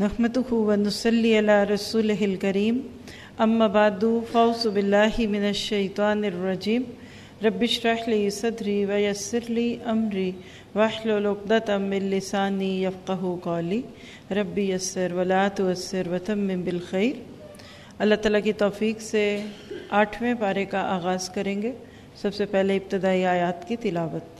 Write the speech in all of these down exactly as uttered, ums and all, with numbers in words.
नहमदुहु व नुसल्ली अला रसूलिहिल करीम अम्मा बादु फ़ौज़ु बिल्लाहि मिनश शैतानिर रजीम रब्बिश्रह ली सदरी व यस्सिर ली अमरी वहलुल उक़दतम मिन लिसानी यफ़क़हू क़ौली रब्बी यस्सिर व ला तुअस्सिर व तम्मिम बिल खैर। अल्लाह ताला की तौफ़ीक से आठवें पारे का आगाज़ करेंगे। सबसे पहले इब्तदाई आयात की तिलावत।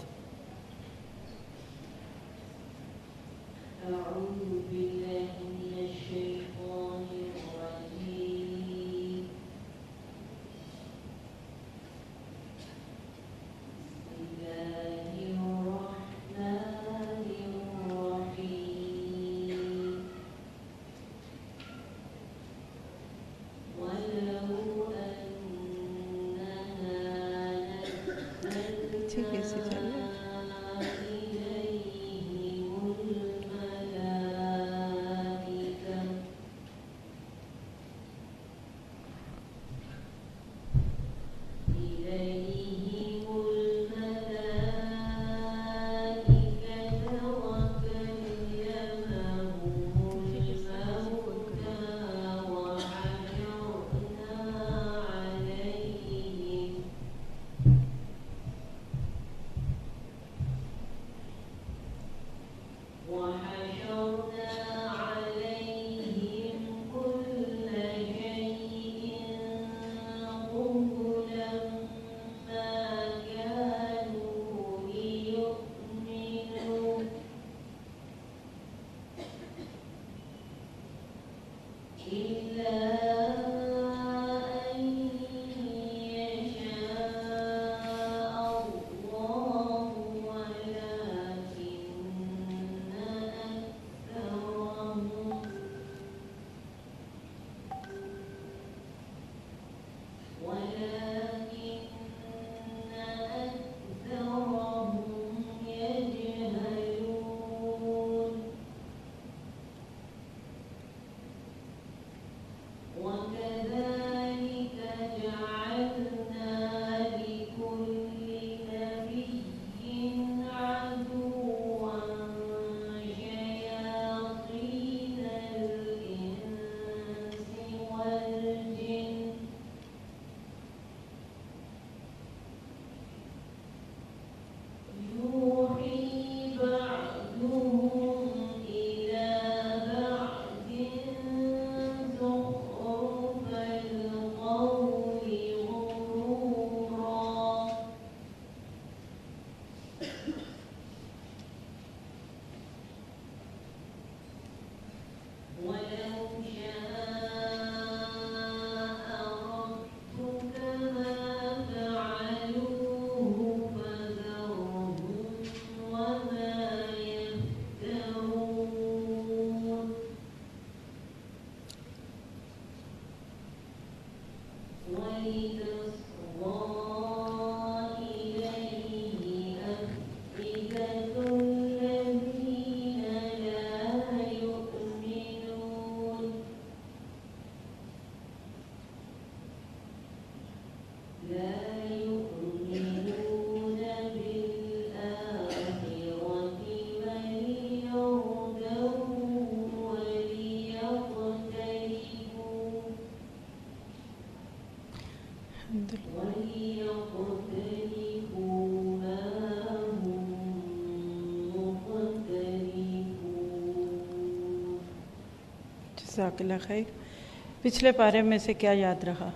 जज़ाकल्लाह खैर। पिछले पारे में से क्या याद रहा?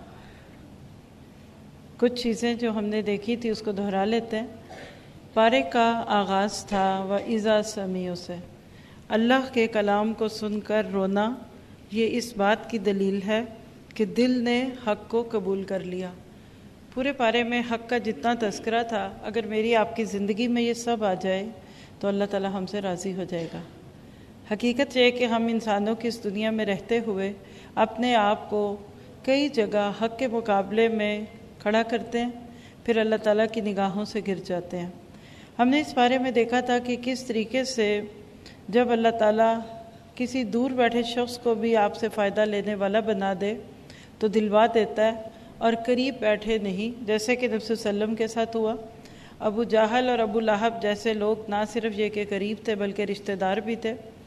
कुछ चीज़ें जो हमने देखी थी उसको दोहरा लेते हैं। पारे का आगाज़ था व इज़ा समीओ से, अल्लाह के कलाम को सुनकर रोना। ये इस बात की दलील है कि दिल ने हक़ को कबूल कर लिया। पूरे पारे में हक़ का जितना तज़किरा था, अगर मेरी आपकी ज़िंदगी में ये सब आ जाए तो अल्लाह ताला हमसे राज़ी हो जाएगा। हकीकत ये कि हम इंसानों की इस दुनिया में रहते हुए अपने आप को कई जगह हक़ के मुकाबले में खड़ा करते हैं, फिर अल्लाह ताला की निगाहों से गिर जाते हैं। हमने इस बारे में देखा था कि किस तरीके से जब अल्लाह ताला किसी दूर बैठे शख्स को भी आपसे फ़ायदा लेने वाला बना दे तो दिलवा देता है और करीब बैठे नहीं, जैसे कि नबी सल्लल्लाहु अलैहि वसल्लम के साथ हुआ। अबू जहल और अबू लहब जैसे लोग ना सिर्फ ये के करीब थे बल्कि रिश्तेदार भी थे।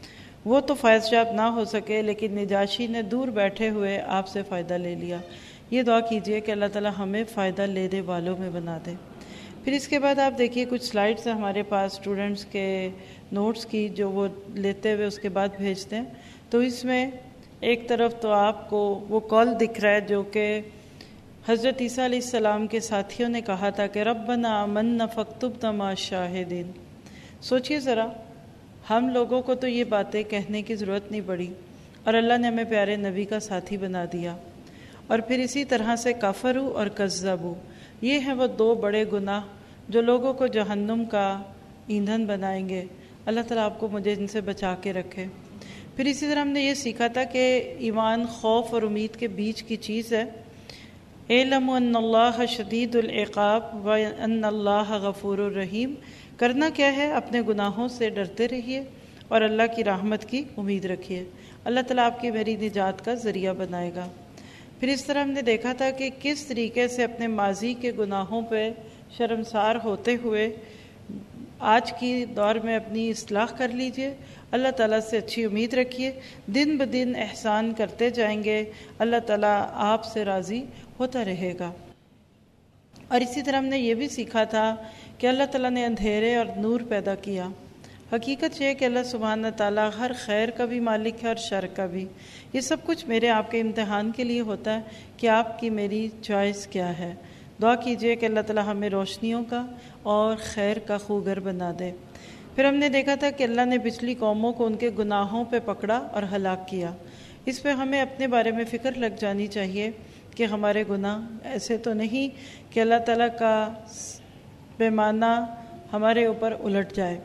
وہ تو فیض یاب نہ ہو سکے لیکن نجاشی نے دور بیٹھے ہوئے آپ سے فائدہ لے لیا۔ یہ دعا کیجئے کہ اللہ تعالی ہمیں فائدہ لینے والوں میں بنا دے۔ پھر اس کے بعد آپ دیکھیے کچھ سلائڈز ہیں ہمارے پاس اسٹوڈنٹس کے نوٹس کی، جو وہ لیتے ہوئے اس کے بعد بھیجتے ہیں۔ تو اس میں ایک طرف تو آپ کو وہ کال دکھ رہا ہے جو کہ حضرت عیسیٰ علیہ السلام کے ساتھیوں نے کہا تھا کہ ربنا آمنا فاکتبنا مع الشاہدین۔ سوچئے ذرا، ہم لوگوں کو تو یہ باتیں کہنے کی ضرورت نہیں پڑی اور اللہ نے ہمیں پیارے نبی کا ساتھی بنا دیا۔ اور پھر اسی طرح سے کفروا اور کذبوا، یہ ہیں وہ دو بڑے گناہ جو لوگوں کو جہنم کا ایندھن بنائیں گے۔ اللہ تعالیٰ آپ کو مجھے ان سے بچا کے رکھے۔ پھر اسی طرح ہم نے یہ سیکھا تھا کہ ایمان خوف اور امید کے بیچ کی چیز ہے۔ اعلموا ان اللہ شدید العقاب وان اللہ غفور الرحیم۔ کرنا کیا ہے؟ اپنے گناہوں سے ڈرتے رہیے اور اللہ کی رحمت کی امید رکھیے۔ اللہ تعالیٰ آپ کی میری نجات کا ذریعہ بنائے گا۔ پھر اس طرح ہم نے دیکھا تھا کہ کس طریقے سے اپنے ماضی کے گناہوں پہ شرمسار ہوتے ہوئے آج کی دور میں اپنی اصلاح کر لیجئے، اللہ تعالیٰ سے اچھی امید رکھیے، دن بدن احسان کرتے جائیں گے، اللہ تعالیٰ آپ سے راضی ہوتا رہے گا۔ اور اسی طرح ہم نے یہ بھی سیکھا تھا کہ اللہ تعالیٰ نے اندھیرے اور نور پیدا کیا۔ حقیقت یہ ہے کہ اللہ سبحانہ تعالیٰ ہر خیر کا بھی مالک ہے اور شر کا بھی۔ یہ سب کچھ میرے آپ کے امتحان کے لیے ہوتا ہے کہ آپ کی میری چوائس کیا ہے۔ دعا کیجئے کہ اللہ تعالیٰ ہمیں روشنیوں کا اور خیر کا خوگر بنا دے۔ پھر ہم نے دیکھا تھا کہ اللہ نے پچھلی قوموں کو ان کے گناہوں پہ پکڑا اور ہلاک کیا۔ اس پہ ہمیں اپنے بارے میں فکر لگ جانی چاہیے کہ ہمارے گناہ ایسے تو نہیں کہ اللہ تعالیٰ کا پیمانہ ہمارے اوپر الٹ جائے۔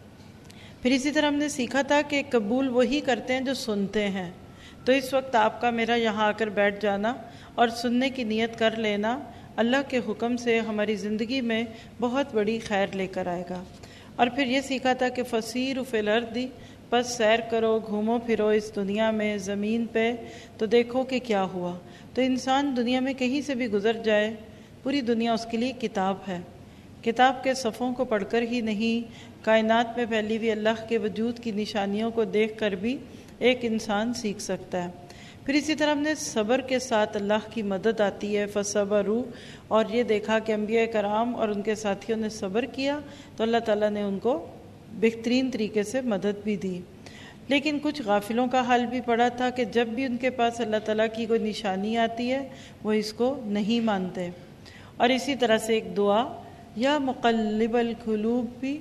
پھر اسی طرح ہم نے سیکھا تھا کہ قبول وہی کرتے ہیں جو سنتے ہیں۔ تو اس وقت آپ کا میرا یہاں آ کر بیٹھ جانا اور سننے کی نیت کر لینا اللہ کے حکم سے ہماری زندگی میں بہت بڑی خیر لے کر آئے گا۔ اور پھر یہ سیکھا تھا کہ فسیروا فی الارض، بس سیر کرو، گھومو پھرو اس دنیا میں، زمین پہ، تو دیکھو کہ کیا ہوا۔ تو انسان دنیا میں کہیں سے بھی گزر جائے، پوری دنیا اس کے لیے کتاب ہے۔ کتاب کے صفحوں کو پڑھ کر ہی نہیں، کائنات میں پھیلی ہوئی اللہ کے وجود کی نشانیوں کو دیکھ کر بھی ایک انسان سیکھ سکتا ہے۔ پھر اسی طرح ہم نے صبر کے ساتھ اللہ کی مدد آتی ہے، فصبروا، اور یہ دیکھا کہ انبیاء کرام اور ان کے ساتھیوں نے صبر کیا تو اللہ تعالیٰ نے ان کو بہترین طریقے سے مدد بھی دی۔ لیکن کچھ غافلوں کا حال بھی پڑا تھا کہ جب بھی ان کے پاس اللہ تعالیٰ کی کوئی نشانی آتی ہے وہ اس کو نہیں مانتے۔ اور اسی طرح سے ایک دعا، یا مقلب القلوب بھی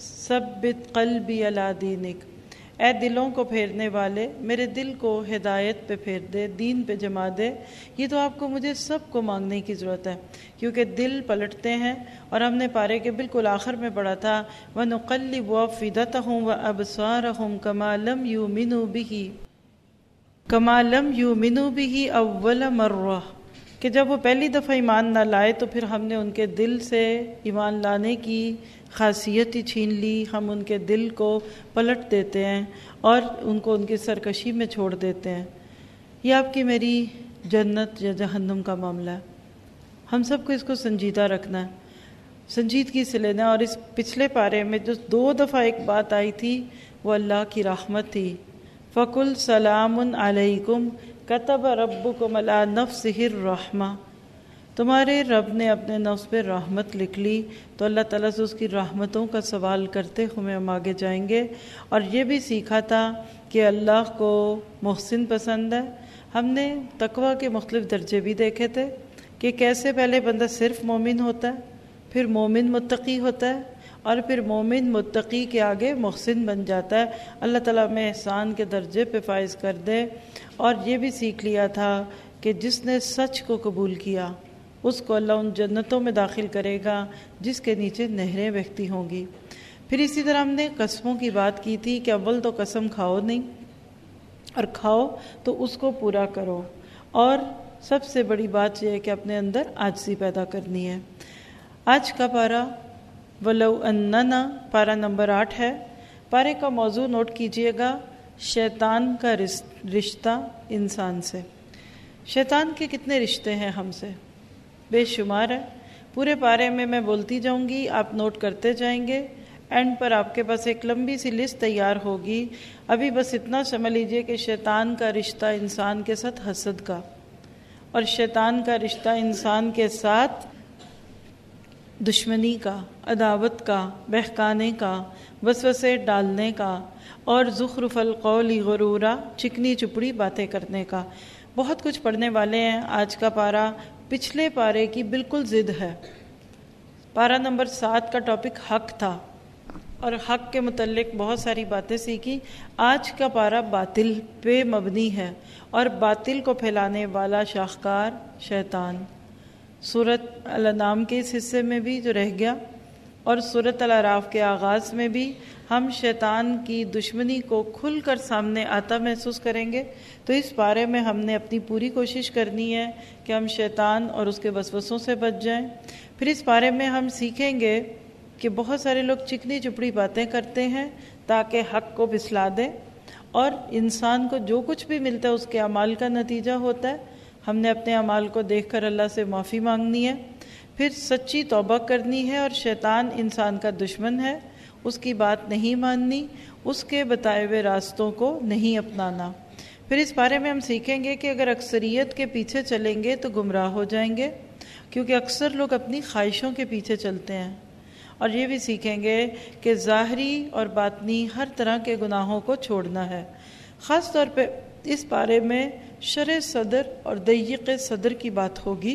ثبت قلبی علی دینک، اے دلوں کو پھیرنے والے میرے دل کو ہدایت پہ پھیر دے، دین پہ جما دے۔ یہ تو آپ کو مجھے سب کو مانگنے کی ضرورت ہے، کیونکہ دل پلٹتے ہیں۔ اور ہم نے پارے کے بالکل آخر میں پڑھا تھا وَنُقَلِّبُ أَفْئِدَتَهُمْ وَأَبْصَارَهُمْ كَمَا لَمْ يُؤْمِنُوا بِهِ كَمَا لَمْ يُؤْمِنُوا بِهِ أَوَّلَ مَرَّةٍ، کہ جب وہ پہلی دفعہ ایمان نہ لائے تو پھر ہم نے ان کے دل سے ایمان لانے کی خاصیت ہی چھین لی۔ ہم ان کے دل کو پلٹ دیتے ہیں اور ان کو ان کی سرکشی میں چھوڑ دیتے ہیں۔ یہ آپ کی میری جنت یا جہنم کا معاملہ ہے، ہم سب کو اس کو سنجیدہ رکھنا ہے، سنجیدگی سے لینا ہے۔ اور اس پچھلے پارے میں جو دو دفعہ ایک بات آئی تھی وہ اللہ کی رحمت تھی، فَقُلْ سَلَامٌ عَلَيْكُمْ كَتَبَ رَبُّكُمْ عَلَىٰ نَفْسِهِ الرَّحْمَةَ، تمہارے رب نے اپنے نفس پہ رحمت لکھ لی۔ تو اللہ تعالیٰ سے اس کی رحمتوں کا سوال کرتے ہوئے ہم آگے جائیں گے۔ اور یہ بھی سیکھا تھا کہ اللہ کو محسن پسند ہے۔ ہم نے تقویٰ کے مختلف درجے بھی دیکھے تھے کہ کیسے پہلے بندہ صرف مومن ہوتا ہے، پھر مومن متقی ہوتا ہے، اور پھر مومن متقی کے آگے محسن بن جاتا ہے۔ اللہ تعالیٰ ہمیں احسان کے درجے پہ فائز کر دے۔ اور یہ بھی سیکھ لیا تھا کہ جس نے سچ کو قبول کیا اس کو اللہ ان جنتوں میں داخل کرے گا جس کے نیچے نہریں بہتی ہوں گی۔ پھر اسی طرح ہم نے قسموں کی بات کی تھی کہ اول تو قسم کھاؤ نہیں، اور کھاؤ تو اس کو پورا کرو، اور سب سے بڑی بات یہ ہے کہ اپنے اندر عاجزی پیدا کرنی ہے۔ آج کا پارہ ولو اننا، پارہ نمبر آٹھ ہے۔ پارے کا موضوع نوٹ کیجئے گا، شیطان کا رشتہ انسان سے۔ شیطان کے کتنے رشتے ہیں ہم سے؟ بے شمار ہے۔ پورے پارے میں میں بولتی جاؤں گی، آپ نوٹ کرتے جائیں گے۔ اینڈ پر آپ کے پاس ایک لمبی سی لسٹ تیار ہوگی. ابھی بس اتنا سمجھ لیجئے کہ شیطان کا رشتہ انسان کے ساتھ حسد کا، اور شیطان کا رشتہ انسان کے ساتھ دشمنی کا، عداوت کا، بہکانے کا، وسوسے ڈالنے کا، اور زخرف القول غرورا، چکنی چپڑی باتیں کرنے کا. بہت کچھ پڑھنے والے ہیں. آج کا پارہ پچھلے پارے کی بالکل ضد ہے. پارہ نمبر سات کا ٹاپک حق تھا اور حق کے متعلق بہت ساری باتیں سیکھی. آج کا پارہ باطل پہ مبنی ہے اور باطل کو پھیلانے والا شاہکار شیطان. سورۃ الانعام کے اس حصے میں بھی جو رہ گیا اور سورۃ الاعراف کے آغاز میں بھی ہم شیطان کی دشمنی کو کھل کر سامنے آتا محسوس کریں گے. تو اس بارے میں ہم نے اپنی پوری کوشش کرنی ہے کہ ہم شیطان اور اس کے وسوسوں سے بچ جائیں. پھر اس بارے میں ہم سیکھیں گے کہ بہت سارے لوگ چکنی چپڑی باتیں کرتے ہیں تاکہ حق کو پھسلا دیں، اور انسان کو جو کچھ بھی ملتا ہے اس کے اعمال کا نتیجہ ہوتا ہے. ہم نے اپنے اعمال کو دیکھ کر اللہ سے معافی مانگنی ہے، پھر سچی توبہ کرنی ہے، اور شیطان انسان کا دشمن ہے، اس کی بات نہیں ماننی، اس کے بتائے ہوئے راستوں کو نہیں اپنانا. پھر اس بارے میں ہم سیکھیں گے کہ اگر اکثریت کے پیچھے چلیں گے تو گمراہ ہو جائیں گے، کیونکہ اکثر لوگ اپنی خواہشوں کے پیچھے چلتے ہیں. اور یہ بھی سیکھیں گے کہ ظاہری اور باطنی ہر طرح کے گناہوں کو چھوڑنا ہے. خاص طور پہ اس بارے میں شرح صدر اور ضیق صدر کی بات ہوگی.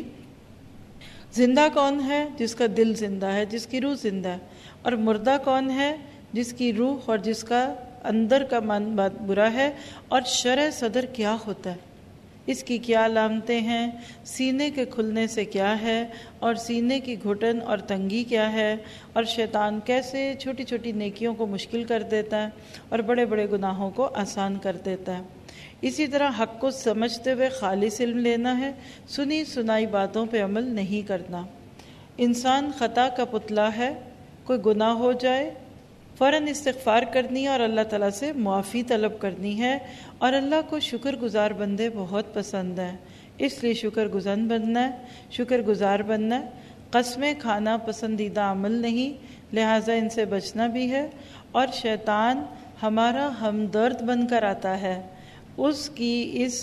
زندہ کون ہے؟ جس کا دل زندہ ہے، جس کی روح زندہ ہے. اور مردہ کون ہے؟ جس کی روح اور جس کا اندر کا من بات برا ہے. اور شرح صدر کیا ہوتا ہے، اس کی کیا علامتیں ہیں، سینے کے کھلنے سے کیا ہے، اور سینے کی گھٹن اور تنگی کیا ہے، اور شیطان کیسے چھوٹی چھوٹی نیکیوں کو مشکل کر دیتا ہے اور بڑے بڑے گناہوں کو آسان کر دیتا ہے. اسی طرح حق کو سمجھتے ہوئے خالص علم لینا ہے، سنی سنائی باتوں پہ عمل نہیں کرنا. انسان خطا کا پتلا ہے، کوئی گناہ ہو جائے فوراً استغفار کرنی ہے اور اللہ تعالیٰ سے معافی طلب کرنی ہے. اور اللہ کو شکر گزار بندے بہت پسند ہیں، اس لیے شکر گزار بننا ہے، شکر گزار بننا ہے. قسمیں کھانا پسندیدہ عمل نہیں، لہٰذا ان سے بچنا بھی ہے. اور شیطان ہمارا ہمدرد بن کر آتا ہے، اس کی اس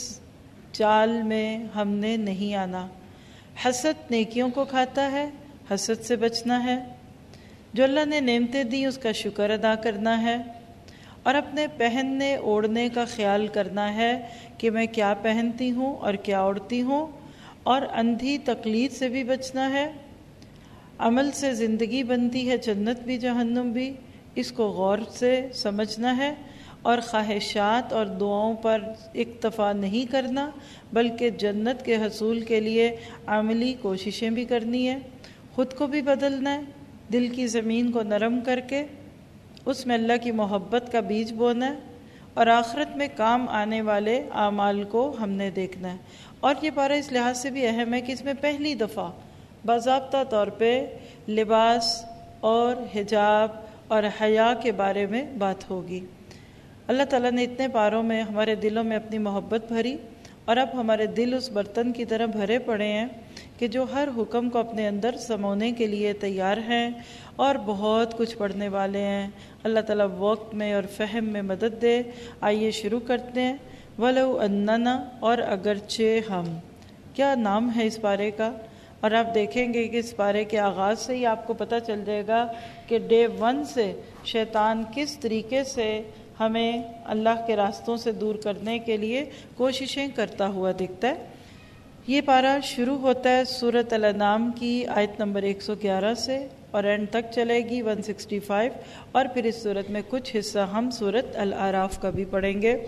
چال میں ہم نے نہیں آنا. حسد نیکیوں کو کھاتا ہے، حسد سے بچنا ہے. جو اللہ نے نعمتیں دی اس کا شکر ادا کرنا ہے، اور اپنے پہننے اوڑھنے کا خیال کرنا ہے کہ میں کیا پہنتی ہوں اور کیا اوڑھتی ہوں. اور اندھی تقلید سے بھی بچنا ہے. عمل سے زندگی بنتی ہے، جنت بھی جہنم بھی، اس کو غور سے سمجھنا ہے. اور خواہشات اور دعاؤں پر اکتفا نہیں کرنا، بلکہ جنت کے حصول کے لیے عملی کوششیں بھی کرنی ہے. خود کو بھی بدلنا ہے، دل کی زمین کو نرم کر کے اس میں اللہ کی محبت کا بیج بونا ہے، اور آخرت میں کام آنے والے اعمال کو ہم نے دیکھنا ہے. اور یہ پارہ اس لحاظ سے بھی اہم ہے کہ اس میں پہلی دفعہ باضابطہ طور پہ لباس اور حجاب اور حیا کے بارے میں بات ہوگی. اللہ تعالیٰ نے اتنے پاروں میں ہمارے دلوں میں اپنی محبت بھری، اور اب ہمارے دل اس برتن کی طرح بھرے پڑے ہیں کہ جو ہر حکم کو اپنے اندر سمونے کے لیے تیار ہیں اور بہت کچھ پڑھنے والے ہیں. اللہ تعالیٰ وقت میں اور فہم میں مدد دے. آئیے شروع کرتے ہیں. وَلَوْ أَنَّنَا، اور اگرچہ ہم. کیا نام ہے اس پارے کا؟ اور آپ دیکھیں گے کہ اس پارے کے آغاز سے ہی آپ کو پتہ چل جائے گا کہ ڈے ون سے شیطان کس طریقے سے ہمیں اللہ کے راستوں سے دور کرنے کے لیے کوششیں کرتا ہوا دکھتا ہے. یہ پارہ شروع ہوتا ہے سورۃ الانعام کی آیت نمبر ایک سو گیارہ سے اور اینڈ تک چلے گی ایک سو پچاس، اور پھر اس صورت میں کچھ حصہ ہم سورۃ الاعراف کا بھی پڑھیں گے.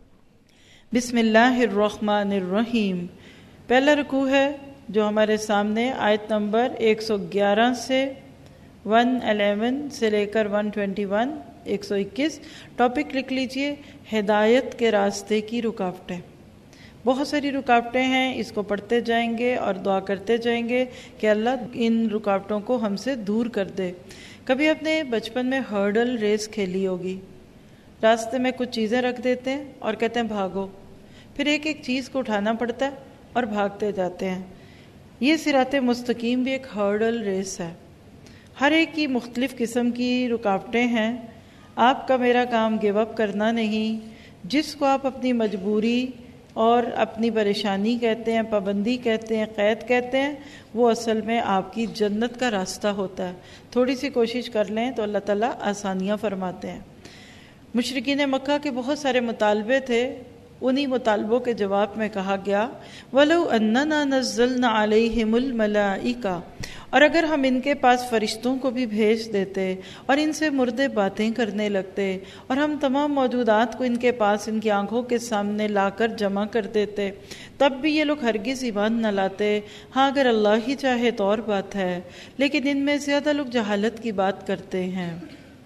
بسم اللہ الرحمن الرحیم. پہلا رکوع ہے جو ہمارے سامنے آیت نمبر ایک سو گیارہ سے ایک سو الیون سے لے کر ایک سو اکیس ایک سو اکیس. ٹاپک لکھ لیجئے، ہدایت کے راستے کی رکاوٹیں. بہت ساری رکاوٹیں ہیں، اس کو پڑھتے جائیں گے اور دعا کرتے جائیں گے کہ اللہ ان رکاوٹوں کو ہم سے دور کر دے. کبھی اپنے بچپن میں ہرڈل ریس کھیلی ہوگی. راستے میں کچھ چیزیں رکھ دیتے ہیں اور کہتے ہیں بھاگو، پھر ایک ایک چیز کو اٹھانا پڑتا ہے اور بھاگتے جاتے ہیں. یہ صراط مستقیم بھی ایک ہرڈل ریس ہے. ہر ایک کی مختلف قسم کی رکاوٹیں ہیں. آپ کا میرا کام گیو اپ کرنا نہیں. جس کو آپ اپنی مجبوری اور اپنی پریشانی کہتے ہیں، پابندی کہتے ہیں، قید کہتے ہیں، وہ اصل میں آپ کی جنت کا راستہ ہوتا ہے. تھوڑی سی کوشش کر لیں تو اللہ تعالیٰ آسانیاں فرماتے ہیں. مشرکین مکہ کے بہت سارے مطالبے تھے. انہی مطالبوں کے جواب میں کہا گیا وَلَوْ أَنَّنَا نَزَّلْنَا عَلَيْهِمُ الْمَلَائِكَةَ، اور اگر ہم ان کے پاس فرشتوں کو بھی بھیج دیتے اور ان سے مردے باتیں کرنے لگتے اور ہم تمام موجودات کو ان کے پاس ان کی آنکھوں کے سامنے لا کر جمع کر دیتے، تب بھی یہ لوگ ہرگز ایمان نہ لاتے. ہاں اگر اللہ ہی چاہے تو اور بات ہے، لیکن ان میں زیادہ لوگ جہالت کی بات کرتے ہیں.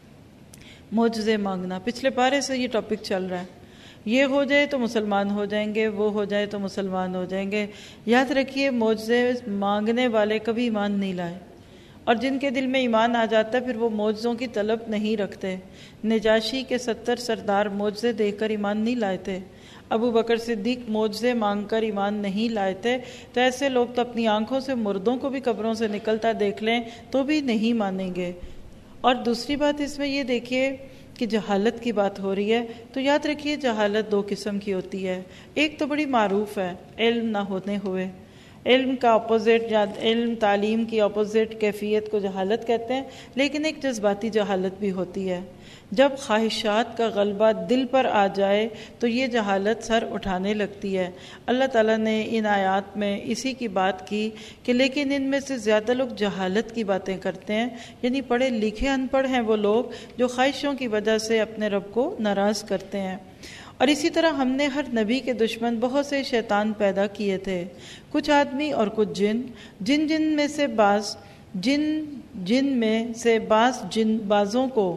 معجزے مانگنا، پچھلے پارے سے یہ ٹاپک چل رہا ہے. یہ ہو جائے تو مسلمان ہو جائیں گے، وہ ہو جائے تو مسلمان ہو جائیں گے. یاد رکھیے معجزے مانگنے والے کبھی ایمان نہیں لائے، اور جن کے دل میں ایمان آ جاتا ہے پھر وہ معجزوں کی طلب نہیں رکھتے. نجاشی کے ستر سردار معجزے دیکھ کر ایمان نہیں لائے تھے. ابو بکر صدیق معجزے مانگ کر ایمان نہیں لائے تھے. تو ایسے لوگ تو اپنی آنکھوں سے مردوں کو بھی قبروں سے نکلتا دیکھ لیں تو بھی نہیں مانیں گے. اور دوسری بات اس میں یہ دیکھیے کہ جہالت کی بات ہو رہی ہے، تو یاد رکھیے جہالت دو قسم کی ہوتی ہے. ایک تو بڑی معروف ہے، علم نہ ہونے ہوئے. علم کا اپوزٹ یا علم تعلیم کی اپوزٹ کیفیت کو جہالت کہتے ہیں. لیکن ایک جذباتی جہالت بھی ہوتی ہے. جب خواہشات کا غلبہ دل پر آ جائے تو یہ جہالت سر اٹھانے لگتی ہے. اللہ تعالیٰ نے ان آیات میں اسی کی بات کی کہ لیکن ان میں سے زیادہ لوگ جہالت کی باتیں کرتے ہیں، یعنی پڑھے لکھے ان پڑھ ہیں وہ لوگ جو خواہشوں کی وجہ سے اپنے رب کو ناراض کرتے ہیں. اور اسی طرح ہم نے ہر نبی کے دشمن بہت سے شیطان پیدا کیے تھے، کچھ آدمی اور کچھ جن. جن جن میں سے بعض جن جن میں سے بعض جن بازوں کو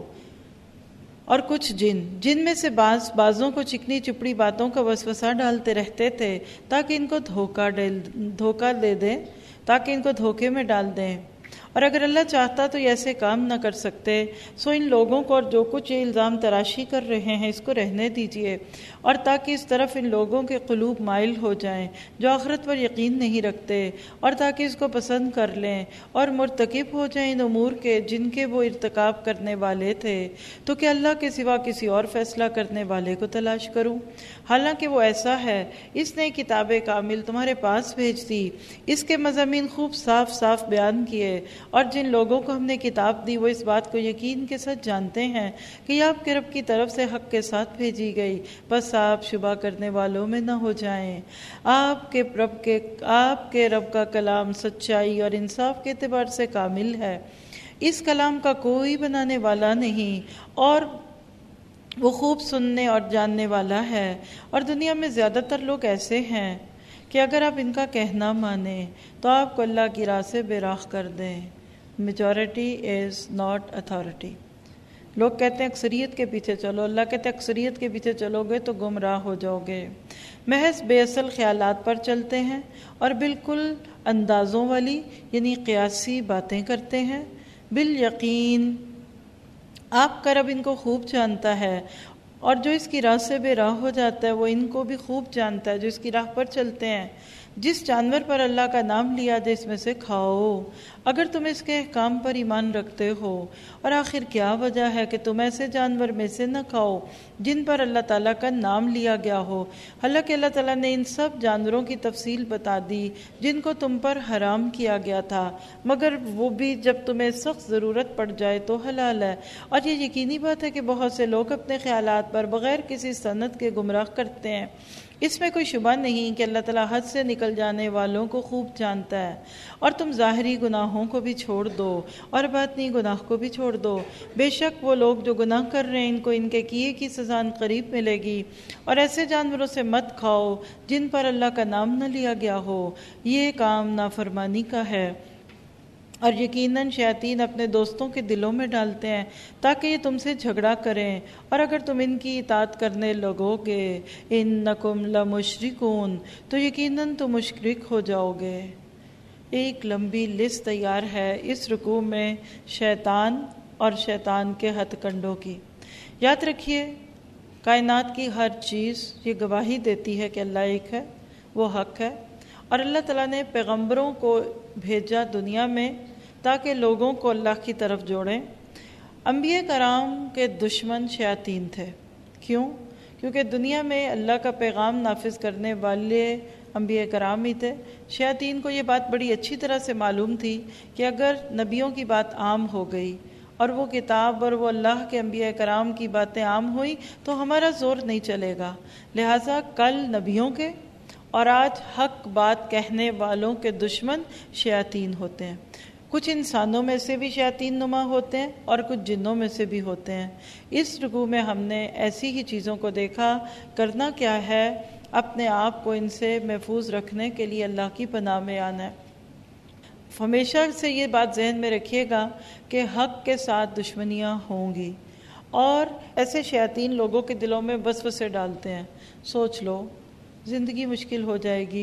اور کچھ جن جن میں سے بعض بازوں کو چکنی چپڑی باتوں کا وسوسہ ڈالتے رہتے تھے تاکہ ان کو دھوکہ دھوکہ دے دیں تاکہ ان کو دھوکے میں ڈال دیں. اور اگر اللہ چاہتا تو یہ ایسے کام نہ کر سکتے. سو ان لوگوں کو اور جو کچھ یہ الزام تراشی کر رہے ہیں اس کو رہنے دیجیے، اور تاکہ اس طرف ان لوگوں کے قلوب مائل ہو جائیں جو آخرت پر یقین نہیں رکھتے، اور تاکہ اس کو پسند کر لیں اور مرتکب ہو جائیں ان امور کے جن کے وہ ارتکاب کرنے والے تھے. تو کہ اللہ کے سوا کسی اور فیصلہ کرنے والے کو تلاش کروں، حالانکہ وہ ایسا ہے. اس نے کتاب کامل تمہارے پاس بھیج دی، اس کے مضامین خوب صاف صاف بیان کیے، اور جن لوگوں کو ہم نے کتاب دی وہ اس بات کو یقین کے ساتھ جانتے ہیں کہ یہ آپ کے رب کی طرف سے حق کے ساتھ بھیجی گئی، بس آپ شبہ کرنے والوں میں نہ ہو جائیں. آپ کے رب کے آپ کے رب کا کلام سچائی اور انصاف کے اعتبار سے کامل ہے. اس کلام کا کوئی بنانے والا نہیں، اور وہ خوب سننے اور جاننے والا ہے. اور دنیا میں زیادہ تر لوگ ایسے ہیں کہ اگر آپ ان کا کہنا مانیں تو آپ کو اللہ کی راہ سے بے راہ کر دیں. Majority is not authority. لوگ کہتے ہیں اکثریت کے پیچھے چلو، اللہ کہتے ہیں اکثریت کے پیچھے چلو گے تو گمراہ ہو جاؤ گے. محض بے اصل خیالات پر چلتے ہیں اور بالکل اندازوں والی یعنی قیاسی باتیں کرتے ہیں. بالیقین آپ کا رب ان کو خوب جانتا ہے، اور جو اس کی راہ سے بے راہ ہو جاتا ہے وہ ان کو بھی خوب جانتا ہے جو اس کی راہ پر چلتے ہیں. جس جانور پر اللہ کا نام لیا جائے اس میں سے کھاؤ اگر تم اس کے احکام پر ایمان رکھتے ہو. اور آخر کیا وجہ ہے کہ تم ایسے جانور میں سے نہ کھاؤ جن پر اللہ تعالیٰ کا نام لیا گیا ہو، حالانکہ اللہ تعالیٰ نے ان سب جانوروں کی تفصیل بتا دی جن کو تم پر حرام کیا گیا تھا، مگر وہ بھی جب تمہیں سخت ضرورت پڑ جائے تو حلال ہے. اور یہ یقینی بات ہے کہ بہت سے لوگ اپنے خیالات پر بغیر کسی سند کے گمراہ کرتے ہیں. اس میں کوئی شبہ نہیں کہ اللہ تعالیٰ حد سے نکل جانے والوں کو خوب جانتا ہے. اور تم ظاہری گناہوں کو بھی چھوڑ دو اور باطنی گناہ کو بھی چھوڑ دو. بے شک وہ لوگ جو گناہ کر رہے ہیں ان کو ان کے کیے کی سزا قریب ملے گی. اور ایسے جانوروں سے مت کھاؤ جن پر اللہ کا نام نہ لیا گیا ہو، یہ کام نافرمانی کا ہے. اور یقیناً شیاطین اپنے دوستوں کے دلوں میں ڈالتے ہیں تاکہ یہ تم سے جھگڑا کریں، اور اگر تم ان کی اطاعت کرنے لگو گے انکم لمشرکون تو یقیناً تم مشرک ہو جاؤ گے. ایک لمبی لسٹ تیار ہے اس رکوع میں شیطان اور شیطان کے ہتھ کنڈوں کی. یاد رکھیے کائنات کی ہر چیز یہ گواہی دیتی ہے کہ اللہ ایک ہے، وہ حق ہے. اور اللہ تعالیٰ نے پیغمبروں کو بھیجا دنیا میں تاکہ لوگوں کو اللہ کی طرف جوڑیں۔ انبیاء کرام کے دشمن شیاطین تھے۔ کیوں؟ کیونکہ دنیا میں اللہ کا پیغام نافذ کرنے والے انبیاء کرام ہی تھے۔ شیاطین کو یہ بات بڑی اچھی طرح سے معلوم تھی کہ اگر نبیوں کی بات عام ہو گئی اور وہ کتاب اور وہ اللہ کے انبیاء کرام کی باتیں عام ہوئی تو ہمارا زور نہیں چلے گا، لہٰذا کل نبیوں کے اور آج حق بات کہنے والوں کے دشمن شیاطین ہوتے ہیں۔ کچھ انسانوں میں سے بھی شیاطین نما ہوتے ہیں اور کچھ جنوں میں سے بھی ہوتے ہیں۔ اس رکوع میں ہم نے ایسی ہی چیزوں کو دیکھا۔ کرنا کیا ہے؟ اپنے آپ کو ان سے محفوظ رکھنے کے لیے اللہ کی پناہ میں آنا ہے۔ ہمیشہ سے یہ بات ذہن میں رکھیے گا کہ حق کے ساتھ دشمنیاں ہوں گی، اور ایسے شیاطین لوگوں کے دلوں میں وسوسے ڈالتے ہیں۔ سوچ لو زندگی مشکل ہو جائے گی،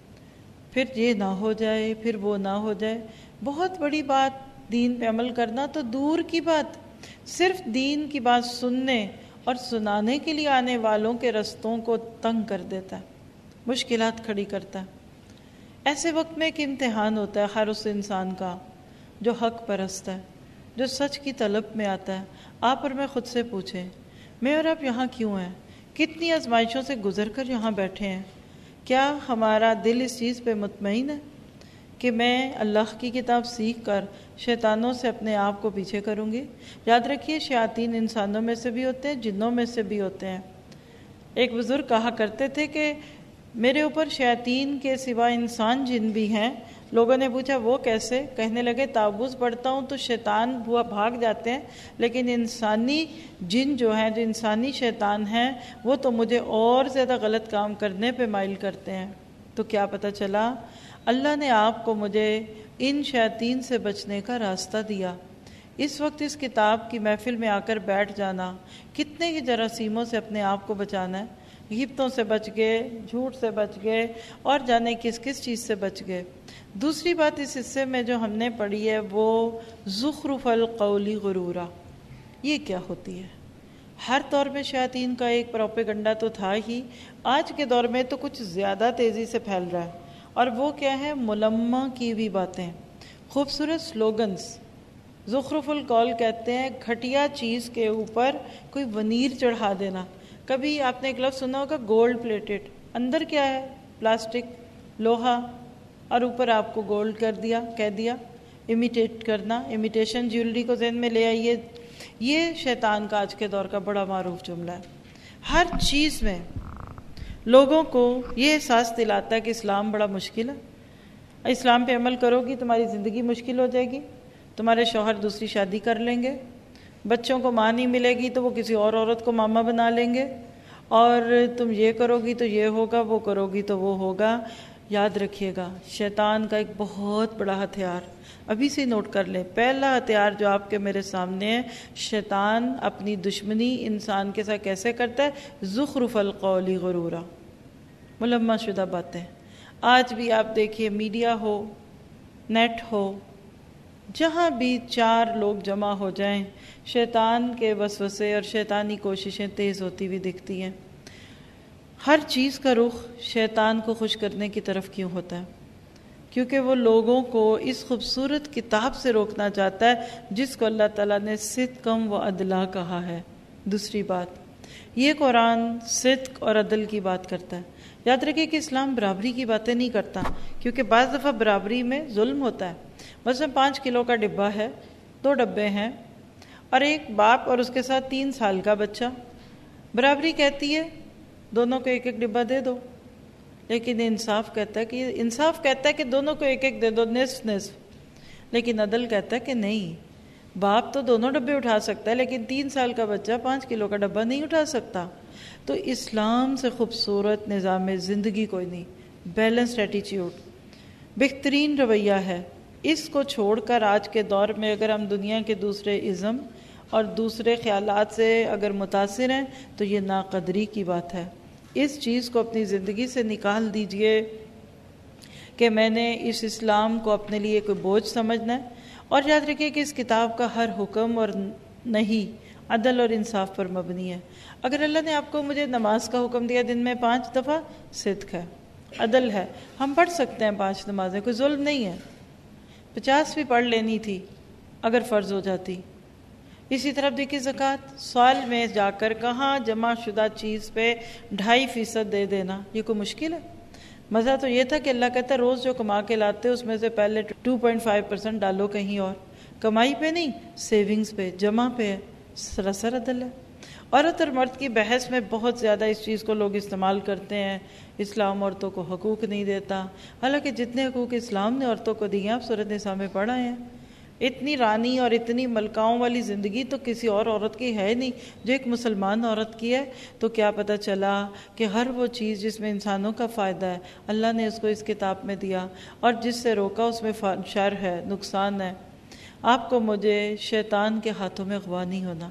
پھر یہ نہ ہو جائے، پھر وہ نہ ہو جائے۔ بہت بڑی بات دین پہ عمل کرنا تو دور کی بات، صرف دین کی بات سننے اور سنانے کے لیے آنے والوں کے رستوں کو تنگ کر دیتا ہے، مشکلات کھڑی کرتا ہے۔ ایسے وقت میں ایک امتحان ہوتا ہے ہر اس انسان کا جو حق پرست ہے، جو سچ کی طلب میں آتا ہے۔ آپ اور میں خود سے پوچھیں، میں اور آپ یہاں کیوں ہیں؟ کتنی آزمائشوں سے گزر کر یہاں بیٹھے ہیں؟ کیا ہمارا دل اس چیز پہ مطمئن ہے کہ میں اللہ کی کتاب سیکھ کر شیطانوں سے اپنے آپ کو پیچھے کروں گی؟ یاد رکھیے شیاطین انسانوں میں سے بھی ہوتے ہیں، جنوں میں سے بھی ہوتے ہیں۔ ایک بزرگ کہا کرتے تھے کہ میرے اوپر شیاطین کے سوا انسان جن بھی ہیں۔ لوگوں نے پوچھا وہ کیسے؟ کہنے لگے تعوذ پڑھتا ہوں تو شیطان ہوا بھاگ جاتے ہیں، لیکن انسانی جن جو ہیں، جو انسانی شیطان ہیں، وہ تو مجھے اور زیادہ غلط کام کرنے پہ مائل کرتے ہیں۔ تو کیا پتہ چلا؟ اللہ نے آپ کو مجھے ان شیاطین سے بچنے کا راستہ دیا۔ اس وقت اس کتاب کی محفل میں آ کر بیٹھ جانا، کتنے ہی جراثیموں سے اپنے آپ کو بچانا ہے۔ غیبتوں سے بچ گئے، جھوٹ سے بچ گئے، اور جانے کس کس چیز سے بچ گئے۔ دوسری بات اس حصے میں جو ہم نے پڑھی ہے وہ زخرف القول غرورا، یہ کیا ہوتی ہے؟ ہر دور میں شیاطین کا ایک پروپیگنڈا تو تھا ہی، آج کے دور میں تو کچھ زیادہ تیزی سے پھیل رہا ہے، اور وہ کیا ہے؟ ملمہ کی ہوئی باتیں، خوبصورت سلوگنز۔ زخرف القول کہتے ہیں گھٹیا چیز کے اوپر کوئی ونیر چڑھا دینا۔ کبھی آپ نے ایک لفظ سنا ہوگا گولڈ پلیٹڈ، اندر کیا ہے؟ پلاسٹک، لوہا، اور اوپر آپ کو گولڈ کر دیا، کہہ دیا۔ امیٹیٹ کرنا، امیٹیشن جیولری کو ذہن میں لے آئیے۔ یہ شیطان کا آج کے دور کا بڑا معروف جملہ ہے۔ ہر چیز میں لوگوں کو یہ احساس دلاتا ہے کہ اسلام بڑا مشکل ہے، اسلام پہ عمل کرو گی تمہاری زندگی مشکل ہو جائے گی، تمہارے شوہر دوسری شادی کر لیں گے، بچوں کو ماں نہیں ملے گی تو وہ کسی اور عورت کو ماما بنا لیں گے، اور تم یہ کرو گی تو یہ ہوگا، وہ کرو گی تو وہ ہوگا۔ یاد رکھیے گا شیطان کا ایک بہت بڑا ہتھیار، ابھی سے نوٹ کر لیں، پہلا ہتھیار جو آپ کے میرے سامنے ہے، شیطان اپنی دشمنی انسان کے ساتھ کیسے کرتا ہے؟ زخرف القول غرورا، ملمہ شدہ باتیں۔ آج بھی آپ دیکھیے میڈیا ہو، نیٹ ہو، جہاں بھی چار لوگ جمع ہو جائیں شیطان کے وسوسے اور شیطانی کوششیں تیز ہوتی ہوئی دکھتی ہیں۔ ہر چیز کا رخ شیطان کو خوش کرنے کی طرف کیوں ہوتا ہے؟ کیونکہ وہ لوگوں کو اس خوبصورت کتاب سے روکنا چاہتا ہے جس کو اللہ تعالیٰ نے صدقم و عدلا کہا ہے۔ دوسری بات، یہ قرآن صدق اور عدل کی بات کرتا ہے۔ یاد رکھیے کہ اسلام برابری کی باتیں نہیں کرتا، کیونکہ بعض دفعہ برابری میں ظلم ہوتا ہے۔ مثلا پانچ کلو کا ڈبہ ہے، دو ڈبے ہیں، اور ایک باپ اور اس کے ساتھ تین سال کا بچہ۔ برابری کہتی ہے دونوں کو ایک ایک ڈبہ دے دو، لیکن انصاف کہتا ہے کہ انصاف کہتا ہے کہ دونوں کو ایک ایک دے دو، نصف نصف۔ لیکن عدل کہتا ہے کہ نہیں، باپ تو دونوں ڈبے اٹھا سکتا ہے لیکن تین سال کا بچہ پانچ کلو کا ڈبہ نہیں اٹھا سکتا۔ تو اسلام سے خوبصورت نظام زندگی کوئی نہیں، بیلنسڈ ایٹیچیوڈ، بہترین رویہ ہے۔ اس کو چھوڑ کر آج کے دور میں اگر ہم دنیا کے دوسرے ازم اور دوسرے خیالات سے اگر متاثر ہیں تو یہ ناقدری کی بات ہے۔ اس چیز کو اپنی زندگی سے نکال دیجئے کہ میں نے اس اسلام کو اپنے لیے کوئی بوجھ سمجھنا ہے، اور یاد رکھیے کہ اس کتاب کا ہر حکم اور نہیں عدل اور انصاف پر مبنی ہے۔ اگر اللہ نے آپ کو مجھے نماز کا حکم دیا دن میں پانچ دفعہ، صدق ہے، عدل ہے، ہم پڑھ سکتے ہیں پانچ نمازیں، کوئی ظلم نہیں ہے۔ پچاس بھی پڑھ لینی تھی اگر فرض ہو جاتی۔ اسی طرح دیکھیے زکوٰۃ سال میں جا کر کہاں جمع شدہ چیز پہ ڈھائی فیصد دے دینا، یہ کوئی مشکل ہے؟ مزہ تو یہ تھا کہ اللہ کہتا ہے روز جو کما کے لاتے اس میں سے پہلے ٹو پوائنٹ فائیو پرسینٹ ڈالو کہیں اور، کمائی پہ نہیں، سیونگز پہ، جمع پہ ہے، سراسر عدل ہے۔ عورت اور مرد کی بحث میں بہت زیادہ اس چیز کو لوگ استعمال کرتے ہیں، اسلام عورتوں کو حقوق نہیں دیتا، حالانکہ جتنے حقوق اسلام نے عورتوں کو دیے آپ سورۃ نساء میں پڑھ آئے ہیں۔ اتنی رانی اور اتنی ملکاؤں والی زندگی تو کسی اور عورت کی ہے نہیں جو ایک مسلمان عورت کی ہے۔ تو کیا پتہ چلا کہ ہر وہ چیز جس میں انسانوں کا فائدہ ہے اللہ نے اس کو اس کتاب میں دیا، اور جس سے روکا اس میں شر ہے، نقصان ہے۔ آپ کو مجھے شیطان کے ہاتھوں میں اغوا نہیں ہونا۔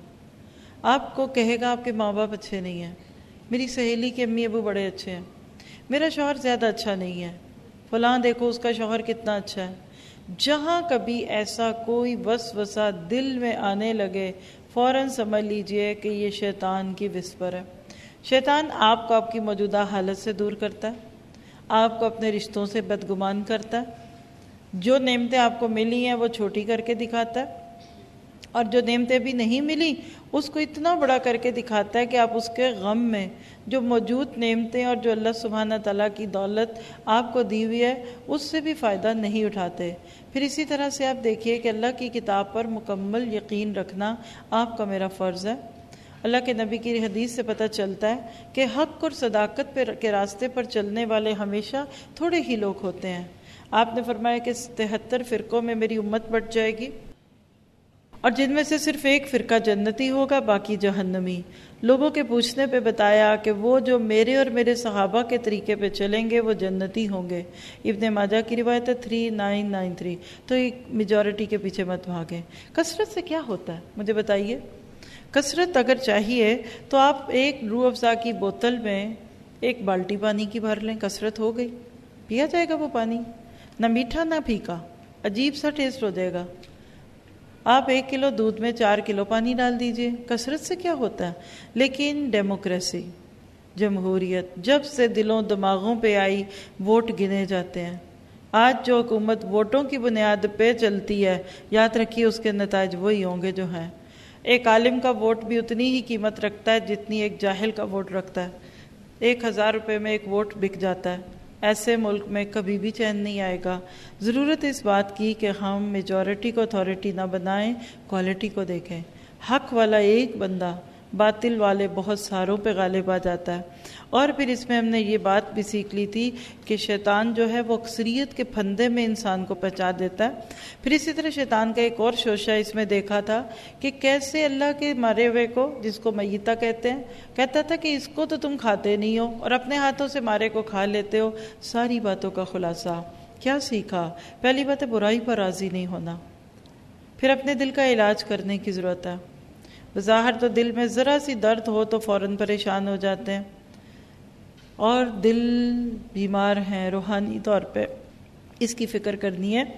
آپ کو کہے گا آپ کے ماں باپ اچھے نہیں ہیں، میری سہیلی کے امی ابو بڑے اچھے ہیں، میرا شوہر زیادہ اچھا نہیں ہے، فلاں دیکھو اس کا شوہر کتنا اچھا ہے۔ جہاں کبھی ایسا کوئی وسوسہ دل میں آنے لگے فوراً سمجھ لیجئے کہ یہ شیطان کی وسپر ہے۔ شیطان آپ کو آپ کی موجودہ حالت سے دور کرتا ہے، آپ کو اپنے رشتوں سے بدگمان کرتا ہے، جو نعمتیں آپ کو ملی ہیں وہ چھوٹی کر کے دکھاتا ہے، اور جو نعمتیں بھی نہیں ملی اس کو اتنا بڑا کر کے دکھاتا ہے کہ آپ اس کے غم میں جو موجود نعمتیں اور جو اللہ سبحانہ تعالیٰ کی دولت آپ کو دی ہوئی ہے اس سے بھی فائدہ نہیں اٹھاتے۔ پھر اسی طرح سے آپ دیکھیے کہ اللہ کی کتاب پر مکمل یقین رکھنا آپ کا میرا فرض ہے۔ اللہ کے نبی کی حدیث سے پتہ چلتا ہے کہ حق اور صداقت پر کے راستے پر چلنے والے ہمیشہ تھوڑے ہی لوگ ہوتے ہیں۔ آپ نے فرمایا کہ تہتر فرقوں میں میری امت بٹ جائے گی، اور جن میں سے صرف ایک فرقہ جنتی ہوگا، باقی جہنمی۔ لوگوں کے پوچھنے پہ بتایا کہ وہ جو میرے اور میرے صحابہ کے طریقے پہ چلیں گے وہ جنتی ہوں گے۔ ابن ماجہ کی روایت ہے تھری نائن نائن تھری۔ تو ایک میجورٹی کے پیچھے مت بھاگیں۔ کثرت سے کیا ہوتا ہے مجھے بتائیے؟ کثرت اگر چاہیے تو آپ ایک روح افزا کی بوتل میں ایک بالٹی پانی کی بھر لیں، کثرت ہو گئی، پیا جائے گا وہ پانی، نہ میٹھا نہ پھیکا، عجیب سا ٹیسٹ ہو جائے گا۔ آپ ایک کلو دودھ میں چار کلو پانی ڈال دیجئے، کثرت سے کیا ہوتا ہے؟ لیکن ڈیموکریسی، جمہوریت جب سے دلوں دماغوں پہ آئی ووٹ گنے جاتے ہیں۔ آج جو حکومت ووٹوں کی بنیاد پہ چلتی ہے یاد رکھیے اس کے نتائج وہی ہوں گے جو ہیں۔ ایک عالم کا ووٹ بھی اتنی ہی قیمت رکھتا ہے جتنی ایک جاہل کا ووٹ رکھتا ہے۔ ایک ہزار روپے میں ایک ووٹ بک جاتا ہے۔ ایسے ملک میں کبھی بھی چین نہیں آئے گا۔ ضرورت اس بات کی کہ ہم میجورٹی کو اتھارٹی نہ بنائیں، کوالٹی کو دیکھیں۔ حق والا ایک بندہ باطل والے بہت ساروں پہ غالب آ جاتا ہے۔ اور پھر اس میں ہم نے یہ بات بھی سیکھ لی تھی کہ شیطان جو ہے وہ اکثریت کے پھندے میں انسان کو پہنچا دیتا ہے۔ پھر اسی طرح شیطان کا ایک اور شوشہ اس میں دیکھا تھا کہ کیسے اللہ کے مارے ہوئے کو، جس کو میتہ کہتے ہیں، کہتا تھا کہ اس کو تو تم کھاتے نہیں ہو اور اپنے ہاتھوں سے مارے کو کھا لیتے ہو۔ ساری باتوں کا خلاصہ کیا سیکھا؟ پہلی بات ہے برائی پر راضی نہیں ہونا، پھر اپنے دل کا علاج کرنے کی ضرورت ہے۔ بظاہر تو دل میں ذرا سی درد ہو تو فوراً پریشان ہو جاتے ہیں، اور دل بیمار ہیں روحانی طور پہ، اس کی فکر کرنی ہے،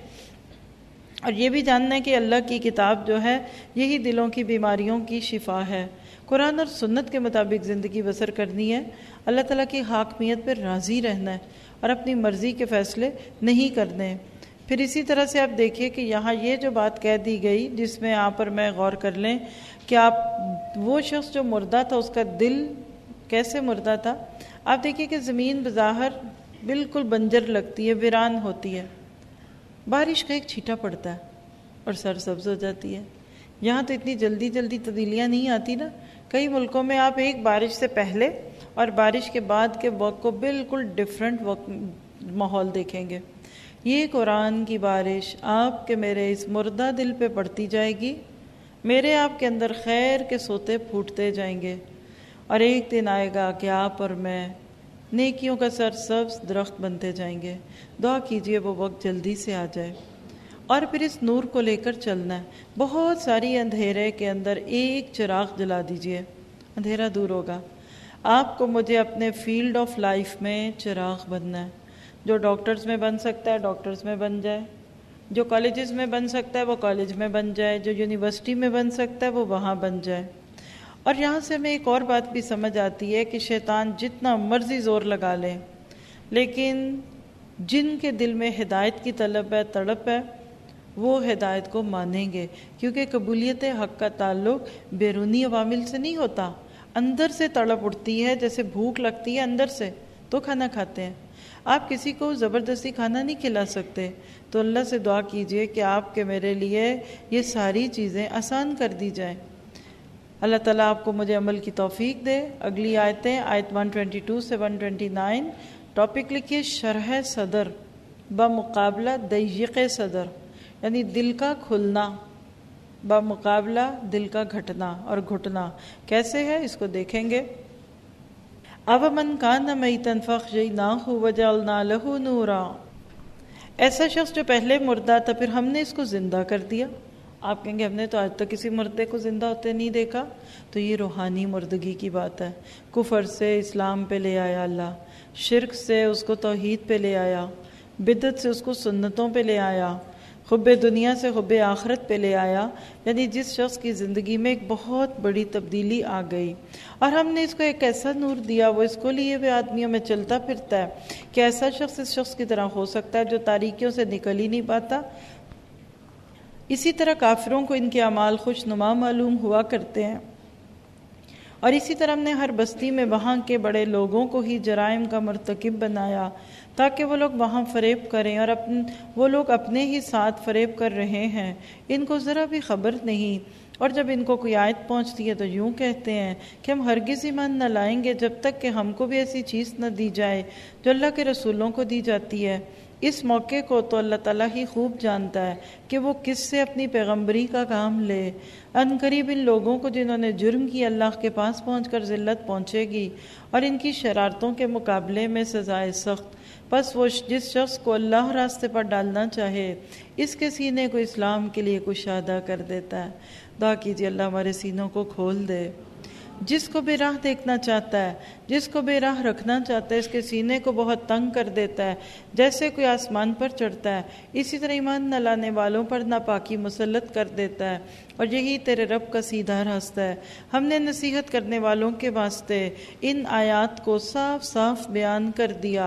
اور یہ بھی جاننا ہے کہ اللہ کی کتاب جو ہے یہی دلوں کی بیماریوں کی شفا ہے۔ قرآن اور سنت کے مطابق زندگی بسر کرنی ہے، اللہ تعالیٰ کی حاکمیت پر راضی رہنا ہے اور اپنی مرضی کے فیصلے نہیں کرنے۔ پھر اسی طرح سے آپ دیکھیے کہ یہاں یہ جو بات کہہ دی گئی جس میں آپ پر میں غور کر لیں کہ آپ وہ شخص جو مردہ تھا اس کا دل کیسے مردہ تھا۔ آپ دیکھیے کہ زمین بظاہر بالکل بنجر لگتی ہے، ویران ہوتی ہے، بارش کا ایک چھیٹا پڑتا ہے اور سرسبز ہو جاتی ہے۔ یہاں تو اتنی جلدی جلدی تبدیلیاں نہیں آتی نا، کئی ملکوں میں آپ ایک بارش سے پہلے اور بارش کے بعد کے وقت کو بالکل ڈیفرنٹ وقت ماحول دیکھیں گے۔ یہ قرآن کی بارش آپ کے میرے اس مردہ دل پہ پڑتی جائے گی، میرے آپ کے اندر خیر کے سوتے پھوٹتے جائیں گے، اور ایک دن آئے گا کہ آپ اور میں نیکیوں کا سرسبز درخت بنتے جائیں گے۔ دعا کیجئے وہ وقت جلدی سے آ جائے، اور پھر اس نور کو لے کر چلنا ہے۔ بہت ساری اندھیرے کے اندر ایک چراغ جلا دیجئے، اندھیرا دور ہوگا۔ آپ کو مجھے اپنے فیلڈ آف لائف میں چراغ بننا ہے۔ جو ڈاکٹرز میں بن سکتا ہے ڈاکٹرز میں بن جائے، جو کالجز میں بن سکتا ہے وہ کالج میں بن جائے، جو یونیورسٹی میں بن سکتا ہے وہ وہاں بن جائے۔ اور یہاں سے ہمیں ایک اور بات بھی سمجھ آتی ہے کہ شیطان جتنا مرضی زور لگا لے، لیکن جن کے دل میں ہدایت کی طلب ہے، تڑپ ہے، وہ ہدایت کو مانیں گے، کیونکہ قبولیت حق کا تعلق بیرونی عوامل سے نہیں ہوتا، اندر سے تڑپ اٹھتی ہے، جیسے بھوک لگتی ہے اندر سے تو کھانا کھاتے ہیں۔ آپ کسی کو زبردستی کھانا نہیں کھلا سکتے، تو اللہ سے دعا کیجئے کہ آپ کے میرے لیے یہ ساری چیزیں آسان کر دی جائیں۔ اللہ تعالیٰ آپ کو مجھے عمل کی توفیق دے۔ اگلی آیتیں آیت ایک سو بائیس سے ایک سو انیس، ٹاپک لکھیے شرح صدر بمقابلہ ضیق صدر، یعنی دل کا کھلنا بمقابلہ دل کا گھٹنا اور گھٹنا کیسے ہے، اس کو دیکھیں گے۔ اب من کان میتا فاحییناہ وجعلنا لہ نورا، ایسا شخص جو پہلے مردہ تھا پھر ہم نے اس کو زندہ کر دیا۔ آپ کہیں گے ہم نے تو آج تک کسی مردے کو زندہ ہوتے نہیں دیکھا، تو یہ روحانی مردگی کی بات ہے۔ کفر سے اسلام پہ لے آیا اللہ، شرک سے اس کو توحید پہ لے آیا، بدعت سے اس کو سنتوں پہ لے آیا، حب دنیا سے حب آخرت پہ لے آیا، یعنی جس شخص کی زندگی میں ایک بہت بڑی تبدیلی آ گئی، اور ہم نے اس کو ایک ایسا نور دیا وہ اس کو لیے ہوئے آدمیوں میں چلتا پھرتا ہے کہ ایسا شخص اس شخص کی طرح ہو سکتا ہے جو تاریکیوں سے نکل ہی نہیں پاتا۔ اسی طرح کافروں کو ان کے اعمال خوش نما معلوم ہوا کرتے ہیں، اور اسی طرح ہم نے ہر بستی میں وہاں کے بڑے لوگوں کو ہی جرائم کا مرتکب بنایا تاکہ وہ لوگ وہاں فریب کریں، اور اپن وہ لوگ اپنے ہی ساتھ فریب کر رہے ہیں، ان کو ذرا بھی خبر نہیں۔ اور جب ان کو کوئی آیت پہنچتی ہے تو یوں کہتے ہیں کہ ہم ہرگز ایمان نہ لائیں گے جب تک کہ ہم کو بھی ایسی چیز نہ دی جائے جو اللہ کے رسولوں کو دی جاتی ہے۔ اس موقع کو تو اللہ تعالیٰ ہی خوب جانتا ہے کہ وہ کس سے اپنی پیغمبری کا کام لے۔ ان قریب ان لوگوں کو جنہوں نے جرم کیا اللہ کے پاس پہنچ کر ذلت پہنچے گی، اور ان کی شرارتوں کے مقابلے میں سزائے سخت۔ پس وہ جس شخص کو اللہ راستے پر ڈالنا چاہے اس کے سینے کو اسلام کے لیے کشادہ کر دیتا ہے۔ دعا کیجیے اللہ ہمارے سینوں کو کھول دے۔ جس کو بے راہ دیکھنا چاہتا ہے، جس کو بے راہ رکھنا چاہتا ہے، اس کے سینے کو بہت تنگ کر دیتا ہے، جیسے کوئی آسمان پر چڑھتا ہے، اسی طرح ایمان نہ لانے والوں پر ناپاکی مسلط کر دیتا ہے، اور یہی تیرے رب کا سیدھا راستہ ہے۔ ہم نے نصیحت کرنے والوں کے واسطے ان آیات کو صاف صاف بیان کر دیا۔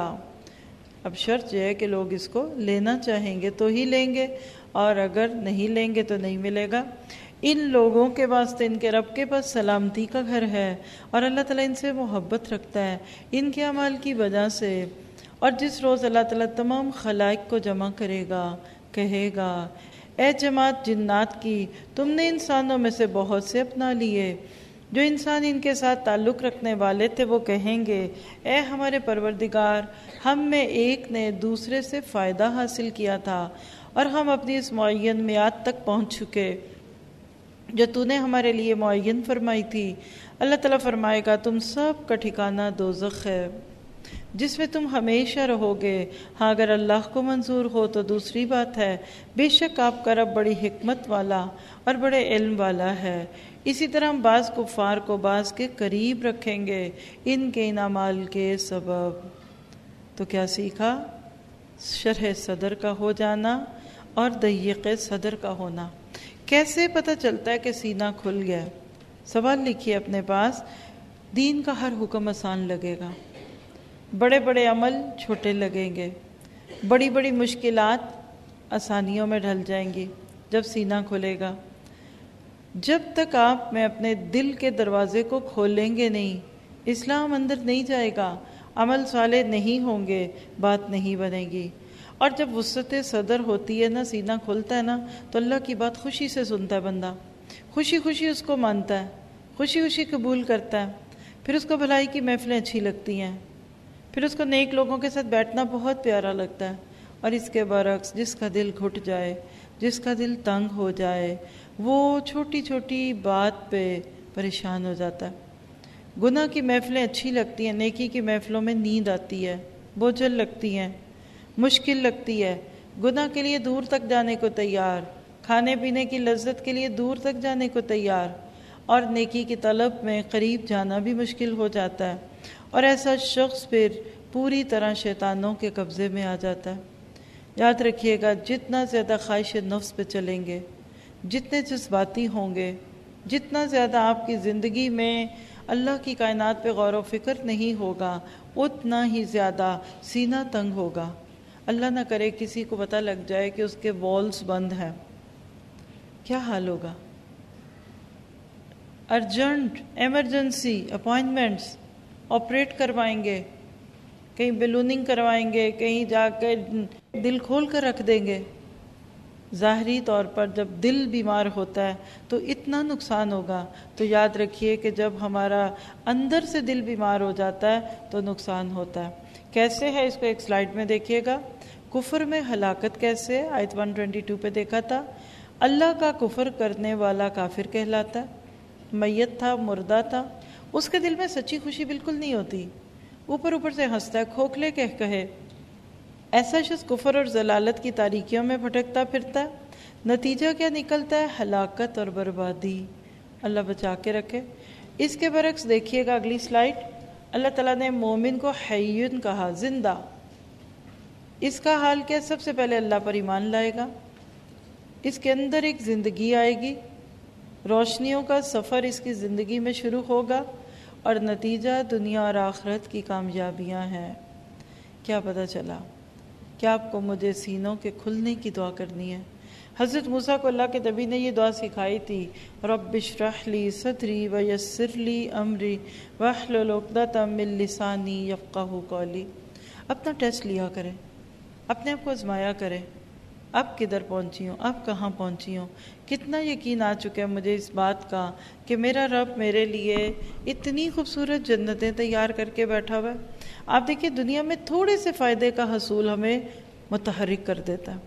اب شرط یہ ہے کہ لوگ اس کو لینا چاہیں گے تو ہی لیں گے، اور اگر نہیں لیں گے تو نہیں ملے گا۔ ان لوگوں کے واسطے ان کے رب کے پاس سلامتی کا گھر ہے، اور اللہ تعالیٰ ان سے محبت رکھتا ہے ان کے اعمال کی وجہ سے۔ اور جس روز اللہ تعالیٰ تمام خلائق کو جمع کرے گا، کہے گا اے جماعت جنات کی، تم نے انسانوں میں سے بہت سے اپنا لیے، جو انسان ان کے ساتھ تعلق رکھنے والے تھے وہ کہیں گے اے ہمارے پروردگار، ہم میں ایک نے دوسرے سے فائدہ حاصل کیا تھا، اور ہم اپنی اس معین میعاد تک پہنچ چکے جو تو نے ہمارے لیے معین فرمائی تھی۔ اللہ تعالیٰ فرمائے گا تم سب کا ٹھکانہ دوزخ ہے جس میں تم ہمیشہ رہو گے۔ ہاں اگر اللہ کو منظور ہو تو دوسری بات ہے، بے شک آپ کا رب بڑی حکمت والا اور بڑے علم والا ہے۔ اسی طرح ہم بعض کفار کو بعض کے قریب رکھیں گے ان کے ان اعمال کے سبب۔ تو کیا سیکھا؟ شرح صدر کا ہو جانا اور ضیق صدر کا ہونا۔ کیسے پتہ چلتا ہے کہ سینہ کھل گیا؟ سوال لکھیے اپنے پاس۔ دین کا ہر حکم آسان لگے گا، بڑے بڑے عمل چھوٹے لگیں گے، بڑی بڑی مشکلات آسانیوں میں ڈھل جائیں گی جب سینہ کھلے گا۔ جب تک آپ میں اپنے دل کے دروازے کو کھولیں گے نہیں، اسلام اندر نہیں جائے گا، عمل صالح نہیں ہوں گے، بات نہیں بنے گی۔ اور جب وسعت صدر ہوتی ہے نا، سینہ کھلتا ہے نا، تو اللہ کی بات خوشی سے سنتا ہے بندہ، خوشی خوشی اس کو مانتا ہے، خوشی خوشی قبول کرتا ہے۔ پھر اس کو بھلائی کی محفلیں اچھی لگتی ہیں، پھر اس کو نیک لوگوں کے ساتھ بیٹھنا بہت پیارا لگتا ہے۔ اور اس کے برعکس جس کا دل گھٹ جائے، جس کا دل تنگ ہو جائے، وہ چھوٹی چھوٹی بات پہ پریشان ہو جاتا ہے۔ گناہ کی محفلیں اچھی لگتی ہیں، نیکی کی محفلوں میں نیند آتی ہے، بوجھل لگتی ہیں، مشکل لگتی ہے۔ گناہ کے لیے دور تک جانے کو تیار، کھانے پینے کی لذت کے لیے دور تک جانے کو تیار، اور نیکی کی طلب میں قریب جانا بھی مشکل ہو جاتا ہے۔ اور ایسا شخص پھر پوری طرح شیطانوں کے قبضے میں آ جاتا ہے۔ یاد رکھیے گا، جتنا زیادہ خواہش نفس پہ چلیں گے، جتنے جذباتی ہوں گے، جتنا زیادہ آپ کی زندگی میں اللہ کی کائنات پہ غور و فکر نہیں ہوگا، اتنا ہی زیادہ سینہ تنگ ہوگا۔ اللہ نہ کرے کسی کو پتہ لگ جائے کہ اس کے والز بند ہیں، کیا حال ہوگا؟ ارجنٹ ایمرجنسی اپوائنٹمنٹس، آپریٹ کروائیں گے، کہیں بیلوننگ کروائیں گے، کہیں جا کے دل کھول کر رکھ دیں گے. ظاہری طور پر جب دل بیمار ہوتا ہے تو اتنا نقصان ہوگا. تو یاد رکھیے کہ جب ہمارا اندر سے دل بیمار ہو جاتا ہے تو نقصان ہوتا ہے. کیسے ہے اس کو ایک سلائیڈ میں دیکھیے گا. کفر میں ہلاکت کیسے ہے؟ آیت ایک سو بائیس پہ دیکھا تھا. اللہ کا کفر کرنے والا کافر کہلاتا ہے. میت تھا، مردہ تھا، اس کے دل میں سچی خوشی بالکل نہیں ہوتی، اوپر اوپر سے ہنستا ہے، کھوکھلے کہہ کہے. ایسا شخص کفر اور ضلالت کی تاریکیوں میں بھٹکتا پھرتا ہے. نتیجہ کیا نکلتا ہے؟ ہلاکت اور بربادی. اللہ بچا کے رکھے. اس کے برعکس دیکھیے گا اگلی سلائیڈ. اللہ تعالیٰ نے مومن کو حیٌ کہا، زندہ. اس کا حال کیا؟ سب سے پہلے اللہ پر ایمان لائے گا، اس کے اندر ایک زندگی آئے گی، روشنیوں کا سفر اس کی زندگی میں شروع ہوگا، اور نتیجہ دنیا اور آخرت کی کامیابیاں ہیں. کیا پتہ چلا؟ کیا آپ کو مجھے سینوں کے کھلنے کی دعا کرنی ہے؟ حضرت موسیٰ کو اللہ کے نبی نے یہ دعا سکھائی تھی، رب اشرح لی صدری ویسر لی امری واحلل عقدۃ من لسانی یفقہوا قولی. اپنا ٹیسٹ لیا کریں، اپنے آپ کو آزمایا کریں. اب کدھر پہنچی ہوں، اب کہاں پہنچی ہوں، کتنا یقین آ چکا ہے مجھے اس بات کا کہ میرا رب میرے لیے اتنی خوبصورت جنتیں تیار کر کے بیٹھا ہوا ہے. آپ دیکھیے دنیا میں تھوڑے سے فائدے کا حصول ہمیں متحرک کر دیتا ہے.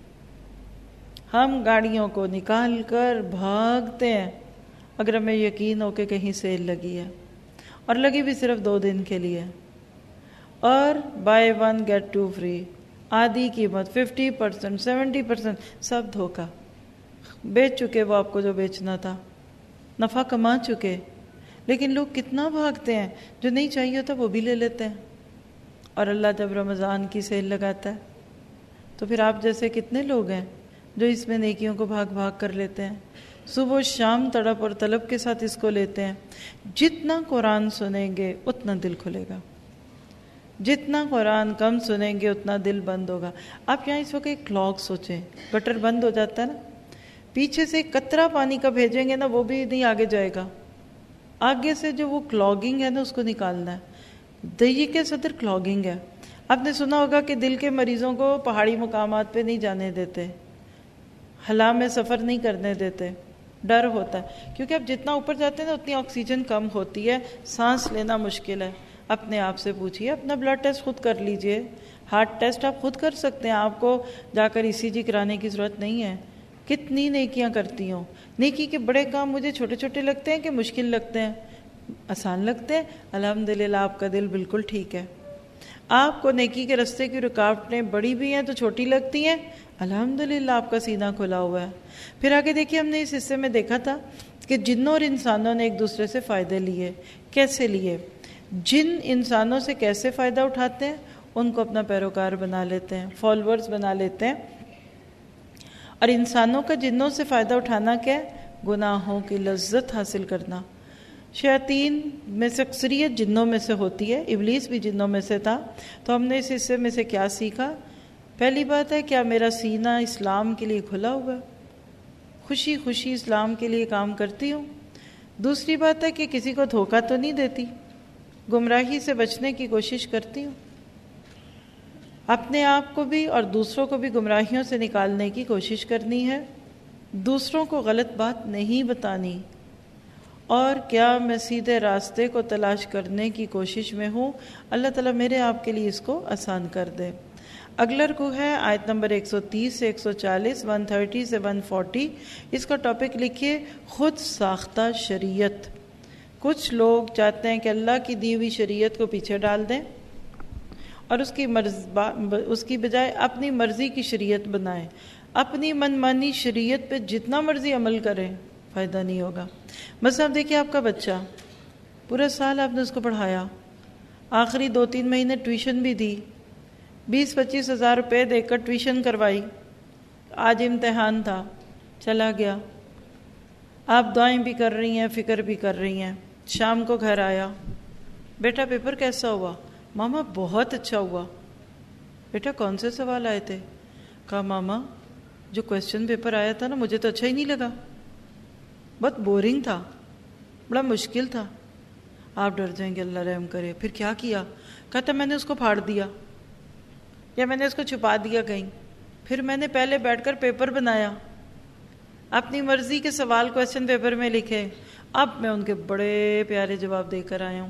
ہم گاڑیوں کو نکال کر بھاگتے ہیں اگر ہمیں یقین ہو کہ کہیں سیل لگی ہے، اور لگی بھی صرف دو دن کے لیے، اور buy one get two free, آدھی قیمت، ففٹی پرسنٹ، سیونٹی پرسنٹ، سب دھوکا. بیچ چکے وہ آپ کو جو بیچنا تھا، نفع کما چکے. لیکن لوگ کتنا بھاگتے ہیں، جو نہیں چاہیے ہوتا وہ بھی لے لیتے ہیں. اور اللہ جب رمضان کی سیل لگاتا ہے تو پھر آپ جیسے کتنے لوگ ہیں جو اس میں نیکیوں کو بھاگ بھاگ کر لیتے ہیں، صبح و شام تڑپ اور طلب کے ساتھ اس کو لیتے ہیں. جتنا قرآن سنیں گے اتنا دل کھلے گا، جتنا قرآن کم سنیں گے اتنا دل بند ہوگا. آپ یہاں اس وقت ایک کلاگ سوچیں، گٹر بند ہو جاتا ہے نا، پیچھے سے ایک قطرہ پانی کا بھیجیں گے نا، وہ بھی نہیں آگے جائے گا. آگے سے جو وہ کلاگنگ ہے نا اس کو نکالنا ہے. ضیق صدر کلاگنگ ہے. آپ نے سنا ہوگا کہ دل کے مریضوں کو پہاڑی مقامات پہ نہیں جانے دیتے، خلا میں سفر نہیں کرنے دیتے، ڈر ہوتا ہے. کیونکہ اب جتنا اوپر جاتے ہیں نا اتنی آکسیجن کم ہوتی ہے، سانس لینا مشکل ہے. اپنے آپ سے پوچھئے، اپنا بلڈ ٹیسٹ خود کر لیجئے، ہارٹ ٹیسٹ آپ خود کر سکتے ہیں، آپ کو جا کر ای سی جی کرانے کی ضرورت نہیں ہے. کتنی نیکیاں کرتی ہوں. نیکی کے بڑے کام مجھے چھوٹے چھوٹے لگتے ہیں کہ مشکل لگتے ہیں؟ آسان لگتے ہیں. الحمدللہ آپ کا دل بالکل ٹھیک ہے. آپ کو نیکی کے رستے کی رکاوٹیں بڑی بھی ہیں تو چھوٹی لگتی ہیں، الحمدللہ آپ کا سینہ کھلا ہوا ہے. پھر آگے دیکھیے، ہم نے اس حصے میں دیکھا تھا کہ جنوں اور انسانوں نے ایک دوسرے سے فائدے لیے. کیسے لیے؟ جن انسانوں سے کیسے فائدہ اٹھاتے ہیں، ان کو اپنا پیروکار بنا لیتے ہیں، فالوورز بنا لیتے ہیں. اور انسانوں کا جنوں سے فائدہ اٹھانا کیا ہے؟ گناہوں کی لذت حاصل کرنا. شیاطین میں سے اکثریت جنوں میں سے ہوتی ہے، ابلیس بھی جنوں میں سے تھا. تو ہم نے اس حصے میں سے کیا سیکھا؟ پہلی بات ہے، کیا میرا سینہ اسلام کے لیے کھلا ہوا ہے؟ خوشی خوشی اسلام کے لیے کام کرتی ہوں. دوسری بات ہے کہ کسی کو دھوکہ تو نہیں دیتی، گمراہی سے بچنے کی کوشش کرتی ہوں، اپنے آپ کو بھی اور دوسروں کو بھی گمراہیوں سے نکالنے کی کوشش کرنی ہے، دوسروں کو غلط بات نہیں بتانی. اور کیا میں سیدھے راستے کو تلاش کرنے کی کوشش میں ہوں؟ اللہ تعالیٰ میرے آپ کے لیے اس کو آسان کر دے. اگلا رکوع ہے آیت نمبر ایک سو تیس سے ایک سو چالیس، ون تھرٹی سے ون فورٹی. اس کا ٹاپک لکھیے، خود ساختہ شریعت. کچھ لوگ چاہتے ہیں کہ اللہ کی دی ہوئی شریعت کو پیچھے ڈال دیں اور اس کی مرض اس کی بجائے اپنی مرضی کی شریعت بنائیں. اپنی من مانی شریعت پہ جتنا مرضی عمل کریں، فائدہ نہیں ہوگا. مثلا آپ دیکھیے، آپ کا بچہ پورا سال آپ نے اس کو پڑھایا، آخری دو تین مہینے ٹیوشن بھی دی، بیس پچیس ہزار روپے دے کر ٹیوشن کروائی، آج امتحان تھا، چلا گیا. آپ دعائیں بھی کر رہی ہیں، فکر بھی کر رہی ہیں. شام کو گھر آیا، بیٹا پیپر کیسا ہوا؟ ماما بہت اچھا ہوا. بیٹا کون سے سوال آئے تھے؟ کہا ماما جو کویسچن پیپر آیا تھا نا مجھے تو اچھا ہی نہیں لگا، بہت بورنگ تھا، بڑا مشکل تھا۔ آپ ڈر جائیں گے اللہ رحم کرے۔ پھر کیا کیا؟ کہتا میں نے اس کو پھاڑ دیا یا میں نے اس کو چھپا دیا کہیں، پھر میں نے پہلے بیٹھ کر پیپر بنایا، اپنی مرضی کے سوال کویسچن پیپر میں لکھے، اب میں ان کے بڑے پیارے جواب دے کر آیا ہوں۔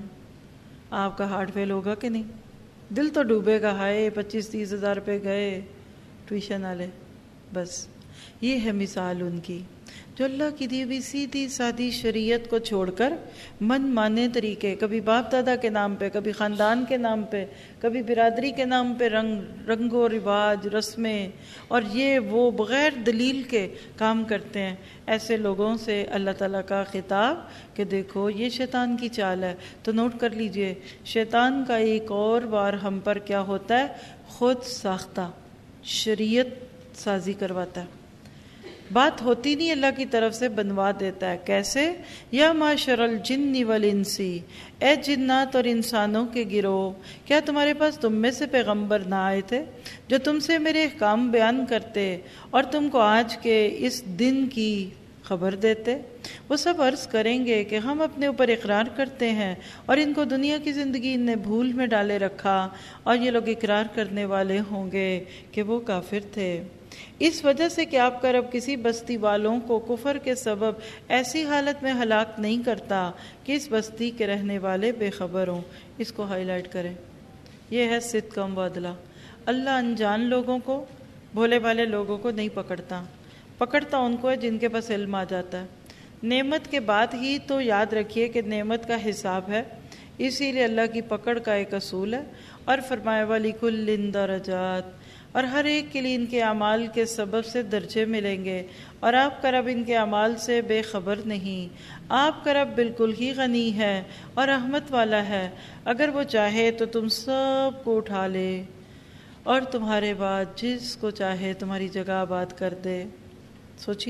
آپ کا ہارٹ فیل ہوگا کہ نہیں؟ دل تو ڈوبے گا، ہائے پچیس تیس ہزار روپے گئے ٹیوشن والے۔ بس یہ ہے مثال ان کی، جو اللہ کی دی ہوئی سیدھی سادی شریعت کو چھوڑ کر من مانے طریقے، کبھی باپ دادا کے نام پہ، کبھی خاندان کے نام پہ، کبھی برادری کے نام پہ رنگ رنگ و رواج، رسمیں اور یہ وہ بغیر دلیل کے کام کرتے ہیں۔ ایسے لوگوں سے اللہ تعالیٰ کا خطاب کہ دیکھو یہ شیطان کی چال ہے۔ تو نوٹ کر لیجئے، شیطان کا ایک اور بار ہم پر کیا ہوتا ہے؟ خود ساختہ شریعت سازی کرواتا ہے، بات ہوتی نہیں اللہ کی طرف سے بنوا دیتا ہے۔ کیسے؟ یا معاشر الجن والانسی، اے جنات اور انسانوں کے گروہ، کیا تمہارے پاس تم میں سے پیغمبر نہ آئے تھے جو تم سے میرے احکام بیان کرتے اور تم کو آج کے اس دن کی خبر دیتے؟ وہ سب عرض کریں گے کہ ہم اپنے اوپر اقرار کرتے ہیں اور ان کو دنیا کی زندگی نے بھول میں ڈالے رکھا، اور یہ لوگ اقرار کرنے والے ہوں گے کہ وہ کافر تھے۔ اس وجہ سے کہ آپ کا رب کسی بستی والوں کو کفر کے سبب ایسی حالت میں ہلاک نہیں کرتا کہ اس بستی کے رہنے والے بے خبر ہوں۔ اس کو ہائی لائٹ کریں، یہ ہے صدق و عدل۔ اللہ انجان لوگوں کو، بھولے بھالے لوگوں کو نہیں پکڑتا، پکڑتا ان کو ہے جن کے پاس علم آ جاتا ہے۔ نعمت کے بعد ہی تو یاد رکھیے کہ نعمت کا حساب ہے، اسی لیے اللہ کی پکڑ کا ایک اصول ہے۔ اور فرمایا وَلِكُلٍّ دَرَجَاتٍ، اور ہر ایک کے لیے ان کے اعمال کے سبب سے درجے ملیں گے، اور آپ کا رب ان کے اعمال سے بے خبر نہیں۔ آپ کا رب بالکل ہی غنی ہے اور رحمت والا ہے، اگر وہ چاہے تو تم سب کو اٹھا لے اور تمہارے بعد جس کو چاہے تمہاری جگہ آباد کر دے۔ سوچیے،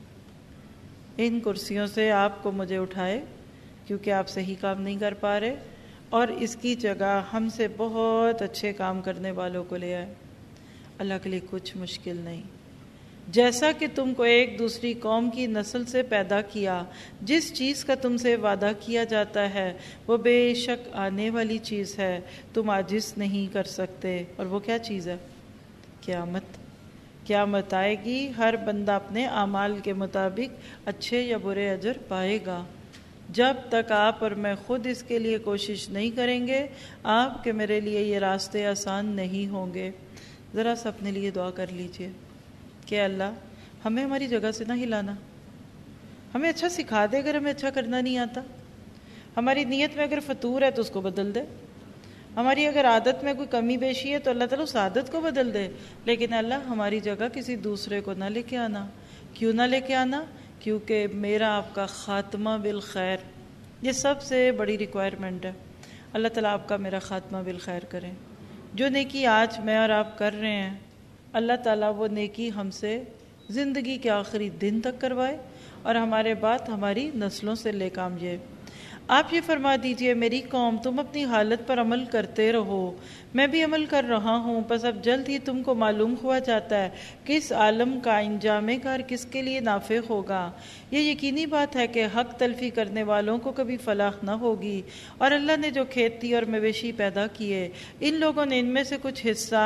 ان کرسیوں سے آپ کو مجھے اٹھائے کیونکہ آپ صحیح کام نہیں کر پا رہے، اور اس کی جگہ ہم سے بہت اچھے کام کرنے والوں کو لے آئے۔ اللہ کے لیے کچھ مشکل نہیں۔ جیسا کہ تم کو ایک دوسری قوم کی نسل سے پیدا کیا، جس چیز کا تم سے وعدہ کیا جاتا ہے وہ بے شک آنے والی چیز ہے، تم عاجز نہیں کر سکتے۔ اور وہ کیا چیز ہے؟ قیامت۔ قیامت آئے گی، ہر بندہ اپنے اعمال کے مطابق اچھے یا برے اجر پائے گا۔ جب تک آپ اور میں خود اس کے لیے کوشش نہیں کریں گے، آپ کے میرے لیے یہ راستے آسان نہیں ہوں گے۔ ذرا سا اپنے لیے دعا کر لیجئے کہ اللہ ہمیں ہماری جگہ سے نہ ہلانا، ہمیں اچھا سکھا دے اگر ہمیں اچھا کرنا نہیں آتا، ہماری نیت میں اگر فطور ہے تو اس کو بدل دے، ہماری اگر عادت میں کوئی کمی بیشی ہے تو اللہ تعالیٰ اس عادت کو بدل دے، لیکن اللہ ہماری جگہ کسی دوسرے کو نہ لے کے آنا۔ کیوں نہ لے کے آنا؟ کیونکہ میرا آپ کا خاتمہ بالخیر یہ سب سے بڑی ریکوائرمنٹ ہے۔ اللہ تعالیٰ آپ کا میرا خاتمہ بالخیر کریں۔ جو نیکی آج میں اور آپ کر رہے ہیں، اللہ تعالیٰ وہ نیکی ہم سے زندگی کے آخری دن تک کروائے اور ہمارے بعد ہماری نسلوں سے لے کام یہ۔ آپ یہ فرما دیجئے میری قوم تم اپنی حالت پر عمل کرتے رہو، میں بھی عمل کر رہا ہوں، پس اب جلد ہی تم کو معلوم ہوا جاتا ہے کہ اس عالم کا انجام کار کس کے لیے نافع ہوگا۔ یہ یقینی بات ہے کہ حق تلفی کرنے والوں کو کبھی فلاح نہ ہوگی۔ اور اللہ نے جو کھیتی اور مویشی پیدا کیے، ان لوگوں نے ان میں سے کچھ حصہ،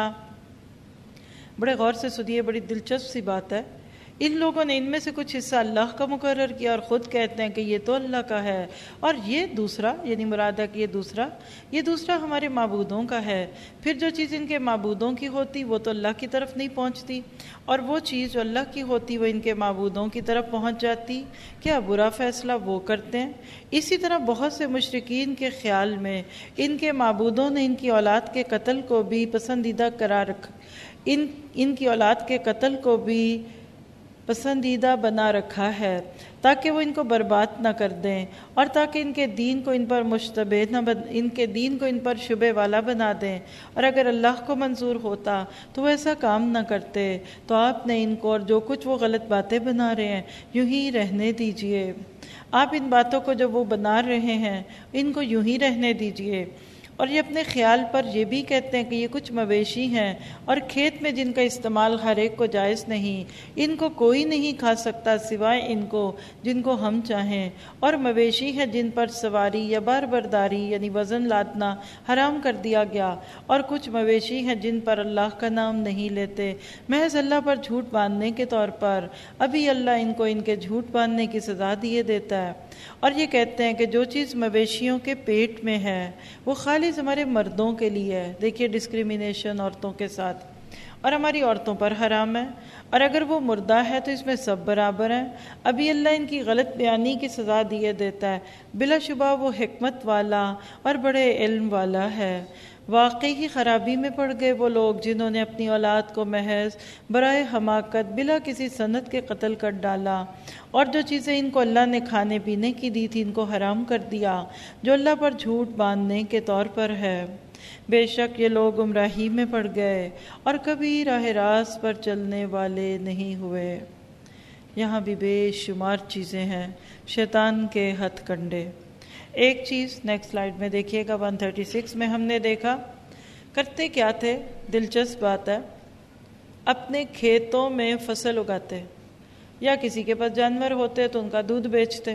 بڑے غور سے سنیے، بڑی دلچسپ سی بات ہے، ان لوگوں نے ان میں سے کچھ حصہ اللہ کا مقرر کیا اور خود کہتے ہیں کہ یہ تو اللہ کا ہے، اور یہ دوسرا، یعنی مراد ہے کہ یہ دوسرا یہ دوسرا ہمارے معبودوں کا ہے۔ پھر جو چیز ان کے معبودوں کی ہوتی وہ تو اللہ کی طرف نہیں پہنچتی، اور وہ چیز جو اللہ کی ہوتی وہ ان کے معبودوں کی طرف پہنچ جاتی۔ کیا برا فیصلہ وہ کرتے ہیں؟ اسی طرح بہت سے مشرکین کے خیال میں ان کے معبودوں نے ان کی اولاد کے قتل کو بھی پسندیدہ قرار رکھا ان ان کی اولاد کے قتل کو بھی پسندیدہ بنا رکھا ہے تاکہ وہ ان کو برباد نہ کر دیں، اور تاکہ ان کے دین کو ان پر مشتبہ نہ بن ان کے دین کو ان پر شبہ والا بنا دیں، اور اگر اللہ کو منظور ہوتا تو وہ ایسا کام نہ کرتے۔ تو آپ نے ان کو اور جو کچھ وہ غلط باتیں بنا رہے ہیں یوں ہی رہنے دیجئے۔ آپ ان باتوں کو جو وہ بنا رہے ہیں ان کو یوں ہی رہنے دیجئے، اور یہ اپنے خیال پر یہ بھی کہتے ہیں کہ یہ کچھ مویشی ہیں اور کھیت میں جن کا استعمال ہر ایک کو جائز نہیں، ان کو کوئی نہیں کھا سکتا سوائے ان کو جن کو ہم چاہیں، اور مویشی ہیں جن پر سواری یا بار برداری یعنی وزن لادنا حرام کر دیا گیا، اور کچھ مویشی ہیں جن پر اللہ کا نام نہیں لیتے محض اللہ پر جھوٹ باندھنے کے طور پر، ابھی اللہ ان کو ان کے جھوٹ باندھنے کی سزا دیے دیتا ہے۔ اور یہ کہتے ہیں کہ جو چیز مویشیوں کے پیٹ میں ہے وہ خالص ہمارے مردوں کے لیے ہے، دیکھیے ڈسکریمنیشن عورتوں کے ساتھ، اور ہماری عورتوں پر حرام ہے، اور اگر وہ مردہ ہے تو اس میں سب برابر ہیں، ابھی اللہ ان کی غلط بیانی کی سزا دیے دیتا ہے، بلا شبہ وہ حکمت والا اور بڑے علم والا ہے۔ واقعی ہی خرابی میں پڑ گئے وہ لوگ جنہوں نے اپنی اولاد کو محض برائے حماقت بلا کسی سند کے قتل کر ڈالا، اور جو چیزیں ان کو اللہ نے کھانے پینے کی دی تھی ان کو حرام کر دیا جو اللہ پر جھوٹ باندھنے کے طور پر ہے۔ بے شک یہ لوگ گمراہی میں پڑ گئے اور کبھی راہ راست پر چلنے والے نہیں ہوئے۔ یہاں بھی بے شمار چیزیں ہیں شیطان کے ہتھ کنڈے۔ ایک چیز نیکسٹ سلائیڈ میں دیکھیے گا ایک سو چھتیس میں ہم نے دیکھا کرتے کیا تھے، دلچسپ بات ہے، اپنے کھیتوں میں فصل اگاتے، یا کسی کے پاس جانور ہوتے تو ان کا دودھ بیچتے،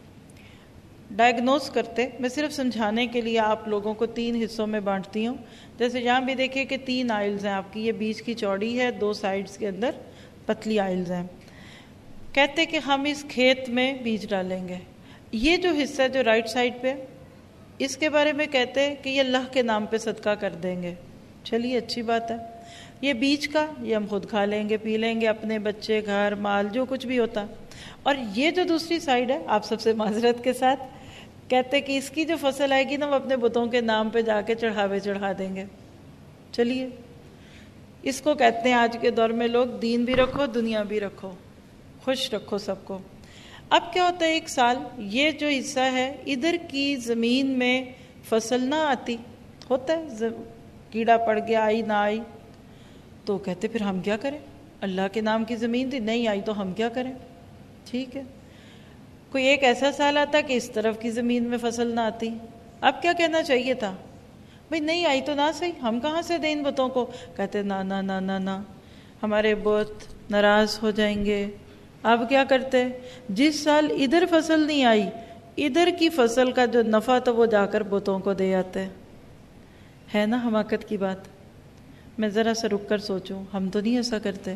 ڈائگنوز کرتے۔ میں صرف سمجھانے کے لیے آپ لوگوں کو تین حصوں میں بانٹتی ہوں، جیسے یہاں بھی دیکھیے کہ تین آئلز ہیں آپ کی، یہ بیچ کی چوڑی ہے، دو سائیڈز کے اندر پتلی آئلز ہیں۔ کہتے کہ ہم اس کھیت میں بیج ڈالیں گے، یہ جو حصہ جو رائٹ سائڈ پہ اس کے بارے میں کہتے کہ یہ اللہ کے نام پہ صدقہ کر دیں گے۔ چلیے اچھی بات ہے، یہ بیج کا یہ ہم خود کھا لیں گے، پی لیں گے، اپنے بچے، گھر، مال، جو کچھ بھی ہوتا۔ اور یہ جو دوسری سائڈ ہے آپ سب سے معذرت کے ساتھ کہتے کہ اس کی جو فصل آئے گی نا وہ اپنے بتوں کے نام پہ جا کے چڑھاوے چڑھا دیں گے۔ چلیے اس کو کہتے ہیں آج کے دور میں لوگ دین بھی رکھو دنیا بھی رکھو، خوش رکھو سب کو۔ اب کیا ہوتا ہے ایک سال یہ جو حصہ ہے ادھر کی زمین میں فصل نہ آتی، ہوتا ہے کیڑا پڑ گیا، آئی نہ آئی، تو کہتے پھر ہم کیا کریں، اللہ کے نام کی زمین تھی، نہیں آئی تو ہم کیا کریں۔ ٹھیک ہے، کوئی ایک ایسا سال آتا کہ اس طرف کی زمین میں فصل نہ آتی، اب کیا کہنا چاہیے تھا، بھئی نہیں آئی تو نہ صحیح، ہم کہاں سے دیں ان بتوں کو۔ کہتے نا نا نا نا نا ہمارے بت ناراض ہو جائیں گے۔ اب کیا کرتے، جس سال ادھر فصل نہیں آئی ادھر کی فصل کا جو نفع تو وہ جا کر بتوں کو دے آتے۔ ہے نا حماقت کی بات؟ میں ذرا سا رک کر سوچوں، ہم تو نہیں ایسا کرتے۔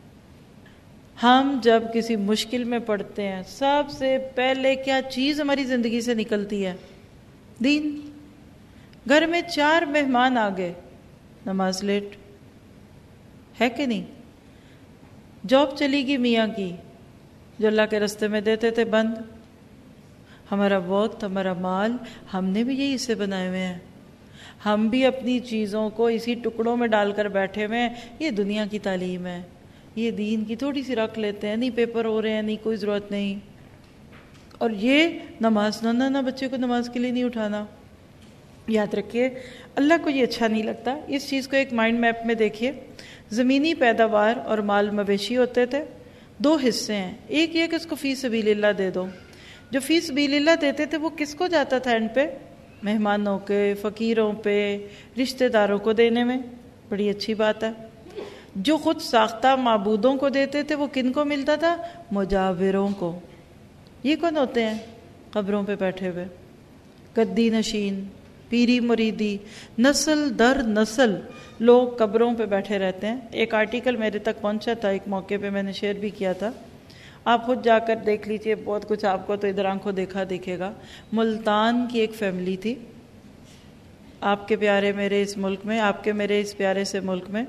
ہم جب کسی مشکل میں پڑتے ہیں سب سے پہلے کیا چیز ہماری زندگی سے نکلتی ہے؟ دین۔ گھر میں چار مہمان آ گئے، نماز لیٹ ہے کہ نہیں؟ جاب چلی گئی میاں کی جو اللہ کے راستے میں دیتے تھے بند، ہمارا وقت، ہمارا مال، ہم نے بھی یہی حصے بنائے ہوئے ہیں، ہم بھی اپنی چیزوں کو اسی ٹکڑوں میں ڈال کر بیٹھے ہوئے ہیں۔ یہ دنیا کی تعلیم ہے، یہ دین کی تھوڑی سی رکھ لیتے ہیں، نہیں پیپر ہو رہے ہیں، نہیں کوئی ضرورت نہیں، اور یہ نماز نہ نہ بچے کو نماز کے لیے نہیں اٹھانا۔ یاد رکھیے اللہ کو یہ اچھا نہیں لگتا۔ اس چیز کو ایک مائنڈ میپ میں دیکھیے، زمینی پیداوار اور مال مویشی ہوتے تھے، دو حصے ہیں، ایک یہ کہ اس کو فی سبیل اللہ دے دو، جو فی سبیل اللہ دیتے تھے وہ کس کو جاتا تھا اینڈ پہ؟ مہمانوں کے، فقیروں پہ، رشتہ داروں کو دینے میں، بڑی اچھی بات ہے۔ جو خود ساختہ معبودوں کو دیتے تھے وہ کن کو ملتا تھا؟ مجاوروں کو۔ یہ کون ہوتے ہیں؟ قبروں پہ بیٹھے ہوئے گدی نشین، پیری مریدی، نسل در نسل لوگ قبروں پہ بیٹھے رہتے ہیں۔ ایک آرٹیکل میرے تک پہنچا تھا ایک موقع پہ، میں نے شیئر بھی کیا تھا، آپ خود جا کر دیکھ لیجئے، بہت کچھ آپ کو تو ادھر آنکھوں دیکھا دکھے گا۔ ملتان کی ایک فیملی تھی، آپ کے پیارے میرے اس ملک میں، آپ کے میرے اس پیارے سے ملک میں،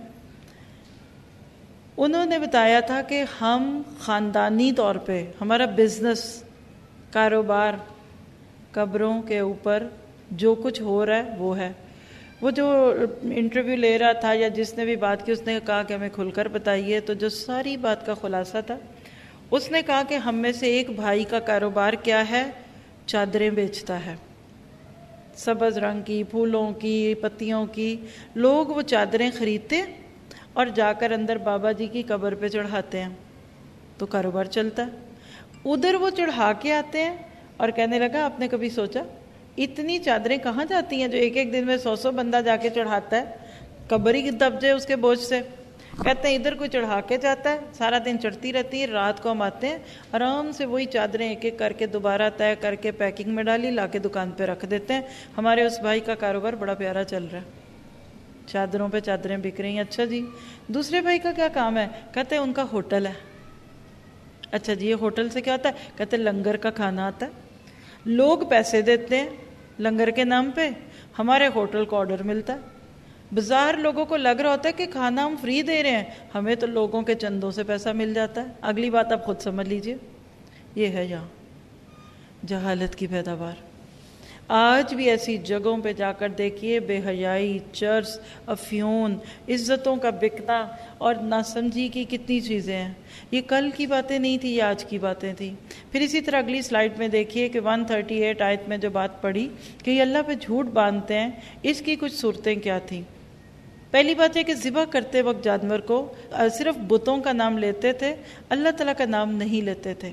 انہوں نے بتایا تھا کہ ہم خاندانی طور پہ ہمارا بزنس، کاروبار، قبروں کے اوپر جو کچھ ہو رہا ہے وہ ہے۔ وہ جو انٹرویو لے رہا تھا یا جس نے بھی بات کی اس نے کہا کہ ہمیں کھل کر بتائیے، تو جو ساری بات کا خلاصہ تھا اس نے کہا کہ ہم میں سے ایک بھائی کا کاروبار کیا ہے؟ چادریں بیچتا ہے، سبز رنگ کی، پھولوں کی، پتیوں کی، لوگ وہ چادریں خریدتے اور جا کر اندر بابا جی کی قبر پہ چڑھاتے ہیں، تو کاروبار چلتا ہے۔ ادھر وہ چڑھا کے آتے ہیں اور کہنے لگا آپ نے کبھی سوچا اتنی چادریں کہاں جاتی ہیں جو ایک ایک دن میں سو سو بندہ جا کے چڑھاتا ہے، قبر ہی دب جائے اس کے بوجھ سے. کہتے ہیں ادھر کوئی چڑھا کے جاتا ہے، سارا دن چڑھتی رہتی ہے، رات کو ہم آتے ہیں آرام سے وہی چادریں ایک ایک کر کے دوبارہ طے کر کے پیکنگ میں ڈالی لا کے دکان پہ رکھ دیتے ہیں. ہمارے اس بھائی کا کاروبار بڑا پیارا چل رہا ہے، چادروں پہ چادریں بک رہی ہیں. اچھا جی دوسرے بھائی کا کیا کام ہے؟ کہتے ہیں ان کا ہوٹل ہے. اچھا جی یہ ہوٹل سے کیا ہوتا ہے؟ کہتے ہیں لنگر کا کھانا آتا ہے، لوگ پیسے دیتے ہیں لنگر کے نام پہ، ہمارے ہوٹل کو آرڈر ملتا ہے. بازار لوگوں کو لگ رہا ہوتا ہے کہ کھانا ہم فری دے رہے ہیں، ہمیں تو لوگوں کے چندوں سے پیسہ مل جاتا ہے. اگلی بات آپ خود سمجھ لیجئے. یہ ہے یہاں جہالت کی پیداوار. آج بھی ایسی جگہوں پہ جا کر دیکھیے بے حیائی، چرس، افیون، عزتوں کا بکنا اور ناسمجھی کی کتنی چیزیں ہیں. یہ کل کی باتیں نہیں تھی، یہ آج کی باتیں تھیں. پھر اسی طرح اگلی سلائیڈ میں دیکھیے کہ ایک سو اڑتیس آیت میں جو بات پڑھی کہ یہ اللہ پہ جھوٹ باندھتے ہیں، اس کی کچھ صورتیں کیا تھیں. پہلی بات ہے کہ ذبح کرتے وقت جانور کو صرف بتوں کا نام لیتے تھے، اللہ تعالیٰ کا نام نہیں لیتے تھے.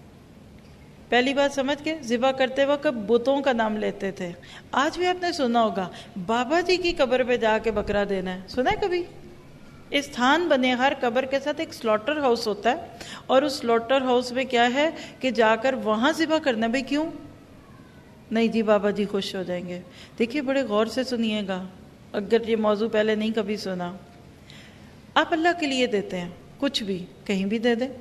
پہلی بات سمجھ کے ذبح کرتے وقت بتوں کا نام لیتے تھے. آج بھی آپ نے سنا ہوگا بابا جی کی قبر پہ جا کے بکرا دینا ہے، سنا ہے کبھی؟ استھان بنے، ہر قبر کے ساتھ ایک سلوٹر ہاؤس ہوتا ہے اور اس سلوٹر ہاؤس میں کیا ہے کہ جا کر وہاں ذبح کرنا. بھائی کیوں؟ نہیں جی بابا جی خوش ہو جائیں گے. دیکھیے بڑے غور سے سنیے گا اگر یہ موضوع پہلے نہیں کبھی سنا. آپ اللہ کے لیے دیتے ہیں کچھ بھی، کہیں بھی دے دیں،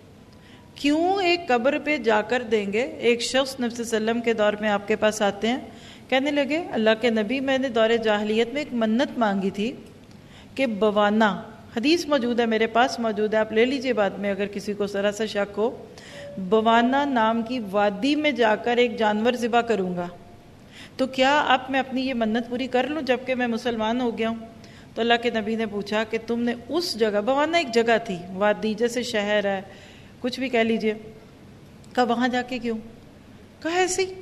کیوں ایک قبر پہ جا کر دیں گے؟ ایک شخص نبی صلی اللہ علیہ وسلم کے دور میں آپ کے پاس آتے ہیں، کہنے لگے اللہ کے نبی میں نے دور جاہلیت میں ایک منت مانگی تھی کہ بوانا، حدیث موجود ہے میرے پاس موجود ہے، آپ لے لیجئے بعد میں اگر کسی کو ذرا سا شک ہو. بوانا نام کی وادی میں جا کر ایک جانور ذبح کروں گا، تو کیا اب میں اپنی یہ منت پوری کر لوں جبکہ میں مسلمان ہو گیا ہوں؟ تو اللہ کے نبی نے پوچھا کہ تم نے اس جگہ، بوانا ایک جگہ تھی، وادی جیسے شہر ہے کچھ بھی کہہ لیجئے، کہا وہاں جا کے کیوں؟ کہا ایسے ہی،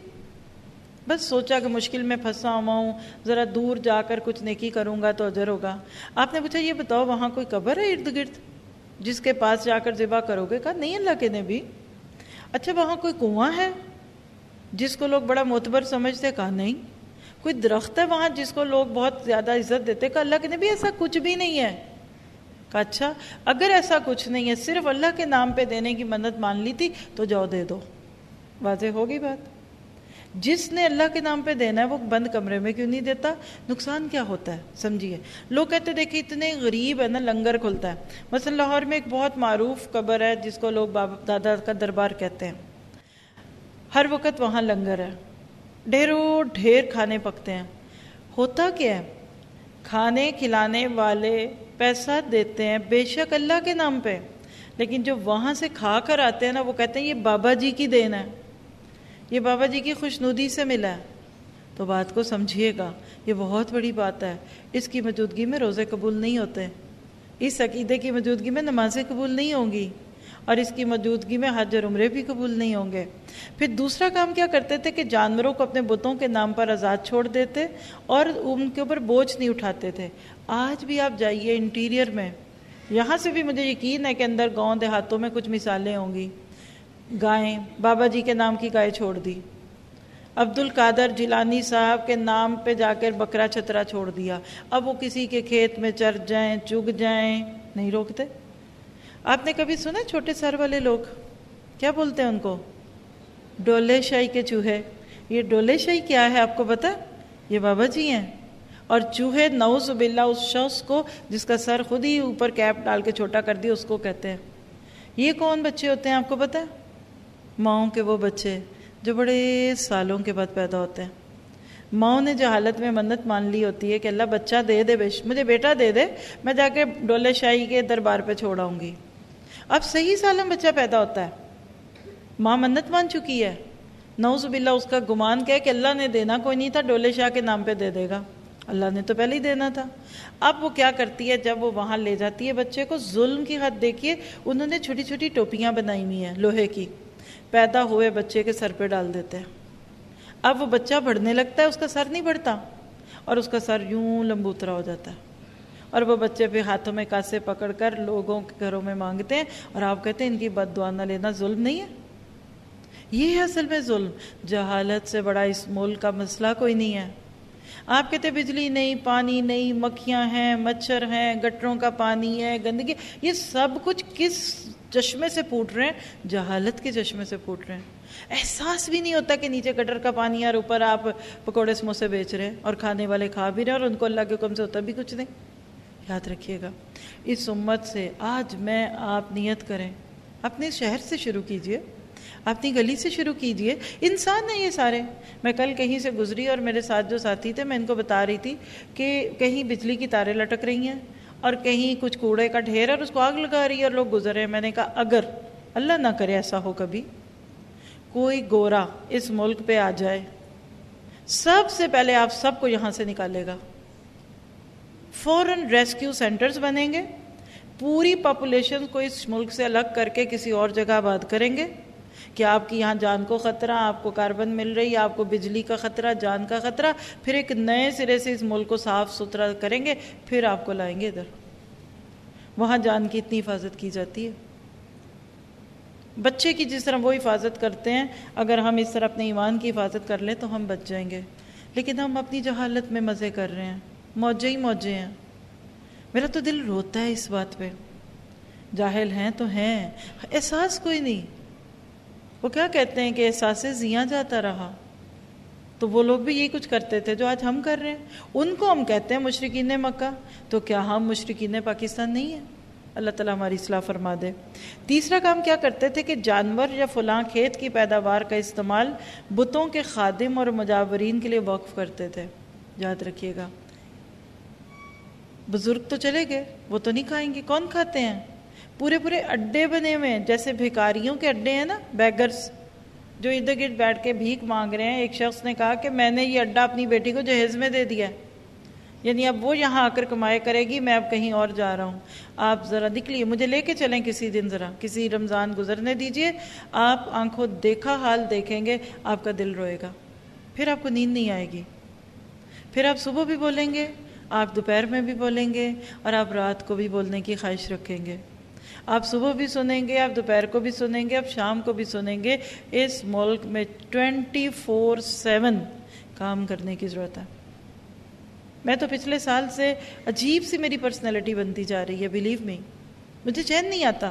بس سوچا کہ مشکل میں پھنسا ہوا ہوں، ذرا دور جا کر کچھ نیکی کروں گا تو اجر ہوگا. آپ نے پوچھا یہ بتاؤ وہاں کوئی قبر ہے ارد گرد جس کے پاس جا کر ذبح کرو گے؟ کہا نہیں اللہ کے نبی. اچھا وہاں کوئی کنواں ہے جس کو لوگ بڑا معتبر سمجھتے؟ کہا نہیں. کوئی درخت ہے وہاں جس کو لوگ بہت زیادہ عزت دیتے؟ کہا اللہ کے نبی ایسا کچھ بھی نہیں ہے. کہا اچھا اگر ایسا کچھ نہیں ہے، صرف اللہ کے نام پہ دینے کی منت مان لی تھی تو جاؤ دے دو. واضح ہوگی بات. جس نے اللہ کے نام پہ دینا ہے وہ بند کمرے میں کیوں نہیں دیتا؟ نقصان کیا ہوتا ہے سمجھیے. لوگ کہتے دیکھیں اتنے غریب ہے نا، لنگر کھلتا ہے. مثلا لاہور میں ایک بہت معروف قبر ہے جس کو لوگ بابا دادا کا دربار کہتے ہیں، ہر وقت وہاں لنگر ہے، ڈھیروں ڈھیر کھانے پکتے ہیں. ہوتا کیا ہے؟ کھانے کھلانے والے پیسہ دیتے ہیں بے شک اللہ کے نام پہ، لیکن جو وہاں سے کھا کر آتے ہیں نا وہ کہتے ہیں یہ بابا جی کی دین ہے، یہ بابا جی کی خوشنودی سے ملا ہے. تو بات کو سمجھیے گا، یہ بہت بڑی بات ہے. اس کی موجودگی میں روزے قبول نہیں ہوتے، اس عقیدے کی موجودگی میں نمازیں قبول نہیں ہوں گی، اور اس کی موجودگی میں حج اور عمرے بھی قبول نہیں ہوں گے. پھر دوسرا کام کیا کرتے تھے کہ جانوروں کو اپنے بتوں کے نام پر آزاد چھوڑ دیتے اور ان کے اوپر بوجھ نہیں اٹھاتے تھے. آج بھی آپ جائیے انٹیریئر میں، یہاں سے بھی مجھے یقین ہے کہ اندر گاؤں دیہاتوں میں کچھ مثالیں ہوں گی. گائیں، بابا جی کے نام کی گائے چھوڑ دی، عبد القادر جیلانی صاحب کے نام پہ جا کر بکرا چھترا چھوڑ دیا. اب وہ کسی کے کھیت میں چر جائیں چگ جائیں نہیں روکتے. آپ نے کبھی سنا چھوٹے سر والے لوگ کیا بولتے ہیں ان کو؟ ڈولے شاہی کے چوہے. یہ ڈولے شاہی کیا ہے آپ کو پتا؟ یہ بابا جی ہیں. اور چوہے نعوذ باللہ اس شخص کو جس کا سر خود ہی اوپر کیپ ڈال کے چھوٹا کر دیا اس کو کہتے ہیں. یہ کون بچے ہوتے ہیں آپ کو پتا؟ ماؤں کے وہ بچے جو بڑے سالوں کے بعد پیدا ہوتے ہیں. ماؤں نے جہالت میں منت مان لی ہوتی ہے کہ اللہ بچہ دے دے، مجھے بیٹا دے دے، میں جا کے ڈولے شاہی کے دربار پہ چھوڑاؤں گی. اب صحیح سالم بچہ پیدا ہوتا ہے، ماں منت مان چکی ہے، نعوذ باللہ اس کا گمان کیا کہ اللہ نے دینا کوئی نہیں تھا، ڈولے شاہ کے نام پہ دے دے گا، اللہ نے تو پہلے ہی دینا تھا. اب وہ کیا کرتی ہے جب وہ وہاں لے جاتی ہے بچے کو، ظلم کی حد دیکھیے، انہوں نے چھوٹی چھوٹی ٹوپیاں بنائی ہوئی ہیں لوہے کی، پیدا ہوئے بچے کے سر پہ ڈال دیتے ہیں. اب وہ بچہ بڑھنے لگتا ہے، اس کا سر نہیں بڑھتا اور اس کا سر یوں لمبوترا ہو جاتا ہے، اور وہ بچے پہ ہاتھوں میں کاسے پکڑ کر لوگوں کے گھروں میں مانگتے ہیں، اور آپ کہتے ہیں ان کی بد دعا نہ لینا ظلم نہیں ہے؟ یہ ہے اصل میں ظلم. جہالت سے بڑا اس ملک کا مسئلہ کوئی نہیں ہے. آپ کہتے بجلی نہیں، پانی نہیں، مکھیاں ہیں، مچھر ہیں، گٹروں کا پانی ہے، گندگی، یہ سب کچھ کس چشمے سے پھوٹ رہے ہیں؟ جہالت کے چشمے سے پھوٹ رہے ہیں. احساس بھی نہیں ہوتا کہ نیچے گٹر کا پانی ہے اور اوپر آپ پکوڑے سموسے بیچ رہے ہیں اور کھانے والے کھا بھی رہے ہیں اور ان کو اللہ کے حکم سے ہوتا بھی کچھ نہیں. یاد رکھیے گا اس امت سے آج میں آپ نیت کریں، اپنے شہر سے شروع کیجئے، اپنی گلی سے شروع کیجئے. انسان ہیں یہ سارے. میں کل کہیں سے گزری اور میرے ساتھ جو ساتھی تھے میں ان کو بتا رہی تھی کہ کہیں بجلی کی تاریں لٹک رہی ہیں اور کہیں کچھ کوڑے کا ڈھیر اور اس کو آگ لگا رہی ہے اور لوگ گزر رہے ہیں. میں نے کہا اگر اللہ نہ کرے ایسا ہو کبھی کوئی گورا اس ملک پہ آ جائے، سب سے پہلے آپ سب کو یہاں سے نکالے گا. فوراً ریسکیو سینٹرز بنیں گے، پوری پاپولیشن کو اس ملک سے الگ کر کے کسی اور جگہ آباد کریں گے کہ آپ کی یہاں جان کو خطرہ، آپ کو کاربن مل رہی ہے، آپ کو بجلی کا خطرہ، جان کا خطرہ. پھر ایک نئے سرے سے اس ملک کو صاف ستھرا کریں گے، پھر آپ کو لائیں گے ادھر. وہاں جان کی اتنی حفاظت کی جاتی ہے. بچے کی جس طرح وہ حفاظت کرتے ہیں، اگر ہم اس طرح اپنے ایمان کی حفاظت کر لیں تو ہم بچ جائیں گے. لیکن ہم اپنی جہالت میں مزے کر رہے ہیں، موجے ہی موجے ہیں. میرا تو دل روتا ہے اس بات پہ. جاہل ہیں تو ہیں، احساس کوئی نہیں. وہ کیا کہتے ہیں کہ احساس زیاں جاتا رہا. تو وہ لوگ بھی یہی کچھ کرتے تھے جو آج ہم کر رہے ہیں. ان کو ہم کہتے ہیں مشرکین مکہ، تو کیا ہم مشرکین پاکستان نہیں ہیں؟ اللہ تعالیٰ ہماری اصلاح فرما دے. تیسرا کام کیا کرتے تھے کہ جانور یا فلاں کھیت کی پیداوار کا استعمال بتوں کے خادم اور مجاورین کے لیے وقف کرتے تھے. یاد رکھیے گا بزرگ تو چلے گئے، وہ تو نہیں کھائیں گے. کون کھاتے ہیں؟ پورے پورے اڈے بنے ہوئے ہیں، جیسے بھکاریوں کے اڈے ہیں نا، بیگرز جو ارد گرد بیٹھ کے بھیک مانگ رہے ہیں. ایک شخص نے کہا کہ میں نے یہ اڈا اپنی بیٹی کو جہیز میں دے دیا ہے، یعنی اب وہ یہاں آ کر کمائے کرے گی، میں اب کہیں اور جا رہا ہوں. آپ ذرا نکلیے، مجھے لے کے چلیں کسی دن، ذرا کسی رمضان گزرنے دیجئے. آپ آنکھوں دیکھا حال دیکھیں گے، آپ کا دل روئے گا. پھر آپ کو نیند نہیں آئے گی. پھر آپ صبح بھی بولیں گے، آپ دوپہر میں بھی بولیں گے، اور آپ رات کو بھی بولنے کی خواہش رکھیں گے. آپ صبح بھی سنیں گے، آپ دوپہر کو بھی سنیں گے، آپ شام کو بھی سنیں گے. اس ملک میں ٹوینٹی فور سیون کام کرنے کی ضرورت ہے. میں تو پچھلے سال سے عجیب سی میری پرسنالٹی بنتی جا رہی ہے، بلیو می. مجھے چین نہیں آتا.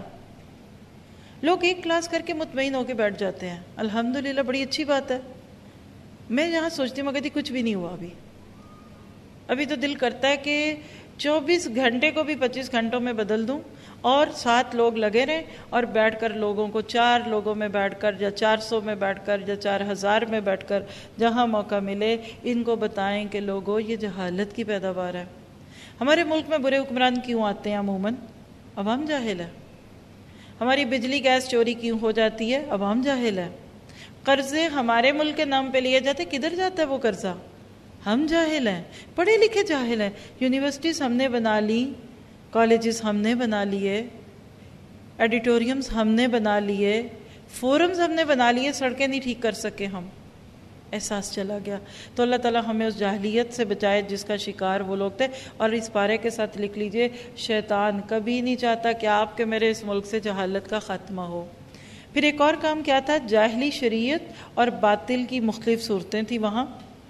لوگ ایک کلاس کر کے مطمئن ہو کے بیٹھ جاتے ہیں، الحمدللہ بڑی اچھی بات ہے. میں یہاں سوچتی ہوں، میں کہتی کچھ بھی نہیں ہوا ابھی. ابھی تو دل کرتا ہے کہ چوبیس گھنٹے کو بھی پچیس گھنٹوں میں بدل دوں اور سات لوگ لگے رہیں اور بیٹھ کر لوگوں کو، چار لوگوں میں بیٹھ کر یا چار سو میں بیٹھ کر یا چار ہزار میں بیٹھ کر جہاں موقع ملے ان کو بتائیں کہ لوگوں یہ جہالت کی پیداوار ہے. ہمارے ملک میں برے حکمران کیوں آتے ہیں؟ عموماً عوام جاہل ہے. ہماری بجلی گیس چوری کیوں ہو جاتی ہے؟ عوام جاہل ہے. قرضے ہمارے ملک کے نام پہ لیے جاتے، کدھر جاتا ہے وہ قرضہ؟ ہم جاہل ہیں، پڑھے لکھے جاہل ہیں. یونیورسٹیز ہم نے بنا لی، کالجز ہم نے بنا لیے، ایڈیٹوریم ہم نے بنا لیے، فورمز ہم نے بنا لیے، سڑکیں نہیں ٹھیک کر سکے ہم. احساس چلا گیا. تو اللہ تعالیٰ ہمیں اس جاہلیت سے بچائے جس کا شکار وہ لوگ تھے. اور اس پارے کے ساتھ لکھ لیجئے، شیطان کبھی نہیں چاہتا کہ آپ کے میرے اس ملک سے جہالت کا خاتمہ ہو. پھر ایک اور کام کیا تھا؟ جاہلی شریعت اور باطل کی مختلف صورتیں تھیں وہاں.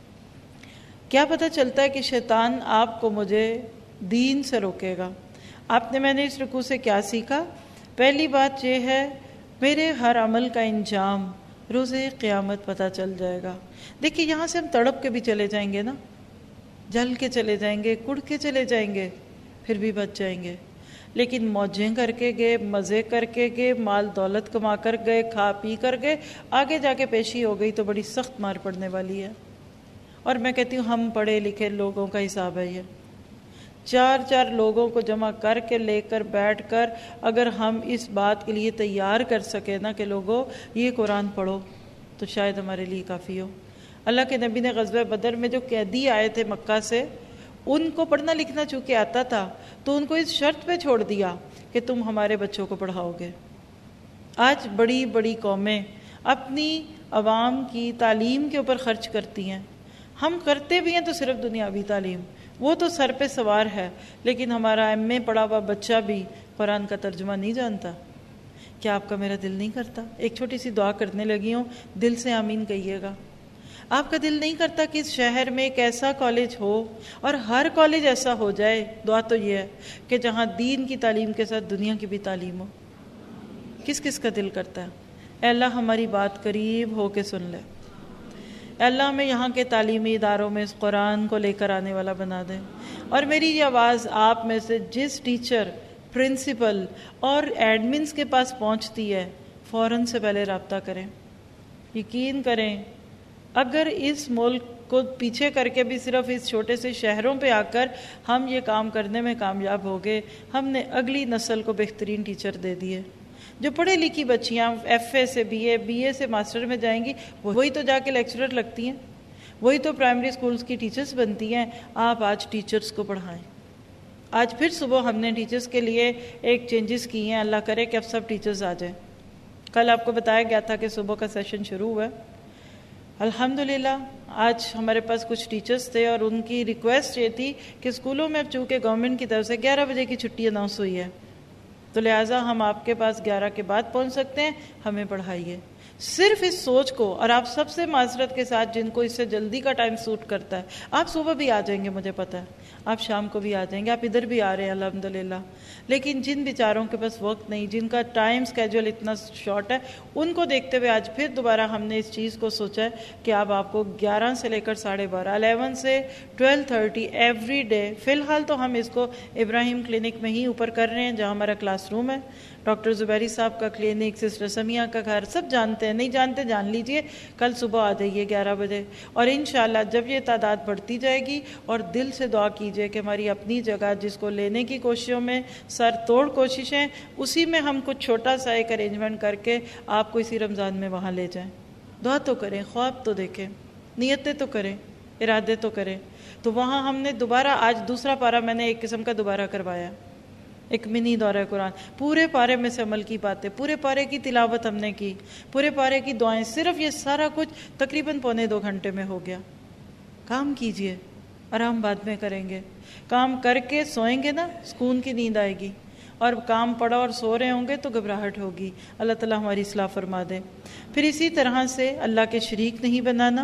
کیا پتہ چلتا ہے کہ شیطان آپ کو مجھے دین سے روکے گا. آپ نے میں نے اس رکوع سے کیا سیکھا؟ پہلی بات یہ ہے، میرے ہر عمل کا انجام روز قیامت پتہ چل جائے گا. دیکھیے یہاں سے ہم تڑپ کے بھی چلے جائیں گے نا، جل کے چلے جائیں گے، کڑ کے چلے جائیں گے، پھر بھی بچ جائیں گے. لیکن موجیں کر کے گئے، مزے کر کے گئے، مال دولت کما کر گئے، کھا پی کر گئے، آگے جا کے پیشی ہو گئی تو بڑی سخت مار پڑنے والی ہے. اور میں کہتی ہوں ہم پڑھے لکھے لوگوں کا حساب ہے یہ. چار چار لوگوں کو جمع کر کے لے کر بیٹھ کر اگر ہم اس بات کے لیے تیار کر سکے نا کہ لوگوں یہ قرآن پڑھو تو شاید ہمارے لیے کافی ہو. اللہ کے نبی نے غزوہ بدر میں جو قیدی آئے تھے مکہ سے، ان کو پڑھنا لکھنا چونکہ آتا تھا تو ان کو اس شرط پہ چھوڑ دیا کہ تم ہمارے بچوں کو پڑھاؤ گے. آج بڑی بڑی قومیں اپنی عوام کی تعلیم کے اوپر خرچ کرتی ہیں. ہم کرتے بھی ہیں تو صرف دنیاوی تعلیم، وہ تو سر پہ سوار ہے، لیکن ہمارا ایم اے پڑھا ہوا بچہ بھی قرآن کا ترجمہ نہیں جانتا. کیا آپ کا میرا دل نہیں کرتا؟ ایک چھوٹی سی دعا کرنے لگی ہوں، دل سے آمین کہیے گا۔ آپ کا دل نہیں کرتا کہ اس شہر میں ایک ایسا کالج ہو اور ہر کالج ایسا ہو جائے؟ دعا تو یہ ہے کہ جہاں دین کی تعلیم کے ساتھ دنیا کی بھی تعلیم ہو۔ کس کس کا دل کرتا ہے؟ اے اللہ ہماری بات قریب ہو کے سن لے۔ اے اللہ ہمیں یہاں کے تعلیمی اداروں میں اس قرآن کو لے کر آنے والا بنا دے، اور میری یہ آواز آپ میں سے جس ٹیچر، پرنسپل اور ایڈمنز کے پاس پہنچتی ہے فوراً سے پہلے رابطہ کریں۔ یقین کریں اگر اس ملک کو پیچھے کر کے بھی صرف اس چھوٹے سے شہروں پہ آ کر ہم یہ کام کرنے میں کامیاب ہو گئے، ہم نے اگلی نسل کو بہترین ٹیچر دے دیے۔ جو پڑھے لکھی بچیاں ایف اے سے بی اے بی اے سے ماسٹر میں جائیں گی، وہی تو جا کے لیکچرر لگتی ہیں، وہی تو پرائمری سکولز کی ٹیچرز بنتی ہیں۔ آپ آج ٹیچرز کو پڑھائیں۔ آج پھر صبح ہم نے ٹیچرز کے لیے ایک چینجز کی ہیں، اللہ کرے کہ اب سب ٹیچرز آ جائیں۔ کل آپ کو بتایا گیا تھا کہ صبح کا سیشن شروع ہوا ہے۔ الحمدللہ آج ہمارے پاس کچھ ٹیچرز تھے اور ان کی ریکویسٹ یہ تھی کہ اسکولوں میں اب چونکہ گورنمنٹ کی طرف سے گیارہ بجے کی چھٹی اناؤنس ہوئی ہے، تو لہٰذا ہم آپ کے پاس گیارہ کے بعد پہنچ سکتے ہیں، ہمیں پڑھائیے۔ صرف اس سوچ کو، اور آپ سب سے معذرت کے ساتھ جن کو اس سے جلدی کا ٹائم سوٹ کرتا ہے، آپ صبح بھی آ جائیں گے، مجھے پتہ ہے آپ شام کو بھی آ جائیں گے، آپ ادھر بھی آ رہے ہیں الحمدللہ، لیکن جن بیچاروں کے پاس وقت نہیں، جن کا ٹائم سکیجول اتنا شارٹ ہے، ان کو دیکھتے ہوئے آج پھر دوبارہ ہم نے اس چیز کو سوچا ہے کہ اب آپ کو گیارہ سے لے کر ساڑھے بارہ الیون سے ٹویلو تھرٹی ایوری ڈے، فی الحال تو ہم اس کو ابراہیم کلینک میں ہی اوپر کر رہے ہیں جہاں ہمارا کلاس روم ہے، ڈاکٹر زبیری صاحب کا کلینک، سسٹر سمیہ کا گھر، سب جانتے ہیں، نہیں جانتے جان لیجئے، کل صبح آ جائیے گیارہ بجے، اور انشاءاللہ جب یہ تعداد بڑھتی جائے گی، اور دل سے دعا کیجئے کہ ہماری اپنی جگہ جس کو لینے کی کوششوں میں سر توڑ کوششیں، اسی میں ہم کچھ چھوٹا سا ایک ارینجمنٹ کر کے آپ کو اسی رمضان میں وہاں لے جائیں۔ دعا تو کریں، خواب تو دیکھیں، نیتیں تو کریں، ارادے تو کریں۔ تو وہاں ہم نے دوبارہ آج دوسرا پارہ میں نے ایک قسم کا دوبارہ کروایا، ایک منی دورہ قرآن، پورے پارے میں سے عمل کی باتیں، پورے پارے کی تلاوت ہم نے کی، پورے پارے کی دعائیں، صرف یہ سارا کچھ تقریباً پونے دو گھنٹے میں ہو گیا۔ کام کیجئے، آرام بعد میں کریں گے، کام کر کے سوئیں گے نا سکون کی نیند آئے گی، اور کام پڑا اور سو رہے ہوں گے تو گھبراہٹ ہوگی۔ اللہ تعالیٰ ہماری اصلاح فرما دے۔ پھر اسی طرح سے اللہ کے شریک نہیں بنانا،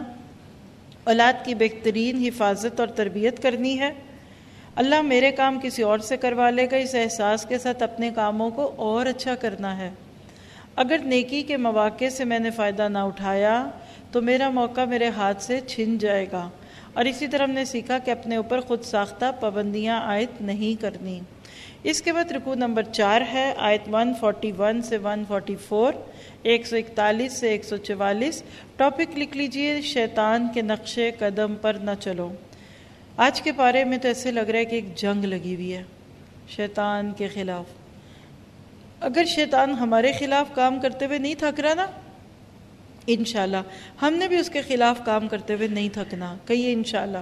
اولاد کی بہترین حفاظت اور تربیت کرنی ہے۔ اللہ میرے کام کسی اور سے کروا لے گا، اس احساس کے ساتھ اپنے کاموں کو اور اچھا کرنا ہے۔ اگر نیکی کے مواقع سے میں نے فائدہ نہ اٹھایا تو میرا موقع میرے ہاتھ سے چھن جائے گا۔ اور اسی طرح ہم نے سیکھا کہ اپنے اوپر خود ساختہ پابندیاں عائد نہیں کرنی۔ اس کے بعد رکوع نمبر چار ہے، آیت ایک سو اکیالیس سے ایک سو چوالیس، ایک سو اکتالیس سے ایک سو چوالیس۔ ٹاپک لکھ لیجئے، شیطان کے نقش قدم پر نہ چلو۔ آج کے پارے میں تو ایسے لگ رہا ہے کہ ایک جنگ لگی ہوئی ہے شیطان کے خلاف۔ اگر شیطان ہمارے خلاف کام کرتے ہوئے نہیں تھک رہا نا، انشاءاللہ ہم نے بھی اس کے خلاف کام کرتے ہوئے نہیں تھکنا۔ کہیے انشاءاللہ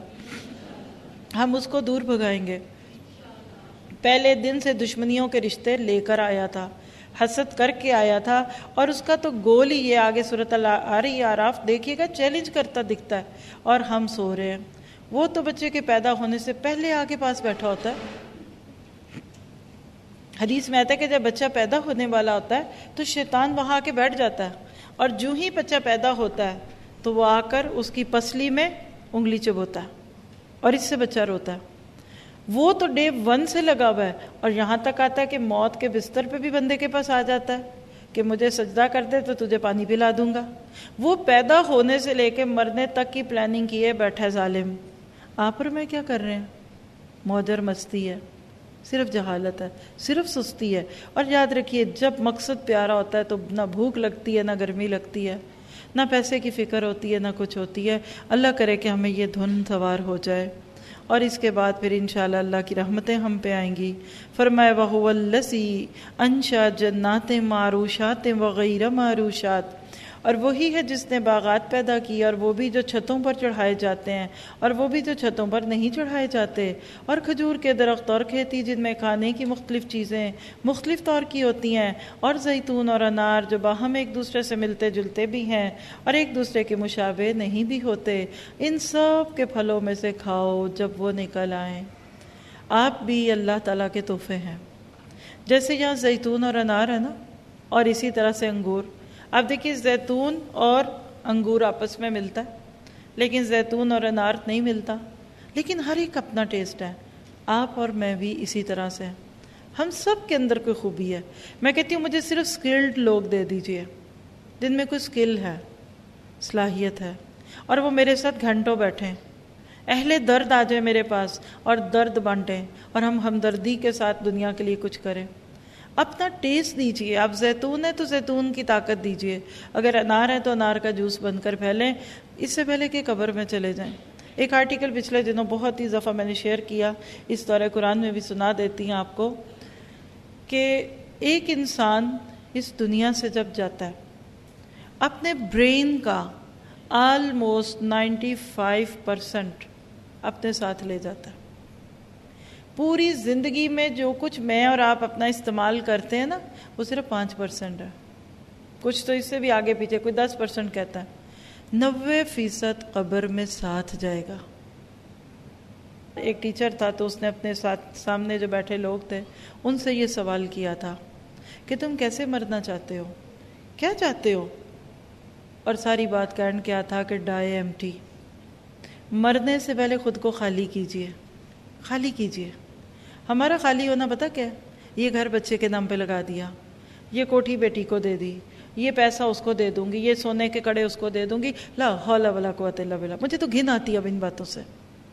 ہم اس کو دور بھگائیں گے۔ پہلے دن سے دشمنیوں کے رشتے لے کر آیا تھا، حسد کر کے آیا تھا، اور اس کا تو گول ہی یہ آگے سورۃ آ رہی ہے آراف، دیکھیے گا چیلنج کرتا دکھتا ہے، اور ہم سو رہے ہیں۔ وہ تو بچے کے پیدا ہونے سے پہلے آگے پاس بیٹھا ہوتا ہے۔ حدیث میں آتا ہے کہ جب بچہ پیدا ہونے والا ہوتا ہے تو شیطان وہاں آ کے بیٹھ جاتا ہے، اور جو ہی بچہ پیدا ہوتا ہے تو وہ آ کر اس کی پسلی میں انگلی چبوتا ہے، اور اس سے بچہ روتا ہے۔ وہ تو ڈے ون سے لگا ہوا ہے، اور یہاں تک آتا ہے کہ موت کے بستر پہ بھی بندے کے پاس آ جاتا ہے کہ مجھے سجدہ کر دے تو تجھے پانی پلا دوں گا۔ وہ پیدا ہونے سے لے کے مرنے تک کی پلاننگ کیے بیٹھا ہے ظالم۔ آپ اور میں کیا کر رہے ہیں؟ موج اور مستی ہے، صرف جہالت ہے، صرف سستی ہے۔ اور یاد رکھیے جب مقصد پیارا ہوتا ہے تو نہ بھوک لگتی ہے، نہ گرمی لگتی ہے، نہ پیسے کی فکر ہوتی ہے، نہ کچھ ہوتی ہے۔ اللہ کرے کہ ہمیں یہ دھن سوار ہو جائے، اور اس کے بعد پھر انشاءاللہ اللہ کی رحمتیں ہم پہ آئیں گی۔ فرمایا وَهُوَ الَّذِي أَنشَأَ جَنَّاتٍ مَّعْرُوشَاتٍ وَغَيْرَ مَعْرُوشَاتٍ، اور وہی ہے جس نے باغات پیدا کی، اور وہ بھی جو چھتوں پر چڑھائے جاتے ہیں، اور وہ بھی جو چھتوں پر نہیں چڑھائے جاتے، اور کھجور کے درخت اور کھیتی جن میں کھانے کی مختلف چیزیں مختلف طور کی ہوتی ہیں، اور زیتون اور انار جو باہم ایک دوسرے سے ملتے جلتے بھی ہیں اور ایک دوسرے کے مشابہ نہیں بھی ہوتے، ان سب کے پھلوں میں سے کھاؤ جب وہ نکل آئیں۔ آپ بھی اللہ تعالیٰ کے تحفے ہیں۔ جیسے یہاں زیتون اور انار ہے نا، اور اسی طرح سے انگور. اب دیکھیے زیتون اور انگور آپس میں ملتا ہے لیکن زیتون اور انار نہیں ملتا, لیکن ہر ایک اپنا ٹیسٹ ہے. آپ اور میں بھی اسی طرح سے ہیں, ہم سب کے اندر کوئی خوبی ہے. میں کہتی ہوں مجھے صرف سکلڈ لوگ دے دیجئے جن میں کوئی سکل ہے, صلاحیت ہے, اور وہ میرے ساتھ گھنٹوں بیٹھیں, اہل درد آ جائے میرے پاس اور درد بانٹیں اور ہم ہمدردی کے ساتھ دنیا کے لیے کچھ کریں. اپنا ٹیسٹ دیجئے. آپ زیتون ہے تو زیتون کی طاقت دیجئے, اگر انار ہے تو انار کا جوس بن کر پھیلیں اس سے پہلے کہ قبر میں چلے جائیں. ایک آرٹیکل پچھلے دنوں بہت ہی دفعہ میں نے شیئر کیا, اس دورہ قرآن میں بھی سنا دیتی ہیں آپ کو, کہ ایک انسان اس دنیا سے جب جاتا ہے اپنے برین کا آلموسٹ نائنٹی فائیو پرسنٹ اپنے ساتھ لے جاتا ہے. پوری زندگی میں جو کچھ میں اور آپ اپنا استعمال کرتے ہیں نا وہ صرف پانچ پرسنٹ ہے, کچھ تو اس سے بھی آگے پیچھے, کوئی دس پرسنٹ کہتا ہے. نوے فیصد قبر میں ساتھ جائے گا. ایک ٹیچر تھا تو اس نے اپنے ساتھ سامنے جو بیٹھے لوگ تھے ان سے یہ سوال کیا تھا کہ تم کیسے مرنا چاہتے ہو, کیا چاہتے ہو؟ اور ساری بات کا اینڈ کیا تھا کہ ڈائی ایمٹی, مرنے سے پہلے خود کو خالی کیجئے, خالی کیجئے. ہمارا خالی ہونا پتہ کیا ہے؟ یہ گھر بچے کے نام پہ لگا دیا, یہ کوٹھی بیٹی کو دے دی, یہ پیسہ اس کو دے دوں گی, یہ سونے کے کڑے اس کو دے دوں گی, لا حول ولا قوت الا باللہ. مجھے تو گھن آتی ہے اب ان باتوں سے.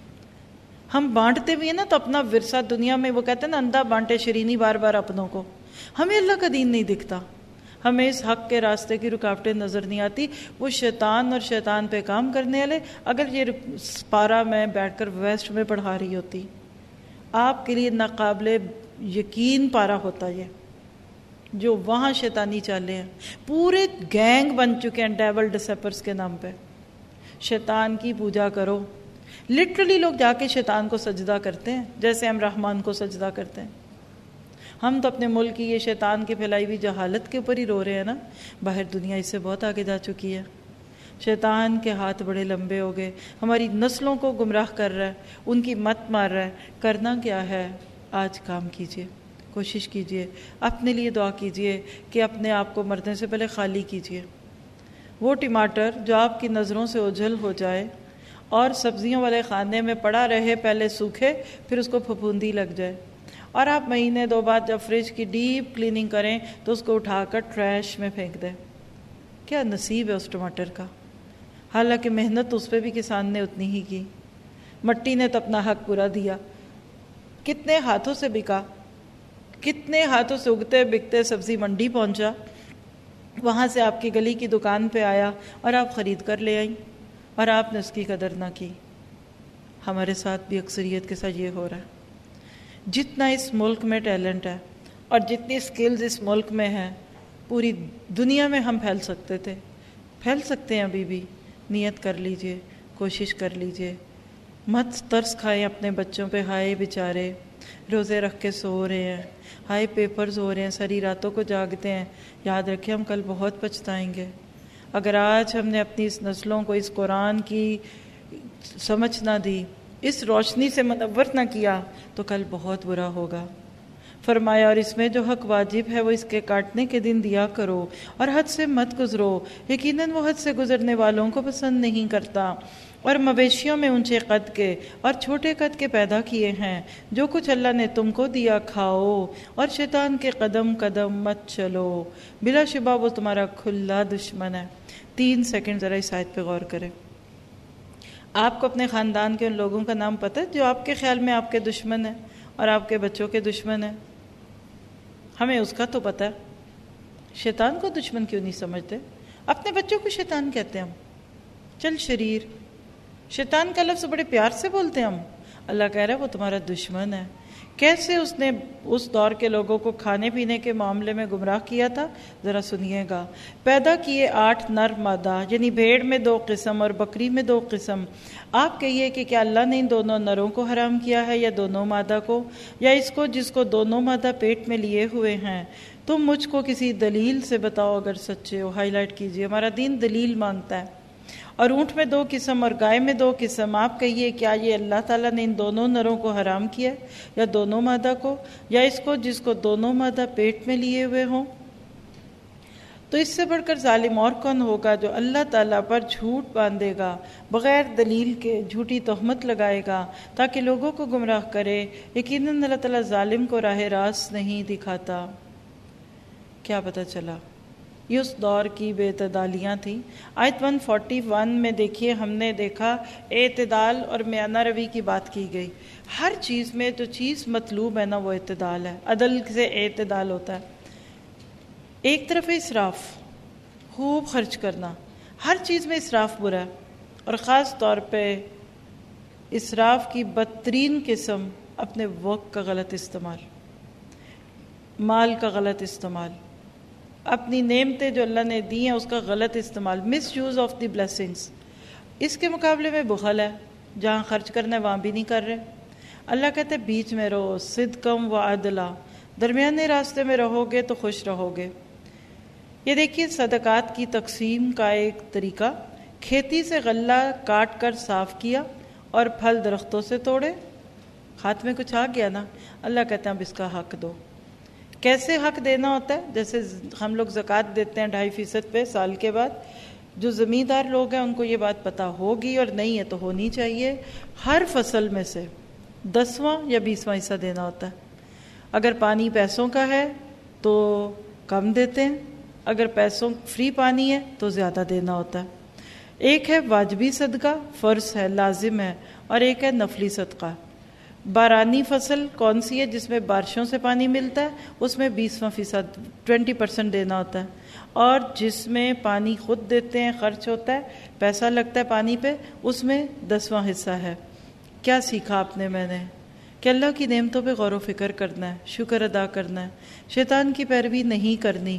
ہم بانٹتے بھی ہیں نا تو اپنا ورثہ دنیا میں, وہ کہتے ہیں نا اندھا بانٹے شرینی بار بار اپنوں کو. ہمیں اللہ کا دین نہیں دکھتا, ہمیں اس حق کے راستے کی رکاوٹیں نظر نہیں آتی. وہ شیطان اور شیطان پہ کام کرنے والے, اگر یہ پارا میں بیٹھ کر ویسٹ میں پڑھا رہی ہوتی آپ کے لیے ناقابل یقین پارا ہوتا یہ, جو وہاں شیطانی چالے ہیں. پورے گینگ بن چکے ہیں ڈیول ڈسپرس کے نام پہ. شیطان کی پوجا کرو. لٹرلی لوگ جا کے شیطان کو سجدہ کرتے ہیں جیسے ہم رحمان کو سجدہ کرتے ہیں. ہم تو اپنے ملک کی یہ شیطان کی پھیلائی ہوئی جہالت کے اوپر ہی رو رہے ہیں نا, باہر دنیا اس سے بہت آگے جا چکی ہے. شیطان کے ہاتھ بڑے لمبے ہو گئے, ہماری نسلوں کو گمراہ کر رہا ہے, ان کی مت مار رہا ہے. کرنا کیا ہے؟ آج کام کیجئے, کوشش کیجئے, اپنے لیے دعا کیجئے کہ اپنے آپ کو مرنے سے پہلے خالی کیجئے. وہ ٹماٹر جو آپ کی نظروں سے اوجھل ہو جائے اور سبزیوں والے خانے میں پڑا رہے, پہلے سوکھے پھر اس کو پھپھوندی لگ جائے, اور آپ مہینے دو بعد جب فریج کی ڈیپ کلیننگ کریں تو اس کو اٹھا کر ٹریش میں پھینک دیں. کیا نصیب ہے اس ٹماٹر کا, حالانکہ محنت اس پہ بھی کسان نے اتنی ہی کی. مٹی نے تو اپنا حق پورا دیا. کتنے ہاتھوں سے بکا, کتنے ہاتھوں سے اگتے بکتے سبزی منڈی پہنچا, وہاں سے آپ کی گلی کی دکان پہ آیا اور آپ خرید کر لے آئیں, اور آپ نے اس کی قدر نہ کی. ہمارے ساتھ بھی اکثریت کے ساتھ یہ ہو رہا ہے. جتنا اس ملک میں ٹیلنٹ ہے اور جتنی سکلز اس ملک میں ہیں, پوری دنیا میں ہم پھیل سکتے تھے, پھیل سکتے ہیں ابھی بھی. نیت کر لیجئے, کوشش کر لیجئے. مت ترس کھائیں اپنے بچوں پہ, ہائے بیچارے روزے رکھ کے سو رہے ہیں, ہائے پیپرز ہو رہے ہیں, ساری راتوں کو جاگتے ہیں. یاد رکھیں ہم کل بہت پچھتائیں گے. اگر آج ہم نے اپنی اس نسلوں کو اس قرآن کی سمجھ نہ دی, اس روشنی سے منور نہ کیا, تو کل بہت برا ہوگا. فرمایا اور اس میں جو حق واجب ہے وہ اس کے کاٹنے کے دن دیا کرو, اور حد سے مت گزرو, یقیناً وہ حد سے گزرنے والوں کو پسند نہیں کرتا. اور مویشیوں میں اونچے قد کے اور چھوٹے قد کے پیدا کیے ہیں, جو کچھ اللہ نے تم کو دیا کھاؤ, اور شیطان کے قدم قدم مت چلو, بلا شبہ وہ تمہارا کھلا دشمن ہے. تین سیکنڈ ذرا اس آیت پہ غور کریں. آپ کو اپنے خاندان کے ان لوگوں کا نام پتہ ہے جو آپ کے خیال میں آپ کے دشمن ہیں اور آپ کے بچوں کے دشمن ہیں؟ ہمیں اس کا تو پتہ ہے. شیطان کو دشمن کیوں نہیں سمجھتے؟ اپنے بچوں کو شیطان کہتے ہیں ہم. چل شریر, شیطان کا لفظ بڑے پیار سے بولتے ہیں ہم. اللہ کہہ رہا ہے وہ تمہارا دشمن ہے. کیسے اس نے اس دور کے لوگوں کو کھانے پینے کے معاملے میں گمراہ کیا تھا, ذرا سنیے گا. پیدا کیے آٹھ نر مادہ, یعنی بھیڑ میں دو قسم اور بکری میں دو قسم. آپ کہیے کہ کیا اللہ نے ان دونوں نروں کو حرام کیا ہے یا دونوں مادہ کو, یا اس کو جس کو دونوں مادہ پیٹ میں لیے ہوئے ہیں؟ تم مجھ کو کسی دلیل سے بتاؤ اگر سچے ہو. ہائی لائٹ کیجئے, ہمارا دین دلیل مانگتا ہے. اور اونٹ میں دو قسم اور گائے میں دو قسم. آپ کہیے کیا یہ اللہ تعالیٰ نے ان دونوں نروں کو حرام کیا یا دونوں مادہ کو, یا اس کو جس کو دونوں مادہ پیٹ میں لیے ہوئے ہوں؟ تو اس سے بڑھ کر ظالم اور کون ہوگا جو اللہ تعالیٰ پر جھوٹ باندھے گا، بغیر دلیل کے جھوٹی تہمت لگائے گا تاکہ لوگوں کو گمراہ کرے۔ یقیناً اللہ تعالیٰ ظالم کو راہ راست نہیں دکھاتا۔ کیا پتہ چلا؟ یہ اس دور کی بے اعتدالیاں تھیں۔ آیت ایک سو اکیالیس میں دیکھیے، ہم نے دیکھا اعتدال اور میانہ روی کی بات کی گئی۔ ہر چیز میں جو چیز مطلوب ہے نا وہ اعتدال ہے، عدل سے اعتدال ہوتا ہے۔ ایک طرف ہے اسراف، خوب خرچ کرنا، ہر چیز میں اسراف برا ہے، اور خاص طور پہ اسراف کی بدترین قسم اپنے وقت کا غلط استعمال، مال کا غلط استعمال، اپنی نعمتیں جو اللہ نے دی ہیں اس کا غلط استعمال، misuse of the blessings. اس کے مقابلے میں بخل ہے، جہاں خرچ کرنا ہے وہاں بھی نہیں کر رہے۔ اللہ کہتے ہیں بیچ میں رہو، صدقم و عدلا، درمیانے راستے میں رہو گے تو خوش رہو گے۔ یہ دیکھیے صدقات کی تقسیم کا ایک طریقہ، کھیتی سے غلہ کاٹ کر صاف کیا اور پھل درختوں سے توڑے، ہاتھ میں کچھ آ گیا نا، اللہ کہتے ہیں اب اس کا حق دو۔ کیسے حق دینا ہوتا ہے؟ جیسے ہم لوگ زکوٰۃ دیتے ہیں ڈھائی فیصد پہ سال کے بعد، جو زمیندار لوگ ہیں ان کو یہ بات پتہ ہوگی، اور نہیں ہے تو ہونی چاہیے، ہر فصل میں سے دسواں یا بیسواں حصہ دینا ہوتا ہے۔ اگر پانی پیسوں کا ہے تو کم دیتے ہیں، اگر پیسوں فری پانی ہے تو زیادہ دینا ہوتا ہے۔ ایک ہے واجبی صدقہ، فرض ہے، لازم ہے، اور ایک ہے نفلی صدقہ۔ بارانی فصل کون سی ہے؟ جس میں بارشوں سے پانی ملتا ہے، اس میں بیسواں فیصد ٹوینٹی پرسنٹ دینا ہوتا ہے، اور جس میں پانی خود دیتے ہیں، خرچ ہوتا ہے، پیسہ لگتا ہے پانی پہ، اس میں دسواں حصہ ہے۔ کیا سیکھا آپ نے؟ میں نے کہ اللہ کی نعمتوں پہ غور و فکر کرنا ہے، شکر ادا کرنا ہے، شیطان کی پیروی نہیں کرنی۔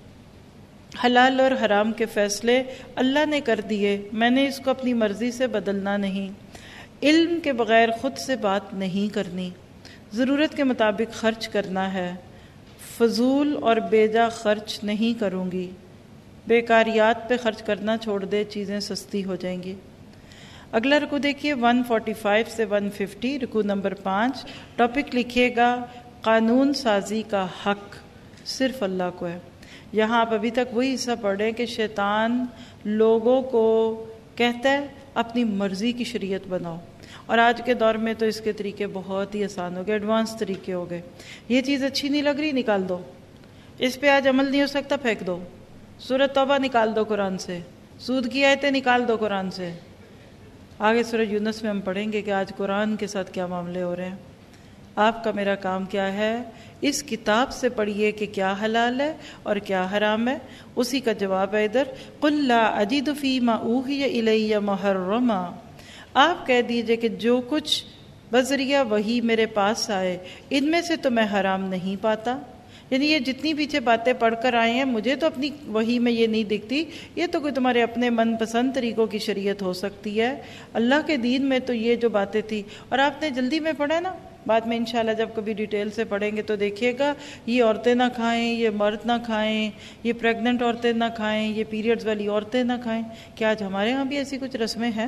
حلال اور حرام کے فیصلے اللہ نے کر دیے، میں نے اس کو اپنی مرضی سے بدلنا نہیں۔ علم کے بغیر خود سے بات نہیں کرنی، ضرورت کے مطابق خرچ کرنا ہے، فضول اور بیجا خرچ نہیں کروں گی۔ بیکاریات پہ خرچ کرنا چھوڑ دے، چیزیں سستی ہو جائیں گی۔ اگلا رکوع دیکھیے ایک سو پچاس سے ایک سو پچاس، رکوع نمبر پانچ، ٹاپک لکھیے گا قانون سازی کا حق صرف اللہ کو ہے۔ یہاں آپ ابھی تک وہی حصہ پڑھ رہے ہیں کہ شیطان لوگوں کو کہتا ہے اپنی مرضی کی شریعت بناؤ، اور آج کے دور میں تو اس کے طریقے بہت ہی آسان ہو گئے، ایڈوانس طریقے ہو گئے۔ یہ چیز اچھی نہیں لگ رہی، نکال دو، اس پہ آج عمل نہیں ہو سکتا، پھینک دو۔ سورۃ توبہ نکال دو قرآن سے، سود کی آیتیں نکال دو قرآن سے۔ آگے سورہ یونس میں ہم پڑھیں گے کہ آج قرآن کے ساتھ کیا معاملے ہو رہے ہیں۔ آپ کا میرا کام کیا ہے؟ اس کتاب سے پڑھیے کہ کیا حلال ہے اور کیا حرام ہے، اسی کا جواب ہے ادھر، قُلْ لَا أَجِدُ فِي مَا أُوحِيَ إِلَيَّ مُحَرَّمًا۔ آپ کہہ دیجئے کہ جو کچھ بذریعہ وحی میرے پاس آئے ان میں سے تو میں حرام نہیں پاتا۔ یعنی یہ جتنی پیچھے باتیں پڑھ کر آئے ہیں، مجھے تو اپنی وحی میں یہ نہیں دکھتی، یہ تو کوئی تمہارے اپنے من پسند طریقوں کی شریعت ہو سکتی ہے۔ اللہ کے دین میں تو یہ جو باتیں تھی، اور آپ نے جلدی میں پڑھا نا، بعد میں انشاءاللہ جب کبھی ڈیٹیل سے پڑھیں گے تو دیکھیے گا یہ عورتیں نہ کھائیں، یہ مرد نہ کھائیں، یہ پریگننٹ عورتیں نہ کھائیں، یہ پیریڈز والی عورتیں نہ کھائیں۔ کیا آج ہمارے ہاں بھی ایسی کچھ رسمیں ہیں؟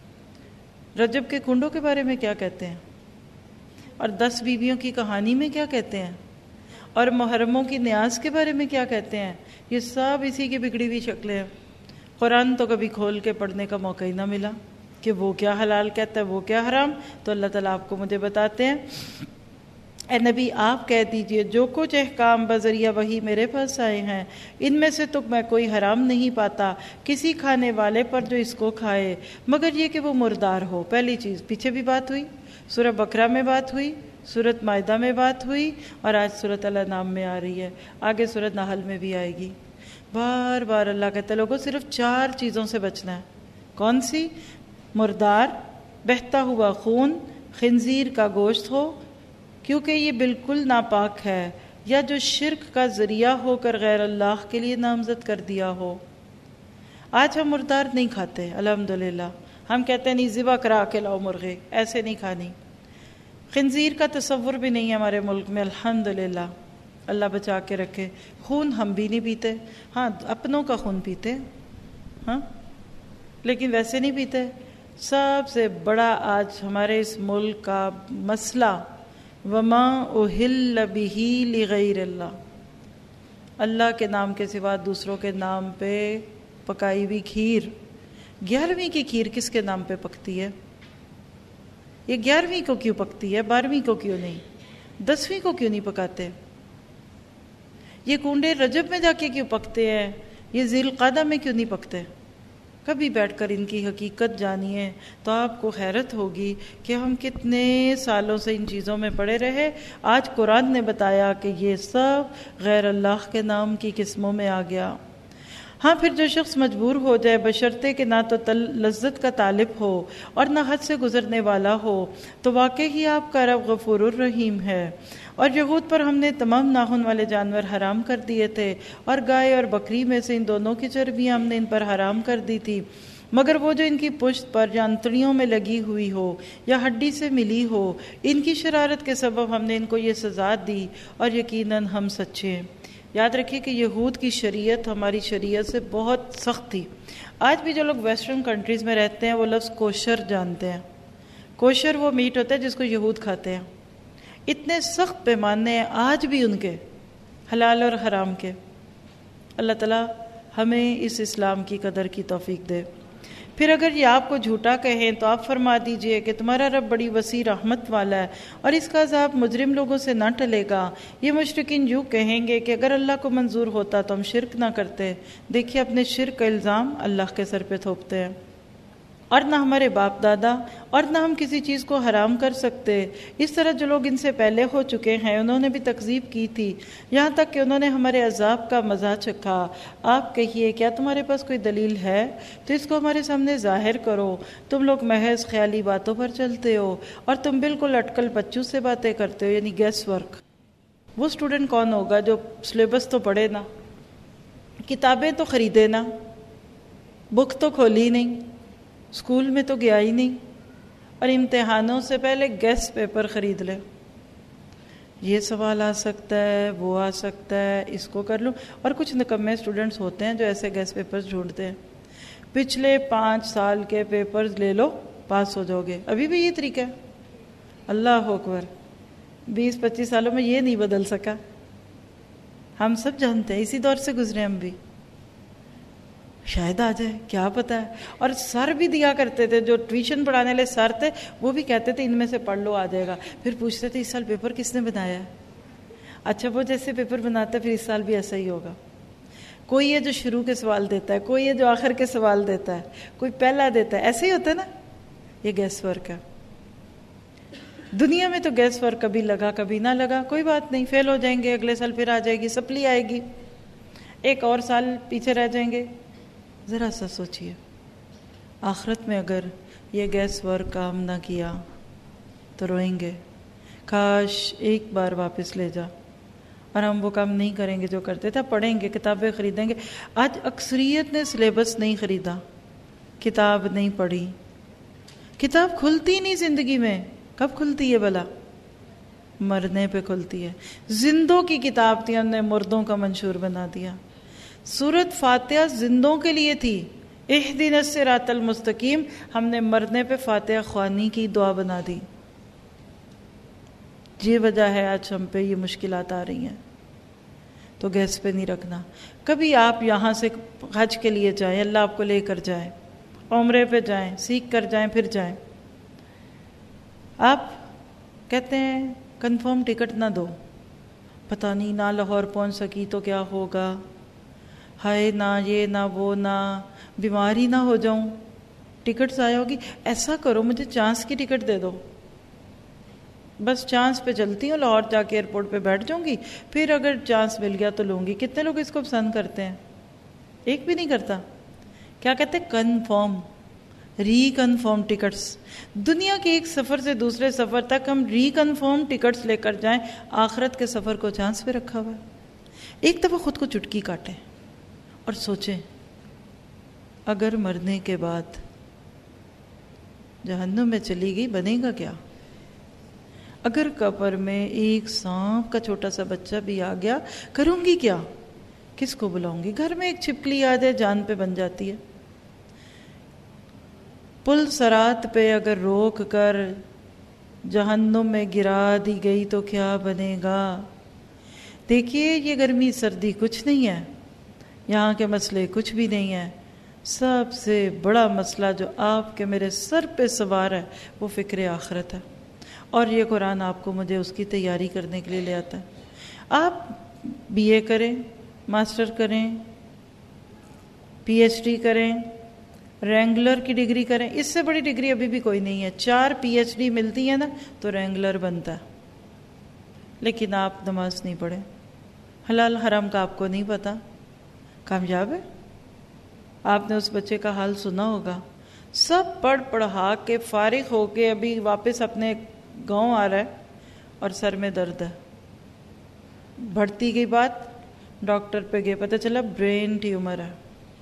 رجب کے کنڈوں کے بارے میں کیا کہتے ہیں، اور دس بیویوں کی کہانی میں کیا کہتے ہیں، اور محرموں کی نیاز کے بارے میں کیا کہتے ہیں؟ یہ سب اسی کی بگڑی ہوئی شکلیں ہیں۔ قرآن تو کبھی کھول کے پڑھنے کا موقع ہی نہ ملا کہ وہ کیا حلال کہتا ہے، وہ کیا حرام، تو اللہ تعالیٰ آپ کو مجھے بتاتے ہیں، اے نبی آپ کہہ دیجئے جو کچھ احکام بذریعہ وحی میرے پاس آئے ہیں ان میں سے تو میں کوئی حرام نہیں پاتا کسی کھانے والے پر جو اس کو کھائے، مگر یہ کہ وہ مردار ہو۔ پہلی چیز، پیچھے بھی بات ہوئی، سورہ بقرہ میں بات ہوئی، سورۃ مائدہ میں بات ہوئی، اور آج سورۃ الانعام میں آ رہی ہے، آگے سورۃ نحل میں بھی آئے گی۔ بار بار اللہ کہتا ہے لوگوں صرف چار چیزوں سے بچنا ہے۔ کون سی؟ مردار، بہتا ہوا خون، خنزیر کا گوشت ہو کیونکہ یہ بالکل ناپاک ہے، یا جو شرک کا ذریعہ ہو کر غیر اللہ کے لیے نامزد کر دیا ہو۔ آج ہم مردار نہیں کھاتے الحمدللہ، ہم کہتے ہیں نہیں ذبح کرا کے لاؤ مرغے، ایسے نہیں کھانی۔ خنزیر کا تصور بھی نہیں ہے ہمارے ملک میں الحمدللہ، اللہ بچا کے رکھے۔ خون ہم بھی نہیں پیتے، ہاں اپنوں کا خون پیتے ہاں، لیکن ویسے نہیں پیتے۔ سب سے بڑا آج ہمارے اس ملک کا مسئلہ وما اہل بہ لغیر اللہ، اللہ کے نام کے سوا دوسروں کے نام پہ پکائی ہوئی کھیر، گیارہویں کی کھیر کس کے نام پہ پکتی ہے؟ یہ گیارہویں کو کیوں پکتی ہے، بارہویں کو کیوں نہیں، دسویں کو کیوں نہیں پکاتے؟ یہ کنڈے رجب میں جا کے کیوں پکتے ہیں، یہ ذی القعدہ میں کیوں نہیں پکتے؟ کبھی بیٹھ کر ان کی حقیقت جانیے تو آپ کو حیرت ہوگی کہ ہم کتنے سالوں سے ان چیزوں میں پڑے رہے. آج قرآن نے بتایا کہ یہ سب غیر اللہ کے نام کی قسموں میں آ گیا. ہاں پھر جو شخص مجبور ہو جائے بشرطے کہ نہ تو تل لذت کا طالب ہو اور نہ حد سے گزرنے والا ہو تو واقعی ہی آپ کا رب غفور الرحیم ہے. اور یہود پر ہم نے تمام ناخن والے جانور حرام کر دیے تھے اور گائے اور بکری میں سے ان دونوں کی چربیاں ہم نے ان پر حرام کر دی تھی، مگر وہ جو ان کی پشت پر یا انتڑیوں میں لگی ہوئی ہو یا ہڈی سے ملی ہو، ان کی شرارت کے سبب ہم نے ان کو یہ سزا دی اور یقیناً ہم سچے ہیں. یاد رکھیے کہ یہود کی شریعت ہماری شریعت سے بہت سخت تھی. آج بھی جو لوگ ویسٹرن کنٹریز میں رہتے ہیں وہ لفظ کوشر جانتے ہیں. کوشر وہ میٹ ہوتا ہے جس کو یہود کھاتے ہیں. اتنے سخت پیمانے ہیں آج بھی ان کے حلال اور حرام کے. اللہ تعالیٰ ہمیں اس اسلام کی قدر کی توفیق دے. پھر اگر یہ آپ کو جھوٹا کہیں تو آپ فرما دیجئے کہ تمہارا رب بڑی وسیع رحمت والا ہے اور اس کا عذاب مجرم لوگوں سے نہ ٹلے گا. یہ مشرکین یوں کہیں گے کہ اگر اللہ کو منظور ہوتا تو ہم شرک نہ کرتے. دیکھیے اپنے شرک کا الزام اللہ کے سر پہ تھوپتے ہیں. اور نہ ہمارے باپ دادا اور نہ ہم کسی چیز کو حرام کر سکتے. اس طرح جو لوگ ان سے پہلے ہو چکے ہیں انہوں نے بھی تکذیب کی تھی یہاں تک کہ انہوں نے ہمارے عذاب کا مزہ چکھا. آپ کہیے کیا تمہارے پاس کوئی دلیل ہے تو اس کو ہمارے سامنے ظاہر کرو. تم لوگ محض خیالی باتوں پر چلتے ہو اور تم بالکل اٹکل پچو سے باتیں کرتے ہو، یعنی گیس ورک. وہ اسٹوڈنٹ کون ہوگا جو سلیبس تو پڑھے نا، کتابیں تو خریدے نا، بک تو کھولی نہیں، اسکول میں تو گیا ہی نہیں، اور امتحانوں سے پہلے گیس پیپر خرید لے. یہ سوال آ سکتا ہے، وہ آ سکتا ہے، اس کو کر لوں. اور کچھ نکمے اسٹوڈنٹس ہوتے ہیں جو ایسے گیس پیپرز ڈھونڈتے ہیں. پچھلے پانچ سال کے پیپرز لے لو پاس ہو جاؤ گے. ابھی بھی یہ طریقہ ہے. اللہ اکبر، بیس پچیس سالوں میں یہ نہیں بدل سکا. ہم سب جانتے ہیں، اسی دور سے گزرے ہم بھی. شاید آ جائے، کیا پتہ ہے. اور سر بھی دیا کرتے تھے، جو ٹیوشن پڑھانے والے سر تھے وہ بھی کہتے تھے ان میں سے پڑھ لو آ جائے گا. پھر پوچھتے تھے اس سال پیپر کس نے بنایا ہے؟ اچھا وہ جیسے پیپر بناتا ہے پھر اس سال بھی ایسا ہی ہوگا. کوئی ہے جو شروع کے سوال دیتا ہے، کوئی ہے جو آخر کے سوال دیتا ہے، کوئی پہلا دیتا ہے. ایسے ہی ہوتا ہے نا. یہ گیس ورک ہے. دنیا میں تو گیس ورک کبھی لگا کبھی نہ لگا، کوئی بات نہیں، فیل ہو جائیں گے، اگلے سال پھر آ جائے گی، سپلی آئے گی، ایک اور سال پیچھے رہ جائیں گے. ذرا سا سوچئے آخرت میں اگر یہ گیس ورک کام نہ کیا تو روئیں گے، کاش ایک بار واپس لے جا. اور ہم وہ کام نہیں کریں گے جو کرتے تھے. پڑھیں گے، کتابیں خریدیں گے. آج اکثریت نے سلیبس نہیں خریدا، کتاب نہیں پڑھی. کتاب کھلتی نہیں زندگی میں. کب کھلتی ہے بھلا؟ مرنے پہ کھلتی ہے. زندوں کی کتاب تھی، ہم نے مردوں کا منشور بنا دیا. سورۃ فاتحہ زندوں کے لیے تھی، اہدنا الصراط المستقیم، ہم نے مرنے پہ فاتحہ خوانی کی دعا بنا دی. یہ وجہ ہے آج ہم پہ یہ مشکلات آ رہی ہیں. تو گیس پہ نہیں رکھنا. کبھی آپ یہاں سے حج کے لیے جائیں، اللہ آپ کو لے کر جائے، عمرے پہ جائیں، سیکھ کر جائیں، پھر جائیں. آپ کہتے ہیں کنفرم ٹکٹ نہ دو، پتہ نہیں نہ لاہور پہنچ سکی تو کیا ہوگا، ہائے نہ یہ نہ وہ، نہ بیماری نہ ہو جاؤں، ٹکٹ ضائع ہوگی. ایسا کرو مجھے چانس کی ٹکٹ دے دو، بس چانس پہ چلتی ہوں، لاہور جا کے ایئرپورٹ پہ بیٹھ جاؤں گی، پھر اگر چانس مل گیا تو لوں گی. کتنے لوگ اس کو پسند کرتے ہیں؟ ایک بھی نہیں کرتا. کیا کہتے ہیں؟ Confirm, reconfirm tickets. دنیا کے ایک سفر سے دوسرے سفر تک ہم ری کنفرم ٹکٹس لے کر جائیں. آخرت کے سفر کو چانس پہ رکھا ہوا ہے. ایک دفعہ خود کو چٹکی کاٹیں اور سوچیں اگر مرنے کے بعد جہنم میں چلی گئی بنے گا کیا؟ اگر قبر میں ایک سانپ کا چھوٹا سا بچہ بھی آ گیا کروں گی کیا؟ کس کو بلاؤں گی؟ گھر میں ایک چھپکلی آ جائے جان پہ بن جاتی ہے. پل صراط پہ اگر روک کر جہنم میں گرا دی گئی تو کیا بنے گا؟ دیکھیے یہ گرمی سردی کچھ نہیں ہے، یہاں کے مسئلے کچھ بھی نہیں ہیں، سب سے بڑا مسئلہ جو آپ کے میرے سر پہ سوار ہے وہ فکر آخرت ہے، اور یہ قرآن آپ کو مجھے اس کی تیاری کرنے کے لیے لے آتا ہے۔ آپ بی اے کریں، ماسٹر کریں، پی ایچ ڈی کریں، رینگولر کی ڈگری کریں، اس سے بڑی ڈگری ابھی بھی کوئی نہیں ہے۔ چار پی ایچ ڈی ملتی ہے نا تو رینگولر بنتا ہے، لیکن آپ نماز نہیں پڑھیں، حلال حرام کا آپ کو نہیں پتہ، کامیاب ہے؟ آپ نے اس بچے کا حال سنا ہوگا، سب پڑھ پڑھا کے فارغ ہو کے ابھی واپس اپنے گاؤں آ رہا ہے اور سر میں درد ہے، بڑھتی گئی بات، ڈاکٹر پہ گئے، پتہ چلا برین ٹیومر ہے،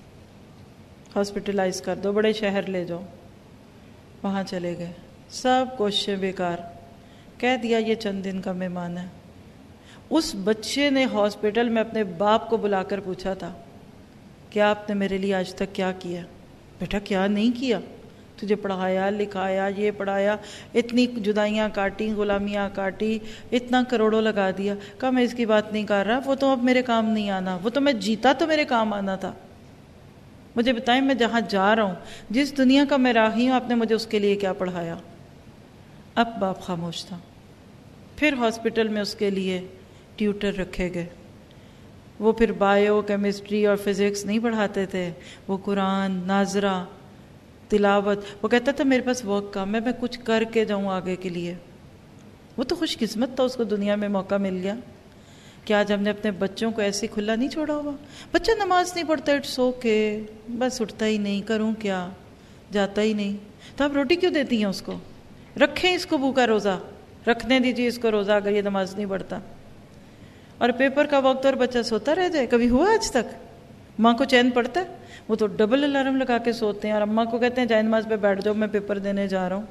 ہاسپٹلائز کر دو، بڑے شہر لے جاؤ، وہاں چلے گئے، سب کوششیں بیکار، کہہ دیا یہ چند دن کا مہمان ہے۔ اس بچے نے ہاسپٹل میں اپنے باپ کو بلا کر پوچھا تھا کہ آپ نے میرے لیے آج تک کیا کیا؟ بیٹا کیا نہیں کیا، تجھے پڑھایا لکھایا، یہ پڑھایا، اتنی جدائیاں کاٹی، غلامیاں کاٹی، اتنا کروڑوں لگا دیا۔ کہا میں اس کی بات نہیں کر رہا، وہ تو اب میرے کام نہیں آنا، وہ تو میں جیتا تو میرے کام آنا تھا۔ مجھے بتائیں میں جہاں جا رہا ہوں، جس دنیا کا میں راہی ہوں، آپ نے مجھے اس کے لیے کیا پڑھایا؟ اب باپ خاموش تھا۔ پھر ہاسپٹل میں اس کے لیے ٹیوٹر رکھے گئے، وہ پھر بائیو کیمسٹری اور فزکس نہیں پڑھاتے تھے، وہ قرآن، ناظرہ، تلاوت، وہ کہتا تھا میرے پاس وقت کم ہے، میں کچھ کر کے جاؤں آگے کے لیے۔ وہ تو خوش قسمت تھا، اس کو دنیا میں موقع مل گیا کہ آج ہم نے اپنے بچوں کو ایسے کھلا نہیں چھوڑا ہوا۔ بچہ نماز نہیں پڑھتا، اٹس اوکے، بس اٹھتا ہی نہیں، کروں کیا، جاتا ہی نہیں، تو آپ روٹی کیوں دیتی ہیں اس کو؟ رکھیں اس کو بھوکا روزہ، رکھنے دیجیے اس کو روزہ اگر یہ نماز نہیں پڑھتا۔ اور پیپر کا وقت اور بچہ سوتا رہ جائے، کبھی ہوا آج تک؟ ماں کو چین پڑتا ہے؟ وہ تو ڈبل الارم لگا کے سوتے ہیں اور اماں کو کہتے ہیں جائے نماز پہ بیٹھ جاؤ میں پیپر دینے جا رہا ہوں۔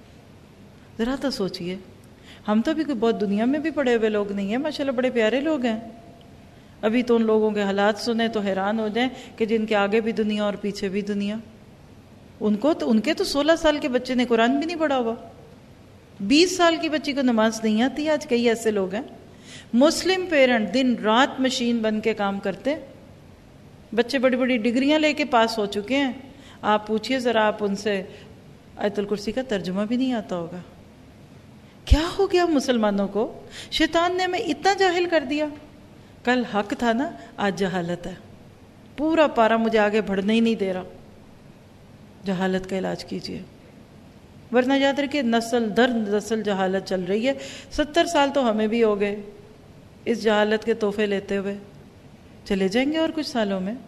ذرا تو سوچئے، ہم تو بھی کوئی بہت دنیا میں بھی پڑے ہوئے لوگ نہیں ہیں، ماشاءاللہ بڑے پیارے لوگ ہیں۔ ابھی تو ان لوگوں کے حالات سنیں تو حیران ہو جائیں کہ جن کے آگے بھی دنیا اور پیچھے بھی دنیا۔ ان کو تو ان کے تو سولہ سال کے بچے نے قرآن بھی نہیں پڑھا ہوا، بیس سال کی بچی کو نماز نہیں آتی۔ آج کئی ایسے لوگ ہیں، مسلم پیرنٹ دن رات مشین بن کے کام کرتے، بچے بڑی بڑی ڈگریاں لے کے پاس ہو چکے ہیں، آپ پوچھئے ذرا آپ ان سے آیت الکرسی کا ترجمہ بھی نہیں آتا ہوگا۔ کیا ہو گیا مسلمانوں کو؟ شیطان نے ہمیں اتنا جاہل کر دیا۔ کل حق تھا نا، آج جہالت ہے، پورا پارا مجھے آگے بڑھنے ہی نہیں دے رہا۔ جہالت کا علاج کیجئے، ورنہ یاد رکھیے نسل در نسل جہالت چل رہی ہے۔ ستر سال تو ہمیں بھی ہو گئے اس جہالت کے تحفے لیتے ہوئے، چلے جائیں گے اور کچھ سالوں میں۔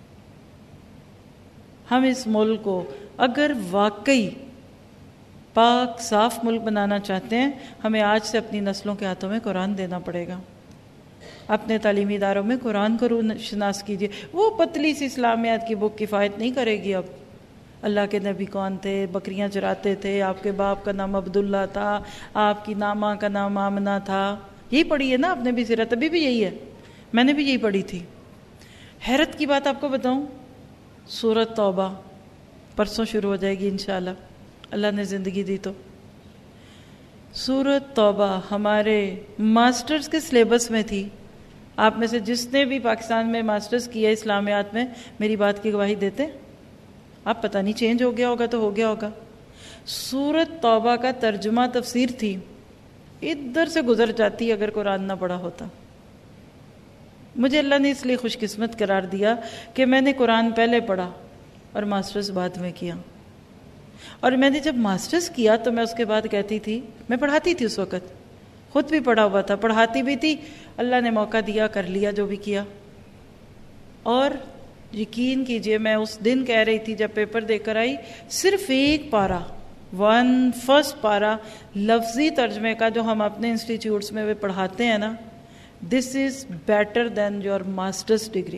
ہم اس ملک کو اگر واقعی پاک صاف ملک بنانا چاہتے ہیں، ہمیں آج سے اپنی نسلوں کے ہاتھوں میں قرآن دینا پڑے گا۔ اپنے تعلیمی اداروں میں قرآن کو شناس کیجیے۔ وہ پتلی سی اسلامیات کی بک کفایت نہیں کرے گی۔ اب اللہ کے نبی کون تھے، بکریاں چراتے تھے، آپ کے باپ کا نام عبداللہ تھا، آپ کی نامہ کا نام آمنہ تھا، یہی پڑھی ہے نا آپ نے بھی سیرت، ابھی بھی یہی ہے، میں نے بھی یہی پڑھی تھی۔ حیرت کی بات آپ کو بتاؤں، سورۃ توبہ پرسوں شروع ہو جائے گی انشاءاللہ، اللہ نے زندگی دی تو۔ سورۃ توبہ ہمارے ماسٹرز کے سلیبس میں تھی۔ آپ میں سے جس نے بھی پاکستان میں ماسٹرز کیا اسلامیات میں میری بات کی گواہی دیتے؟ آپ پتہ نہیں چینج ہو گیا ہوگا تو ہو گیا ہوگا۔ سورۃ توبہ کا ترجمہ تفسیر تھی، ادھر سے گزر جاتی اگر قرآن نہ پڑھا ہوتا۔ مجھے اللہ نے اس لیے خوش قسمت قرار دیا کہ میں نے قرآن پہلے پڑھا اور ماسٹرز بعد میں کیا۔ اور میں نے جب ماسٹرز کیا تو میں اس کے بعد کہتی تھی، میں پڑھاتی تھی اس وقت، خود بھی پڑھا ہوا تھا، پڑھاتی بھی تھی، اللہ نے موقع دیا کر لیا جو بھی کیا۔ اور یقین کیجئے میں اس دن کہہ رہی تھی جب پیپر دے کر آئی، صرف ایک پارہ، ون فرسٹ پارہ لفظی ترجمے کا جو ہم اپنے انسٹیٹیوٹس میں پڑھاتے ہیں نا، this is better than your master's degree.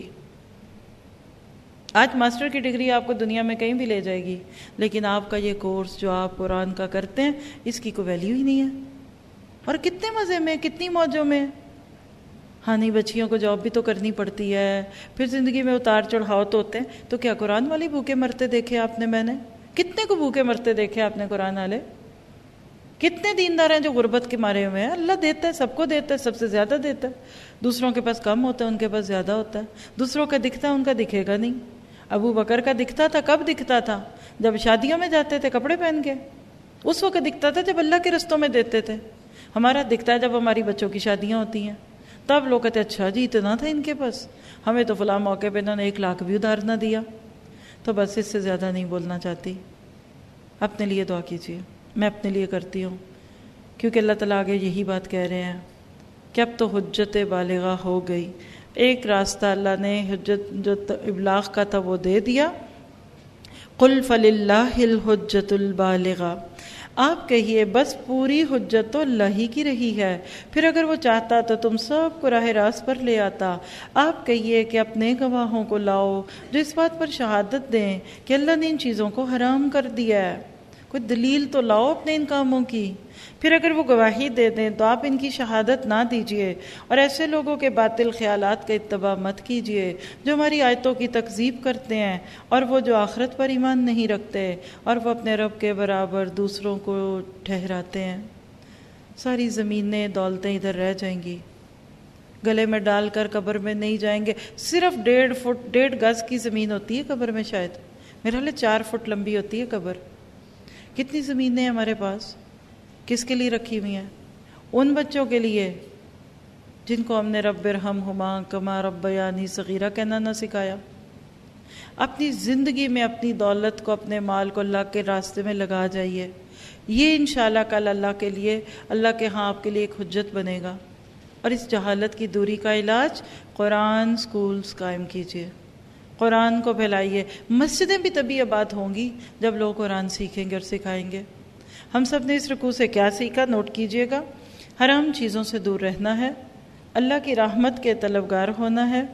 آج ماسٹر کی ڈگری آپ کو دنیا میں کہیں بھی لے جائے گی، لیکن آپ کا یہ کورس جو آپ قرآن کا کرتے ہیں اس کی کوئی ویلیو ہی نہیں ہے۔ اور کتنے مزے میں، کتنی موجوں میں۔ ہاں نہیں، بچیوں کو جاب بھی تو کرنی پڑتی ہے، پھر زندگی میں اتار چڑھاؤ تو ہوتے ہیں، تو کیا قرآن والی بھوکے مرتے دیکھے آپ نے؟ میں نے کتنے کو بھوکے مرتے دیکھے آپ نے قرآن والے؟ کتنے دیندار ہیں جو غربت کے مارے ہوئے ہیں؟ اللہ دیتا ہے، سب کو دیتا ہے، سب سے زیادہ دیتا ہے. دوسروں کے پاس کم ہوتا ہے، ان کے پاس زیادہ ہوتا ہے. دوسروں کا دکھتا ہے، ان کا دکھے گا نہیں. ابو بکر کا دکھتا تھا، کب دکھتا تھا؟ جب شادیوں میں جاتے تھے کپڑے پہن کے، اس وقت دکھتا تھا جب اللہ کے رستوں میں دیتے تھے. ہمارا دکھتا ہے جب ہماری بچوں کی شادیاں ہوتی ہیں، تب لوگ کہتے ہیں اچھا جی اتنا تھا ان کے پاس، ہمیں تو فلاں موقع پہ انہوں نے ایک لاکھ بھی ادھار نہ دیا. تو بس اس سے زیادہ نہیں بولنا چاہتی. اپنے لیے دعا کیجیے، میں اپنے لیے کرتی ہوں، کیونکہ اللہ تعالیٰ آگے یہی بات کہہ رہے ہیں کہ اب تو حجت بالغہ ہو گئی. ایک راستہ اللہ نے حجت جو ابلاغ کا تھا وہ دے دیا. قل فللہ الحجت البالغہ، آپ کہیے بس پوری حجت تو اللہ ہی کی رہی ہے، پھر اگر وہ چاہتا تو تم سب کو راہ راست پر لے آتا. آپ کہیے کہ اپنے گواہوں کو لاؤ جو اس بات پر شہادت دیں کہ اللہ نے ان چیزوں کو حرام کر دیا ہے. کوئی دلیل تو لاؤ اپنے ان کاموں کی. پھر اگر وہ گواہی دے دیں تو آپ ان کی شہادت نہ دیجیے، اور ایسے لوگوں کے باطل خیالات کا اتباع مت کیجیے جو ہماری آیتوں کی تکذیب کرتے ہیں، اور وہ جو آخرت پر ایمان نہیں رکھتے، اور وہ اپنے رب کے برابر دوسروں کو ٹھہراتے ہیں. ساری زمینیں دولتیں ادھر رہ جائیں گی، گلے میں ڈال کر قبر میں نہیں جائیں گے. صرف ڈیڑھ فٹ ڈیڑھ گز کی زمین ہوتی ہے قبر میں، شاید میرا خیال ہے چار فٹ لمبی ہوتی ہے قبر. کتنی زمینیں ہیں ہمارے پاس، کس کے لیے رکھی ہوئی ہیں؟ ان بچوں کے لیے جن کو ہم نے رب ارحمہما کما ربیانی صغیرہ کہنا نہ سکھایا. اپنی زندگی میں اپنی دولت کو، اپنے مال کو اللہ کے راستے میں لگا جائیے. یہ انشاءاللہ کل اللہ کے لیے، اللہ کے ہاں آپ کے لیے ایک حجت بنے گا. اور اس جہالت کی دوری کا علاج قرآن سکولز قائم کیجیے، قرآن کو پھیلائیے. مسجدیں بھی تبھی آباد ہوں گی جب لوگ قرآن سیکھیں گے اور سکھائیں گے. ہم سب نے اس رکوع سے کیا سیکھا؟ نوٹ کیجئے گا. حرام چیزوں سے دور رہنا ہے، اللہ کی رحمت کے طلبگار ہونا ہے،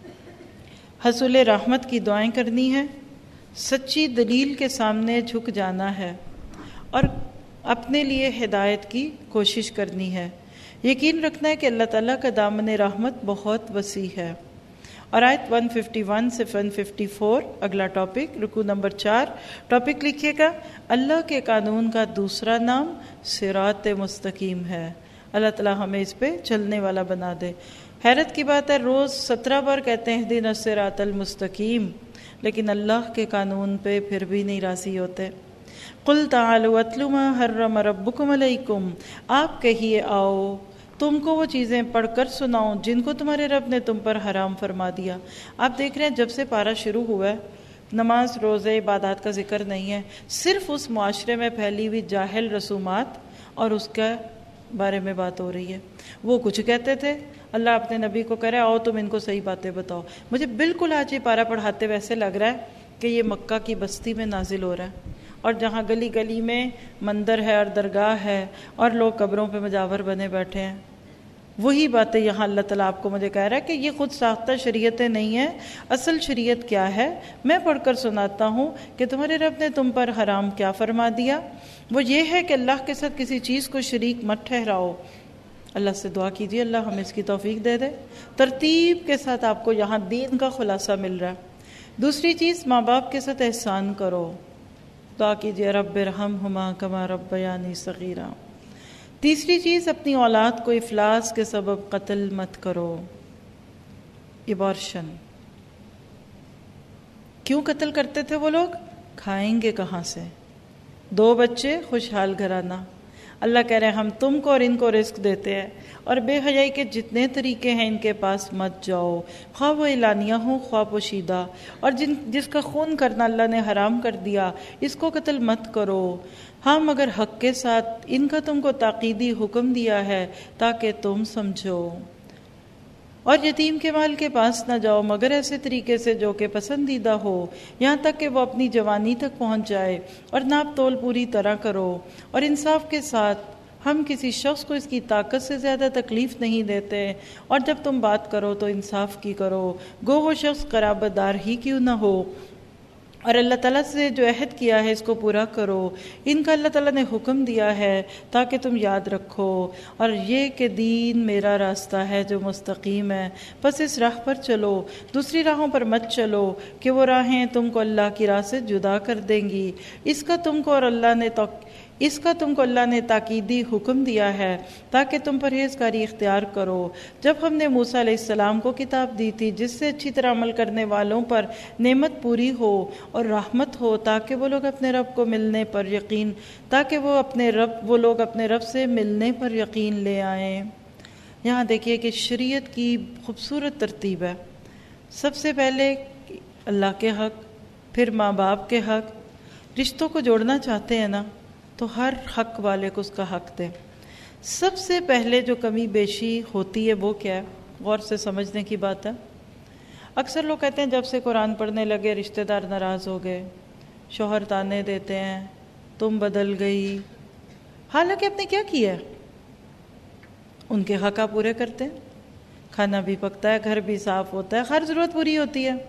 حصول رحمت کی دعائیں کرنی ہے، سچی دلیل کے سامنے جھک جانا ہے، اور اپنے لیے ہدایت کی کوشش کرنی ہے. یقین رکھنا ہے کہ اللہ تعالیٰ کا دامن رحمت بہت وسیع ہے. اور آیت ایک سو اکیاون سے ایک سو چون، اگلا ٹاپک، رکوع نمبر چار. ٹاپک لکھیے گا، اللہ کے قانون کا دوسرا نام صراط مستقیم ہے. اللہ تعالیٰ ہمیں اس پہ چلنے والا بنا دے. حیرت کی بات ہے، روز سترہ بار کہتے ہیں اہدنا الصراط المستقیم، لیکن اللہ کے قانون پہ پھر بھی نہیں راضی ہوتے. قل تعالوا اتل ما حرم ربکم علیکم، آپ کہیے آؤ تم کو وہ چیزیں پڑھ کر سناؤں جن کو تمہارے رب نے تم پر حرام فرما دیا. آپ دیکھ رہے ہیں جب سے پارہ شروع ہوا ہے، نماز روزے عبادات کا ذکر نہیں ہے، صرف اس معاشرے میں پھیلی ہوئی جاہل رسومات اور اس کے بارے میں بات ہو رہی ہے. وہ کچھ کہتے تھے، اللہ اپنے نبی کو کہہ رہا ہے آؤ تم ان کو صحیح باتیں بتاؤ. مجھے بالکل آج یہ پارہ پڑھاتے ویسے لگ رہا ہے کہ یہ مکہ کی بستی میں نازل ہو رہا ہے، اور جہاں گلی گلی میں مندر ہے اور درگاہ ہے اور لوگ قبروں پہ مجاور بنے بیٹھے ہیں، وہی باتیں یہاں اللہ تعالیٰ آپ کو مجھے کہہ رہا ہے کہ یہ خود ساختہ شریعتیں نہیں ہیں. اصل شریعت کیا ہے میں پڑھ کر سناتا ہوں کہ تمہارے رب نے تم پر حرام کیا فرما دیا. وہ یہ ہے کہ اللہ کے ساتھ کسی چیز کو شریک مت ٹھہراؤ. اللہ سے دعا کیجیے اللہ ہمیں اس کی توفیق دے دے. ترتیب کے ساتھ آپ کو یہاں دین کا خلاصہ مل رہا ہے. دوسری چیز، ماں باپ کے ساتھ احسان کرو. دعا کیجیے رب ارحمہما کما ربیانی صغیرہ. تیسری چیز، اپنی اولاد کو افلاس کے سبب قتل مت کرو. ایبارشن کیوں قتل کرتے تھے وہ لوگ؟ کھائیں گے کہاں سے؟ دو بچے خوشحال گھرانہ. اللہ کہہ رہے ہیں ہم تم کو اور ان کو رزق دیتے ہیں، اور بے حیائی کے جتنے طریقے ہیں ان کے پاس مت جاؤ، خواہ وہ اعلانیہ ہوں خواہ پوشیدہ. اور جن جس کا خون کرنا اللہ نے حرام کر دیا اس کو قتل مت کرو. ہاں مگر حق کے ساتھ، ان کا تم کو تاکیدی حکم دیا ہے تاکہ تم سمجھو. اور یتیم کے مال کے پاس نہ جاؤ مگر ایسے طریقے سے جو کہ پسندیدہ ہو، یہاں تک کہ وہ اپنی جوانی تک پہنچ جائے، اور ناپ تول پوری طرح کرو اور انصاف کے ساتھ. ہم کسی شخص کو اس کی طاقت سے زیادہ تکلیف نہیں دیتے، اور جب تم بات کرو تو انصاف کی کرو، گو وہ شخص قرابت دار ہی کیوں نہ ہو. اور اللہ تعالیٰ سے جو عہد کیا ہے اس کو پورا کرو. ان کا اللہ تعالیٰ نے حکم دیا ہے تاکہ تم یاد رکھو، اور یہ کہ دین میرا راستہ ہے جو مستقیم ہے، بس اس راہ پر چلو، دوسری راہوں پر مت چلو کہ وہ راہیں تم کو اللہ کی راہ سے جدا کر دیں گی. اس کا تم کو اور اللہ نے تو اس کا تم کو اللہ نے تاکیدی حکم دیا ہے تاکہ تم پرہیزگاری اختیار کرو۔ جب ہم نے موسیٰ علیہ السلام کو کتاب دی تھی جس سے اچھی طرح عمل کرنے والوں پر نعمت پوری ہو اور رحمت ہو، تاکہ وہ لوگ اپنے رب کو ملنے پر یقین تاکہ وہ اپنے رب وہ لوگ اپنے رب سے ملنے پر یقین لے آئیں۔ یہاں دیکھیے کہ شریعت کی خوبصورت ترتیب ہے۔ سب سے پہلے اللہ کے حق، پھر ماں باپ کے حق۔ رشتوں کو جوڑنا چاہتے ہیں نا تو ہر حق والے کو اس کا حق دیں۔ سب سے پہلے جو کمی بیشی ہوتی ہے وہ کیا ہے؟ غور سے سمجھنے کی بات ہے۔ اکثر لوگ کہتے ہیں جب سے قرآن پڑھنے لگے رشتہ دار ناراض ہو گئے، شوہر تانے دیتے ہیں، تم بدل گئی۔ حالانکہ آپ نے کیا کیا ہے؟ ان کے حق آپ پورے کرتے ہیں، کھانا بھی پکتا ہے، گھر بھی صاف ہوتا ہے، ہر ضرورت پوری ہوتی ہے۔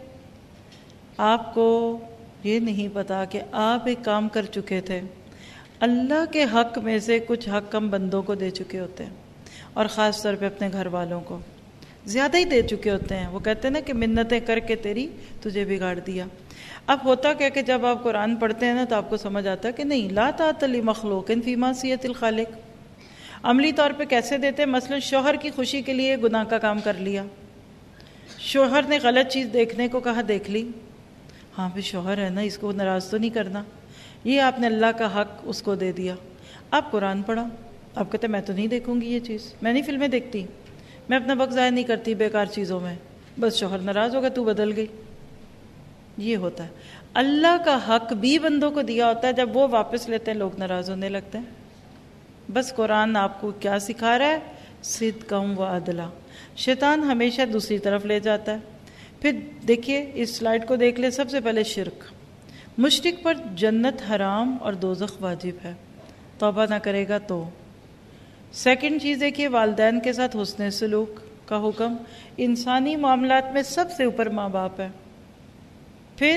آپ کو یہ نہیں پتا کہ آپ ایک کام کر چکے تھے، اللہ کے حق میں سے کچھ حق ہم بندوں کو دے چکے ہوتے ہیں، اور خاص طور پہ اپنے گھر والوں کو زیادہ ہی دے چکے ہوتے ہیں۔ وہ کہتے ہیں نا کہ منتیں کر کے تیری تجھے بگاڑ دیا۔ اب ہوتا کیا کہ جب آپ قرآن پڑھتے ہیں نا تو آپ کو سمجھ آتا ہے کہ نہیں، لا طاعۃ لمخلوق فی معصیۃ الخالق۔ عملی طور پہ کیسے دیتے ہیں؟ مثلا شوہر کی خوشی کے لیے گناہ کا کام کر لیا، شوہر نے غلط چیز دیکھنے کو کہا، دیکھ لی، ہاں بھی شوہر ہے نا، اس کو ناراض تو نہیں کرنا، یہ آپ نے اللہ کا حق اس کو دے دیا۔ آپ قرآن پڑھا، آپ کہتے ہیں میں تو نہیں دیکھوں گی یہ چیز، میں نہیں فلمیں دیکھتی، میں اپنا وقت ضائع نہیں کرتی بیکار چیزوں میں، بس شوہر ناراض ہوگا تو بدل گئی۔ یہ ہوتا ہے، اللہ کا حق بھی بندوں کو دیا ہوتا ہے، جب وہ واپس لیتے ہیں لوگ ناراض ہونے لگتے ہیں۔ بس قرآن آپ کو کیا سکھا رہا ہے؟ صدقم و عدلا۔ شیطان ہمیشہ دوسری طرف لے جاتا ہے۔ پھر دیکھیے اس سلائیڈ کو دیکھ لیں، سب سے پہلے شرک۔ مشرک پر جنت حرام اور دوزخ واجب ہے، توبہ نہ کرے گا تو۔ سیکنڈ چیز دیکھیے، والدین کے ساتھ حسن سلوک کا حکم۔ انسانی معاملات میں سب سے اوپر ماں باپ ہے۔ پھر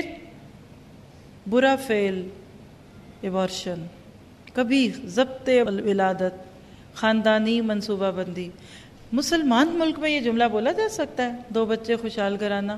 برا فعل، ایبارشن، کبھی ضبط ولادت، خاندانی منصوبہ بندی۔ مسلمان ملک میں یہ جملہ بولا جا سکتا ہے، دو بچے خوشحال کرانا۔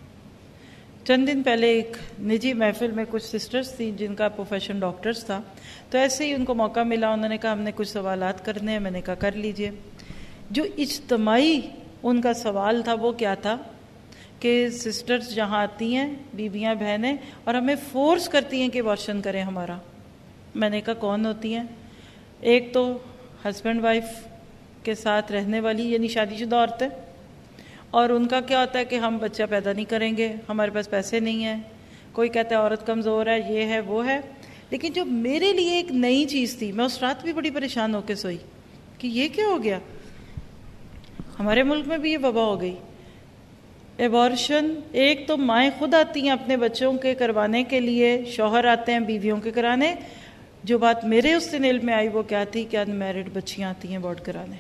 چند دن پہلے ایک نجی محفل میں کچھ سسٹرز تھیں جن کا پروفیشن ڈاکٹرز تھا، تو ایسے ہی ان کو موقع ملا، انہوں نے کہا ہم نے کچھ سوالات کرنے ہیں، میں نے کہا کر لیجئے۔ جو اجتماعی ان کا سوال تھا وہ کیا تھا کہ سسٹرز جہاں آتی ہیں، بیویاں بہنیں، اور ہمیں فورس کرتی ہیں کہ ابارشن کریں ہمارا۔ میں نے کہا کون ہوتی ہیں؟ ایک تو ہسبینڈ وائف کے ساتھ رہنے والی یعنی شادی شدہ عورتیں، اور ان کا کیا ہوتا ہے کہ ہم بچہ پیدا نہیں کریں گے، ہمارے پاس پیسے نہیں ہیں، کوئی کہتا ہے عورت کمزور ہے، یہ ہے وہ ہے۔ لیکن جو میرے لیے ایک نئی چیز تھی، میں اس رات بھی بڑی پریشان ہو کے سوئی کہ یہ کیا ہو گیا، ہمارے ملک میں بھی یہ وبا ہو گئی۔ ایبارشن، ایک تو مائیں خود آتی ہیں اپنے بچوں کے کروانے کے لیے، شوہر آتے ہیں بیویوں کے کرانے۔ جو بات میرے اس دن علم میں آئی وہ کیا تھی کہ ان میرڈ بچیاں آتی ہیں بورڈ کرانے۔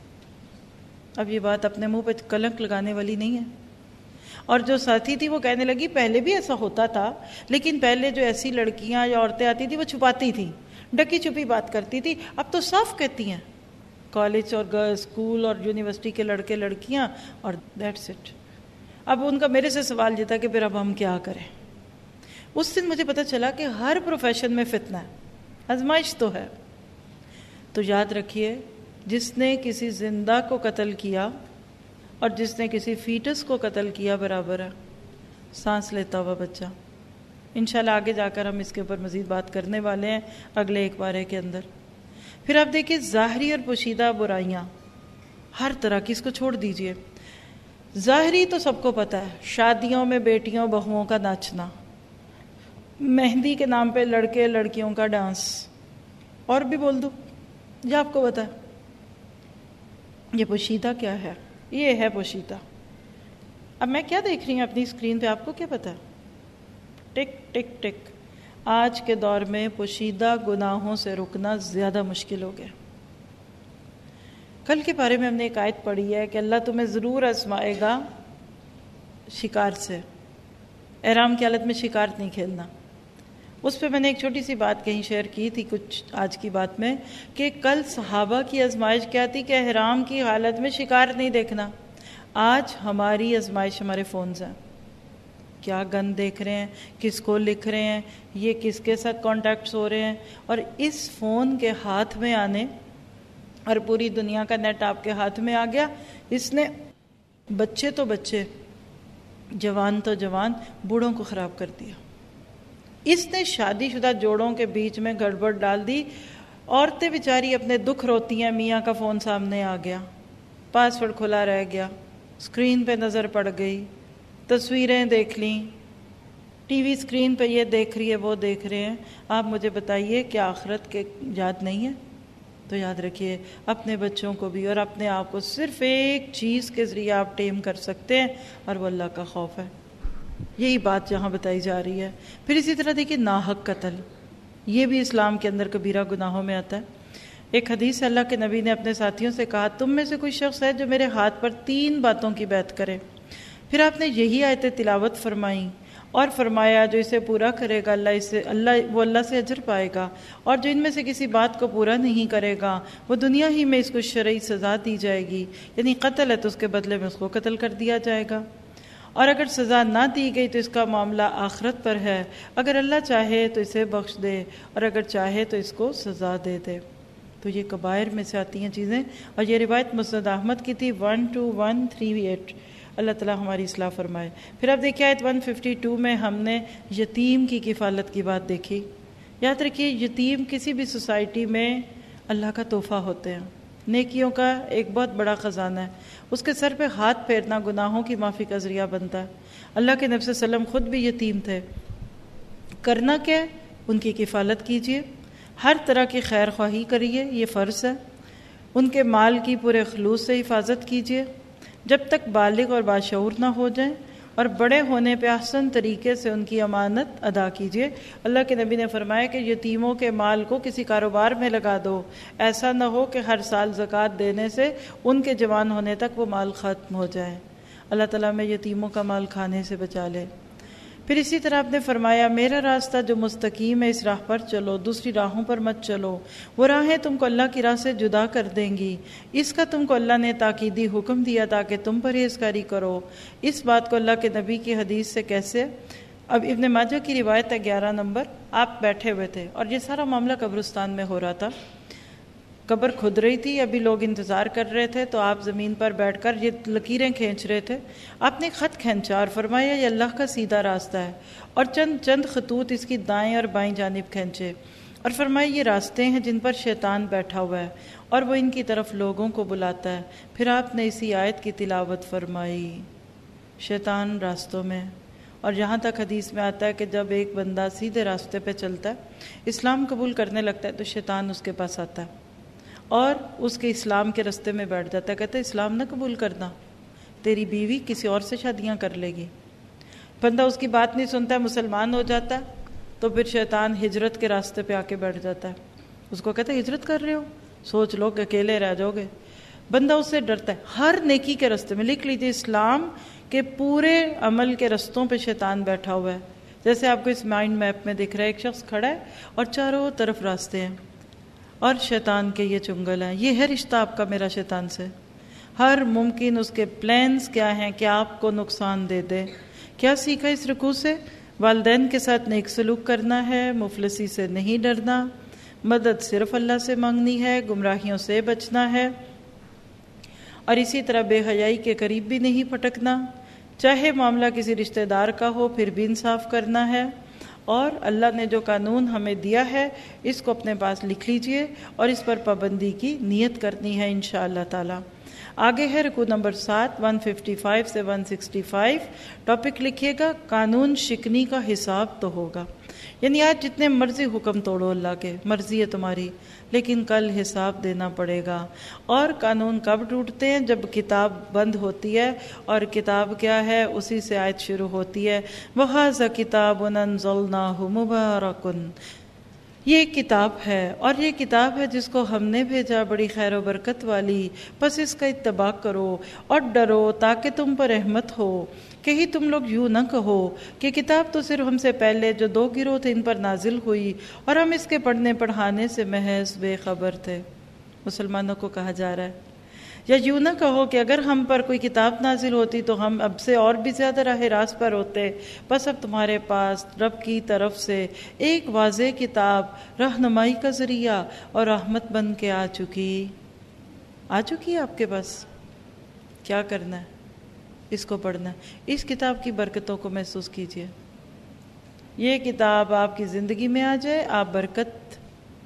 اب یہ بات اپنے منہ پہ کلنک لگانے والی نہیں ہے۔ اور جو ساتھی تھی وہ کہنے لگی پہلے بھی ایسا ہوتا تھا، لیکن پہلے جو ایسی لڑکیاں یا عورتیں آتی تھی وہ چھپاتی تھیں، ڈکی چھپی بات کرتی تھی، اب تو صاف کہتی ہیں کالج اور اسکول اور یونیورسٹی کے لڑکے لڑکیاں، اور دیٹس اٹ۔ اب ان کا میرے سے سوال یہ تھا کہ پھر اب ہم کیا کریں۔ اس دن مجھے پتہ چلا کہ ہر پروفیشن میں فتنہ ہے، آزمائش تو ہے۔ تو یاد رکھیے، جس نے کسی زندہ کو قتل کیا اور جس نے کسی فیٹس کو قتل کیا برابر ہے، سانس لیتا ہوا بچہ۔ انشاءاللہ آگے جا کر ہم اس کے اوپر مزید بات کرنے والے ہیں اگلے ایک بارے کے اندر۔ پھر آپ دیکھیں ظاہری اور پوشیدہ برائیاں ہر طرح کی، اس کو چھوڑ دیجئے۔ ظاہری تو سب کو پتہ ہے، شادیوں میں بیٹیوں بہوؤں کا ناچنا، مہندی کے نام پہ لڑکے لڑکیوں کا ڈانس، اور بھی بول دوں، یہ آپ کو پتہ ہے۔ یہ پوشیدہ کیا ہے؟ یہ ہے پوشیدہ۔ اب میں کیا دیکھ رہی ہوں اپنی اسکرین پہ، آپ کو کیا پتہ ہے؟ ٹک ٹک ٹک۔ آج کے دور میں پوشیدہ گناہوں سے رکنا زیادہ مشکل ہو گیا۔ کل کے بارے میں ہم نے ایک آیت پڑھی ہے کہ اللہ تمہیں ضرور آزمائے گا شکار سے، احرام کی حالت میں شکار نہیں کھیلنا۔ اس پہ میں نے ایک چھوٹی سی بات کہیں شیئر کی تھی کچھ آج کی بات میں، کہ کل صحابہ کی آزمائش کیا تھی کہ احرام کی حالت میں شکار نہیں دیکھنا۔ آج ہماری آزمائش ہمارے فونز ہیں، کیا گن دیکھ رہے ہیں، کس کو لکھ رہے ہیں، یہ کس کے ساتھ کانٹیکٹس ہو رہے ہیں. اور اس فون کے ہاتھ میں آنے اور پوری دنیا کا نیٹ آپ کے ہاتھ میں آ گیا، اس نے بچے تو بچے، جوان تو جوان، بوڑھوں کو خراب کر دیا. اس نے شادی شدہ جوڑوں کے بیچ میں گڑبڑ ڈال دی. عورتیں بیچاری اپنے دکھ روتی ہیں، میاں کا فون سامنے آ گیا، پاس ورڈ کھلا رہ گیا، اسکرین پہ نظر پڑ گئی، تصویریں دیکھ لیں، ٹی وی اسکرین پہ یہ دیکھ رہی ہے وہ دیکھ رہے ہیں. آپ مجھے بتائیے کیا آخرت کے یاد نہیں ہے؟ تو یاد رکھیے اپنے بچوں کو بھی اور اپنے آپ کو صرف ایک چیز کے ذریعے آپ ٹیم کر سکتے ہیں، اور وہ اللہ کا خوف ہے. یہی بات جہاں بتائی جا رہی ہے. پھر اسی طرح دیکھیے ناحق قتل، یہ بھی اسلام کے اندر کبیرہ گناہوں میں آتا ہے. ایک حدیث اللہ کے نبی نے اپنے ساتھیوں سے کہا، تم میں سے کوئی شخص ہے جو میرے ہاتھ پر تین باتوں کی بیعت کرے. پھر آپ نے یہی آیتیں تلاوت فرمائیں اور فرمایا جو اسے پورا کرے گا اللہ اسے اللہ وہ اللہ سے اجر پائے گا، اور جو ان میں سے کسی بات کو پورا نہیں کرے گا وہ دنیا ہی میں اس کو شرعی سزا دی جائے گی، یعنی قتل ہے تو اس کے بدلے میں اس کو قتل کر دیا جائے گا، اور اگر سزا نہ دی گئی تو اس کا معاملہ آخرت پر ہے، اگر اللہ چاہے تو اسے بخش دے اور اگر چاہے تو اس کو سزا دے دے. تو یہ کبائر میں سے آتی ہیں چیزیں، اور یہ روایت مسند احمد کی تھی one two one three eight. Allah تعالیٰ ہماری اصلاح فرمائے. پھر اب دیکھیے آیت ون ففٹی ٹو میں ہم نے یتیم کی کفالت کی بات دیکھی. یاد رکھیے یتیم کسی بھی سوسائٹی میں اللہ کا تحفہ ہوتے ہیں، نیکیوں کا ایک بہت بڑا خزانہ ہے. اس کے سر پہ ہاتھ پھیرنا گناہوں کی معافی کا ذریعہ بنتا ہے. اللہ کے نبی صلی اللہ علیہ وسلم خود بھی یتیم تھے. کرنا کیا ہے؟ ان کی کفالت کیجیے، ہر طرح کی خیر خواہی کریے، یہ فرض ہے. ان کے مال کی پورے خلوص سے حفاظت کیجیے جب تک بالغ اور باشعور نہ ہو جائیں، اور بڑے ہونے پہ احسن طریقے سے ان کی امانت ادا کیجیے. اللہ کے نبی نے فرمایا کہ یتیموں کے مال کو کسی کاروبار میں لگا دو، ایسا نہ ہو کہ ہر سال زکوٰۃ دینے سے ان کے جوان ہونے تک وہ مال ختم ہو جائے. اللہ تعالیٰ میں یتیموں کا مال کھانے سے بچا لے. پھر اسی طرح آپ نے فرمایا میرا راستہ جو مستقیم ہے اس راہ پر چلو، دوسری راہوں پر مت چلو، وہ راہیں تم کو اللہ کی راہ سے جدا کر دیں گی. اس کا تم کو اللہ نے تاکیدی حکم دیا تاکہ تم پرہیزگاری کرو. اس بات کو اللہ کے نبی کی حدیث سے کیسے؟ اب ابن ماجہ کی روایت ہے گیارہ نمبر. آپ بیٹھے ہوئے تھے اور یہ سارا معاملہ قبرستان میں ہو رہا تھا، قبر کھد رہی تھی، ابھی لوگ انتظار کر رہے تھے، تو آپ زمین پر بیٹھ کر یہ لکیریں کھینچ رہے تھے. آپ نے خط کھینچا اور فرمایا یہ اللہ کا سیدھا راستہ ہے، اور چند چند خطوط اس کی دائیں اور بائیں جانب کھینچے اور فرمایا یہ راستے ہیں جن پر شیطان بیٹھا ہوا ہے اور وہ ان کی طرف لوگوں کو بلاتا ہے. پھر آپ نے اسی آیت کی تلاوت فرمائی. شیطان راستوں میں، اور جہاں تک حدیث میں آتا ہے کہ جب ایک بندہ سیدھے راستے پہ چلتا ہے، اسلام قبول کرنے لگتا ہے، تو شیطان اس کے پاس آتا ہے اور اس کے اسلام کے راستے میں بیٹھ جاتا ہے. کہتا ہے اسلام نہ قبول کرنا، تیری بیوی کسی اور سے شادیاں کر لے گی. بندہ اس کی بات نہیں سنتا ہے، مسلمان ہو جاتا ہے، تو پھر شیطان ہجرت کے راستے پہ آ کے بیٹھ جاتا ہے. اس کو کہتا ہے ہجرت کر رہے ہو، سوچ لو کہ اکیلے رہ جاؤ گے. بندہ اس سے ڈرتا ہے. ہر نیکی کے راستے میں لکھ لیجیے اسلام کے پورے عمل کے رستوں پہ شیطان بیٹھا ہوا ہے. جیسے آپ کو اس مائنڈ میپ میں دکھ رہا ہے ایک شخص کھڑا ہے اور چاروں طرف راستے ہیں اور شیطان کے یہ چنگل ہیں. یہ ہے رشتہ آپ کا میرا شیطان سے. ہر ممکن اس کے پلانز کیا ہیں کہ آپ کو نقصان دے دے. کیا سیکھا اس رکوع سے؟ والدین کے ساتھ نیک سلوک کرنا ہے، مفلسی سے نہیں ڈرنا، مدد صرف اللہ سے مانگنی ہے، گمراہیوں سے بچنا ہے، اور اسی طرح بے حیائی کے قریب بھی نہیں پھٹکنا. چاہے معاملہ کسی رشتہ دار کا ہو پھر بھی انصاف کرنا ہے. اور اللہ نے جو قانون ہمیں دیا ہے اس کو اپنے پاس لکھ لیجئے اور اس پر پابندی کی نیت کرنی ہے انشاءاللہ تعالی. آگے ہے رکوع نمبر سات ون ففٹی فائیو سے ون سکسٹی فائیو. ٹاپک لکھیے گا قانون شکنی کا حساب تو ہوگا. یعنی آج جتنے مرضی حکم توڑو اللہ کے، مرضی ہے تمہاری، لیکن کل حساب دینا پڑے گا. اور قانون کب ٹوٹتے ہیں؟ جب کتاب بند ہوتی ہے. اور کتاب کیا ہے؟ اسی سے آیت شروع ہوتی ہے وَهَذَا كِتَابٌ أَنزَلْنَاهُ مُبَارَكٌ. یہ ایک کتاب ہے اور یہ کتاب ہے جس کو ہم نے بھیجا بڑی خیر و برکت والی، پس اس کا اتباع کرو اور ڈرو تاکہ تم پر رحمت ہو. کہیں تم لوگ یوں نہ کہو کہ کتاب تو صرف ہم سے پہلے جو دو گروہ تھے ان پر نازل ہوئی اور ہم اس کے پڑھنے پڑھانے سے محض بے خبر تھے. مسلمانوں کو کہا جا رہا ہے یا یوں نہ کہو کہ اگر ہم پر کوئی کتاب نازل ہوتی تو ہم اب سے اور بھی زیادہ راہ راست پر ہوتے، بس اب تمہارے پاس رب کی طرف سے ایک واضح کتاب رہنمائی کا ذریعہ اور رحمت بن کے آ چکی آ چکی ہے آپ کے پاس۔ کیا کرنا ہے؟ اس کو پڑھنا ہے، اس کتاب کی برکتوں کو محسوس کیجیے۔ یہ کتاب آپ کی زندگی میں آ جائے، آپ برکت،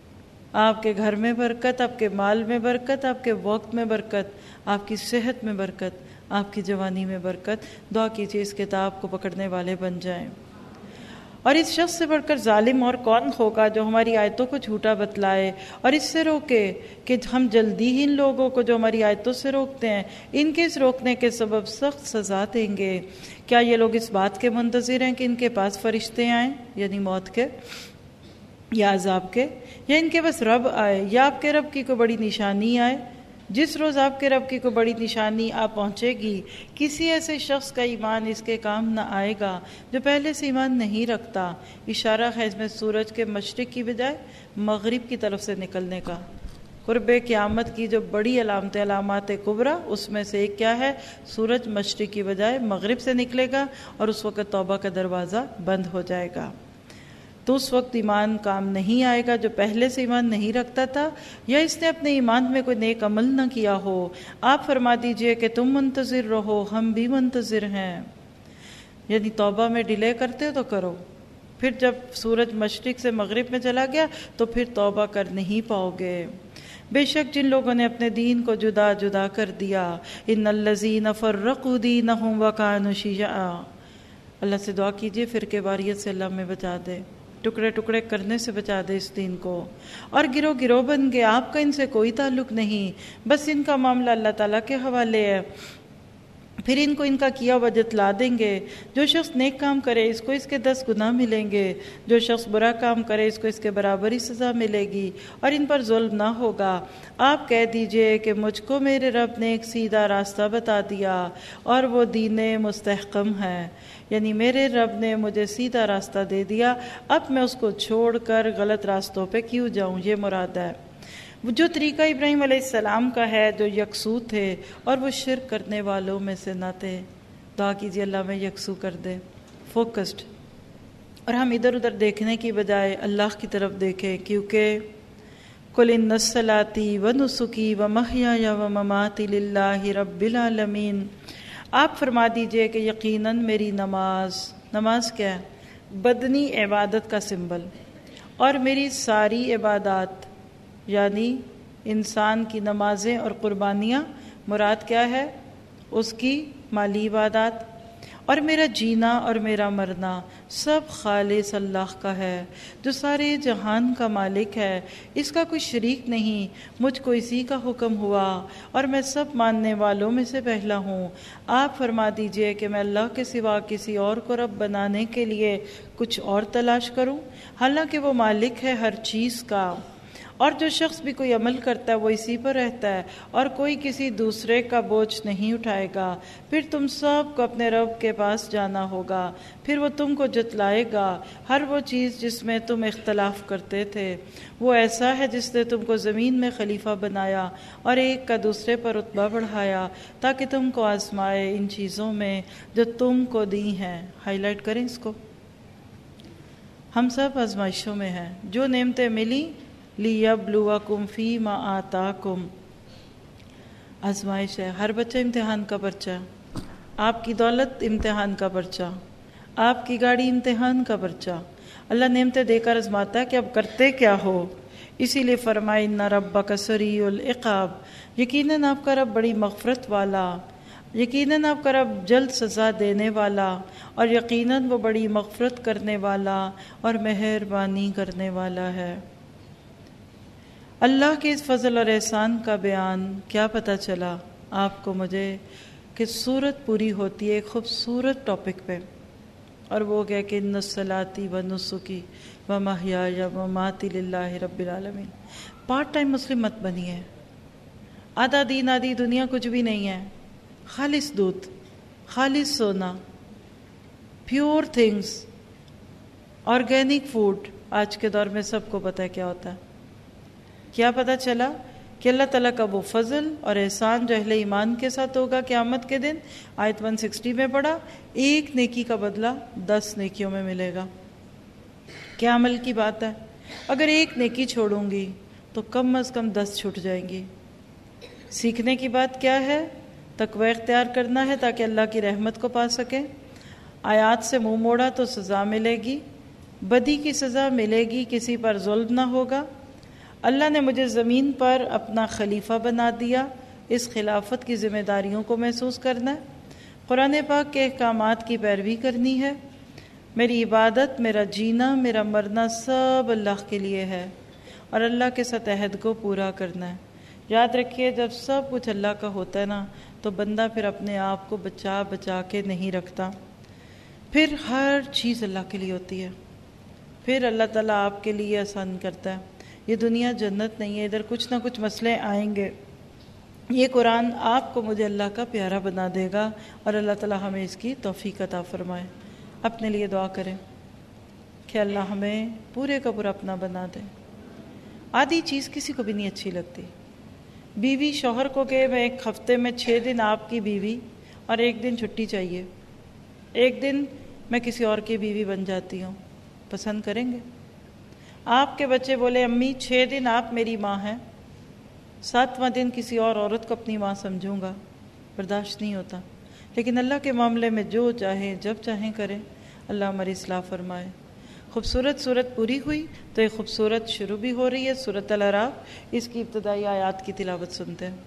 آپ کے گھر میں برکت، آپ کے مال میں برکت، آپ کے وقت میں برکت، آپ کی صحت میں برکت، آپ کی جوانی میں برکت۔ دعا کیجیے اس کتاب کو پکڑنے والے بن جائیں۔ اور اس شخص سے بڑھ کر ظالم اور کون ہوگا جو ہماری آیتوں کو جھوٹا بتلائے اور اس سے روکے کہ ہم جلدی ہی ان لوگوں کو جو ہماری آیتوں سے روکتے ہیں ان کے اس روکنے کے سبب سخت سزا دیں گے۔ کیا یہ لوگ اس بات کے منتظر ہیں کہ ان کے پاس فرشتے آئیں، یعنی موت کے یا عذاب کے، یا ان کے بس رب آئے، یا آپ کے رب کی کوئی بڑی نشانی آئے؟ جس روز آپ کے رب کی کوئی بڑی نشانی آ پہنچے گی، کسی ایسے شخص کا ایمان اس کے کام نہ آئے گا جو پہلے سے ایمان نہیں رکھتا۔ اشارہ ہے اس میں سورج کے مشرق کی بجائے مغرب کی طرف سے نکلنے کا۔ قرب قیامت کی جو بڑی علامت علامات کبریٰ، اس میں سے ایک کیا ہے؟ سورج مشرق کی بجائے مغرب سے نکلے گا اور اس وقت توبہ کا دروازہ بند ہو جائے گا۔ تو اس وقت ایمان کام نہیں آئے گا جو پہلے سے ایمان نہیں رکھتا تھا یا اس نے اپنے ایمان میں کوئی نیک عمل نہ کیا ہو۔ آپ فرما دیجئے کہ تم منتظر رہو، ہم بھی منتظر ہیں۔ یعنی توبہ میں ڈیلے کرتے ہو تو کرو، پھر جب سورج مشرق سے مغرب میں چلا گیا تو پھر توبہ کر نہیں پاؤ گے۔ بے شک جن لوگوں نے اپنے دین کو جدا جدا کر دیا، ان الذین فرقوا دینہم وکانوا شیعا، اللہ سے دعا کیجئے فرقے واریت سے اللہ ہمیں بچا دے، ٹکڑے ٹکڑے کرنے سے بچا دے اس دین کو، اور گروہ گروہ بن گئے، آپ کا ان سے کوئی تعلق نہیں، بس ان کا معاملہ اللہ تعالیٰ کے حوالے ہے، پھر ان کو ان کا کیا ہوا جتلا دیں گے۔ جو شخص نیک کام کرے اس کو اس کے دس گناہ ملیں گے، جو شخص برا کام کرے اس کو اس کے برابر ہی سزا ملے گی، اور ان پر ظلم نہ ہوگا۔ آپ کہہ دیجئے کہ مجھ کو میرے رب نے ایک سیدھا راستہ بتا دیا اور وہ دین مستحکم ہے، یعنی میرے رب نے مجھے سیدھا راستہ دے دیا، اب میں اس کو چھوڑ کر غلط راستوں پہ کیوں جاؤں، یہ مراد ہے۔ جو طریقہ ابراہیم علیہ السلام کا ہے جو یکسو تھے اور وہ شرک کرنے والوں میں سے نہ تھے۔ دعا کیجیے اللہ میں یکسو کر دے، فوکسڈ، اور ہم ادھر ادھر دیکھنے کی بجائے اللہ کی طرف دیکھیں، کیونکہ قل ان صلاتی و نسکی و محیای و مماتی للہ رب العالمین، آپ فرما دیجئے کہ یقیناً میری نماز، نماز کیا ہے؟ بدنی عبادت کا سمبل، اور میری ساری عبادات یعنی انسان کی نمازیں اور قربانیاں، مراد کیا ہے؟ اس کی مالی عبادات، اور میرا جینا اور میرا مرنا سب خالص اللہ کا ہے جو سارے جہان کا مالک ہے، اس کا کوئی شریک نہیں، مجھ کو اسی کا حکم ہوا اور میں سب ماننے والوں میں سے پہلا ہوں۔ آپ فرما دیجئے کہ میں اللہ کے سوا کسی اور کو رب بنانے کے لیے کچھ اور تلاش کروں، حالانکہ وہ مالک ہے ہر چیز کا، اور جو شخص بھی کوئی عمل کرتا ہے وہ اسی پر رہتا ہے اور کوئی کسی دوسرے کا بوجھ نہیں اٹھائے گا۔ پھر تم سب کو اپنے رب کے پاس جانا ہوگا، پھر وہ تم کو جتلائے گا ہر وہ چیز جس میں تم اختلاف کرتے تھے۔ وہ ایسا ہے جس نے تم کو زمین میں خلیفہ بنایا اور ایک کا دوسرے پر رتبہ بڑھایا تاکہ تم کو آزمائے ان چیزوں میں جو تم کو دی ہیں۔ ہائی لائٹ کریں اس کو، ہم سب آزمائشوں میں ہیں، جو نعمتیں ملی لِيَبْلُوَكُمْ فِي مَا آتَاكُمْ، آزمائش ہے، ہر بچہ امتحان کا پرچہ، آپ کی دولت امتحان کا پرچہ، آپ کی گاڑی امتحان کا پرچہ، اللہ نعمتیں دے کر آزماتا ہے کہ اب کرتے کیا ہو۔ اسی لیے فرمائے اِنَّ رَبَّكَ سَرِيعُ الْعِقَابِ، یقیناً آپ کا رب بڑی مغفرت والا، یقیناً آپ کا رب جلد سزا دینے والا، اور یقیناً وہ بڑی مغفرت کرنے والا اور مہربانی کرنے والا ہے۔ اللہ کے اس فضل اور احسان کا بیان کیا پتہ چلا آپ کو مجھے کہ سورت پوری ہوتی ہے ایک خوبصورت ٹاپک پہ، اور وہ گیا کہ ان صلاتی و نسکی و محیای و مماتی للہ رب العالمین۔ پارٹ ٹائم مسلم مت بنیے، آدھا دین آدھی دنیا کچھ بھی نہیں ہے، خالص دودھ، خالص سونا، پیور تھنگس، آرگینک فوڈ، آج کے دور میں سب کو پتہ ہے کیا ہوتا ہے۔ کیا پتہ چلا کہ اللہ تعالیٰ کا وہ فضل اور احسان جو اہل ایمان کے ساتھ ہوگا قیامت کے دن، آیت ایک سو ساٹھ میں پڑھا، ایک نیکی کا بدلہ دس نیکیوں میں ملے گا۔ کیا عمل کی بات ہے، اگر ایک نیکی چھوڑوں گی تو کم از کم دس چھوٹ جائیں گی۔ سیکھنے کی بات کیا ہے؟ تقوی اختیار کرنا ہے تاکہ اللہ کی رحمت کو پا سکیں۔ آیات سے منہ موڑا تو سزا ملے گی، بدی کی سزا ملے گی، کسی پر ظلم نہ ہوگا۔ اللہ نے مجھے زمین پر اپنا خلیفہ بنا دیا، اس خلافت کی ذمہ داریوں کو محسوس کرنا ہے، قرآن پاک کے احکامات کی پیروی کرنی ہے۔ میری عبادت، میرا جینا، میرا مرنا سب اللہ کے لیے ہے، اور اللہ کے ساتھ عہد کو پورا کرنا ہے۔ یاد رکھیے جب سب کچھ اللہ کا ہوتا ہے نا تو بندہ پھر اپنے آپ کو بچا بچا کے نہیں رکھتا، پھر ہر چیز اللہ کے لیے ہوتی ہے، پھر اللہ تعالیٰ آپ کے لیے آسان کرتا ہے۔ یہ دنیا جنت نہیں ہے، ادھر کچھ نہ کچھ مسئلے آئیں گے، یہ قرآن آپ کو مجھے اللہ کا پیارا بنا دے گا، اور اللہ تعالیٰ ہمیں اس کی توفیق عطا فرمائے۔ اپنے لیے دعا کریں کہ اللہ ہمیں پورے کا پورا اپنا بنا دے۔ آدھی چیز کسی کو بھی نہیں اچھی لگتی۔ بیوی شوہر کو کہ میں ایک ہفتے میں چھ دن آپ کی بیوی اور ایک دن چھٹی چاہیے، ایک دن میں کسی اور کی بیوی بن جاتی ہوں، پسند کریں گے؟ آپ کے بچے بولے امی چھ دن آپ میری ماں ہیں، ساتواں دن کسی اور عورت کو اپنی ماں سمجھوں گا، برداشت نہیں ہوتا۔ لیکن اللہ کے معاملے میں جو چاہیں جب چاہیں کریں۔ اللہ ہماری اصلاح فرمائے۔ خوبصورت صورت پوری ہوئی تو ایک خوبصورت شروع بھی ہو رہی ہے، سورۃ الاعراف۔ اس کی ابتدائی آیات کی تلاوت سنتے ہیں۔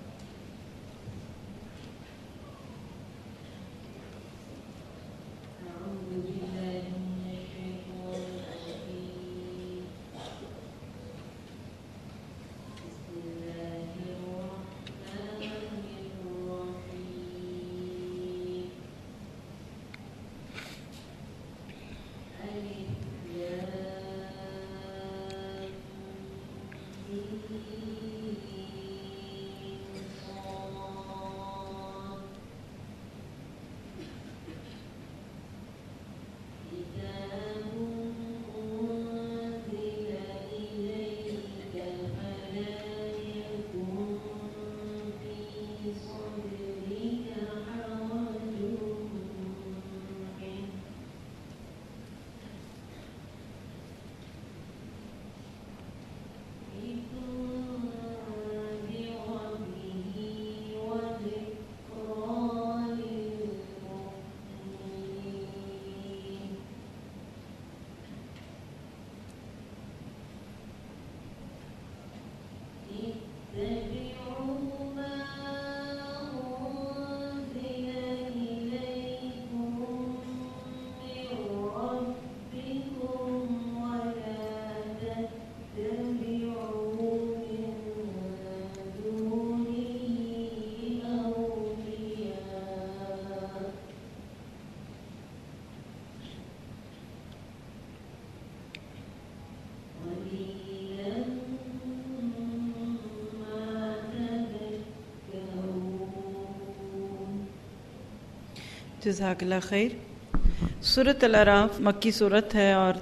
جزاک اللہ خیر۔ سورۃ الاعراف مکی صورت ہے اور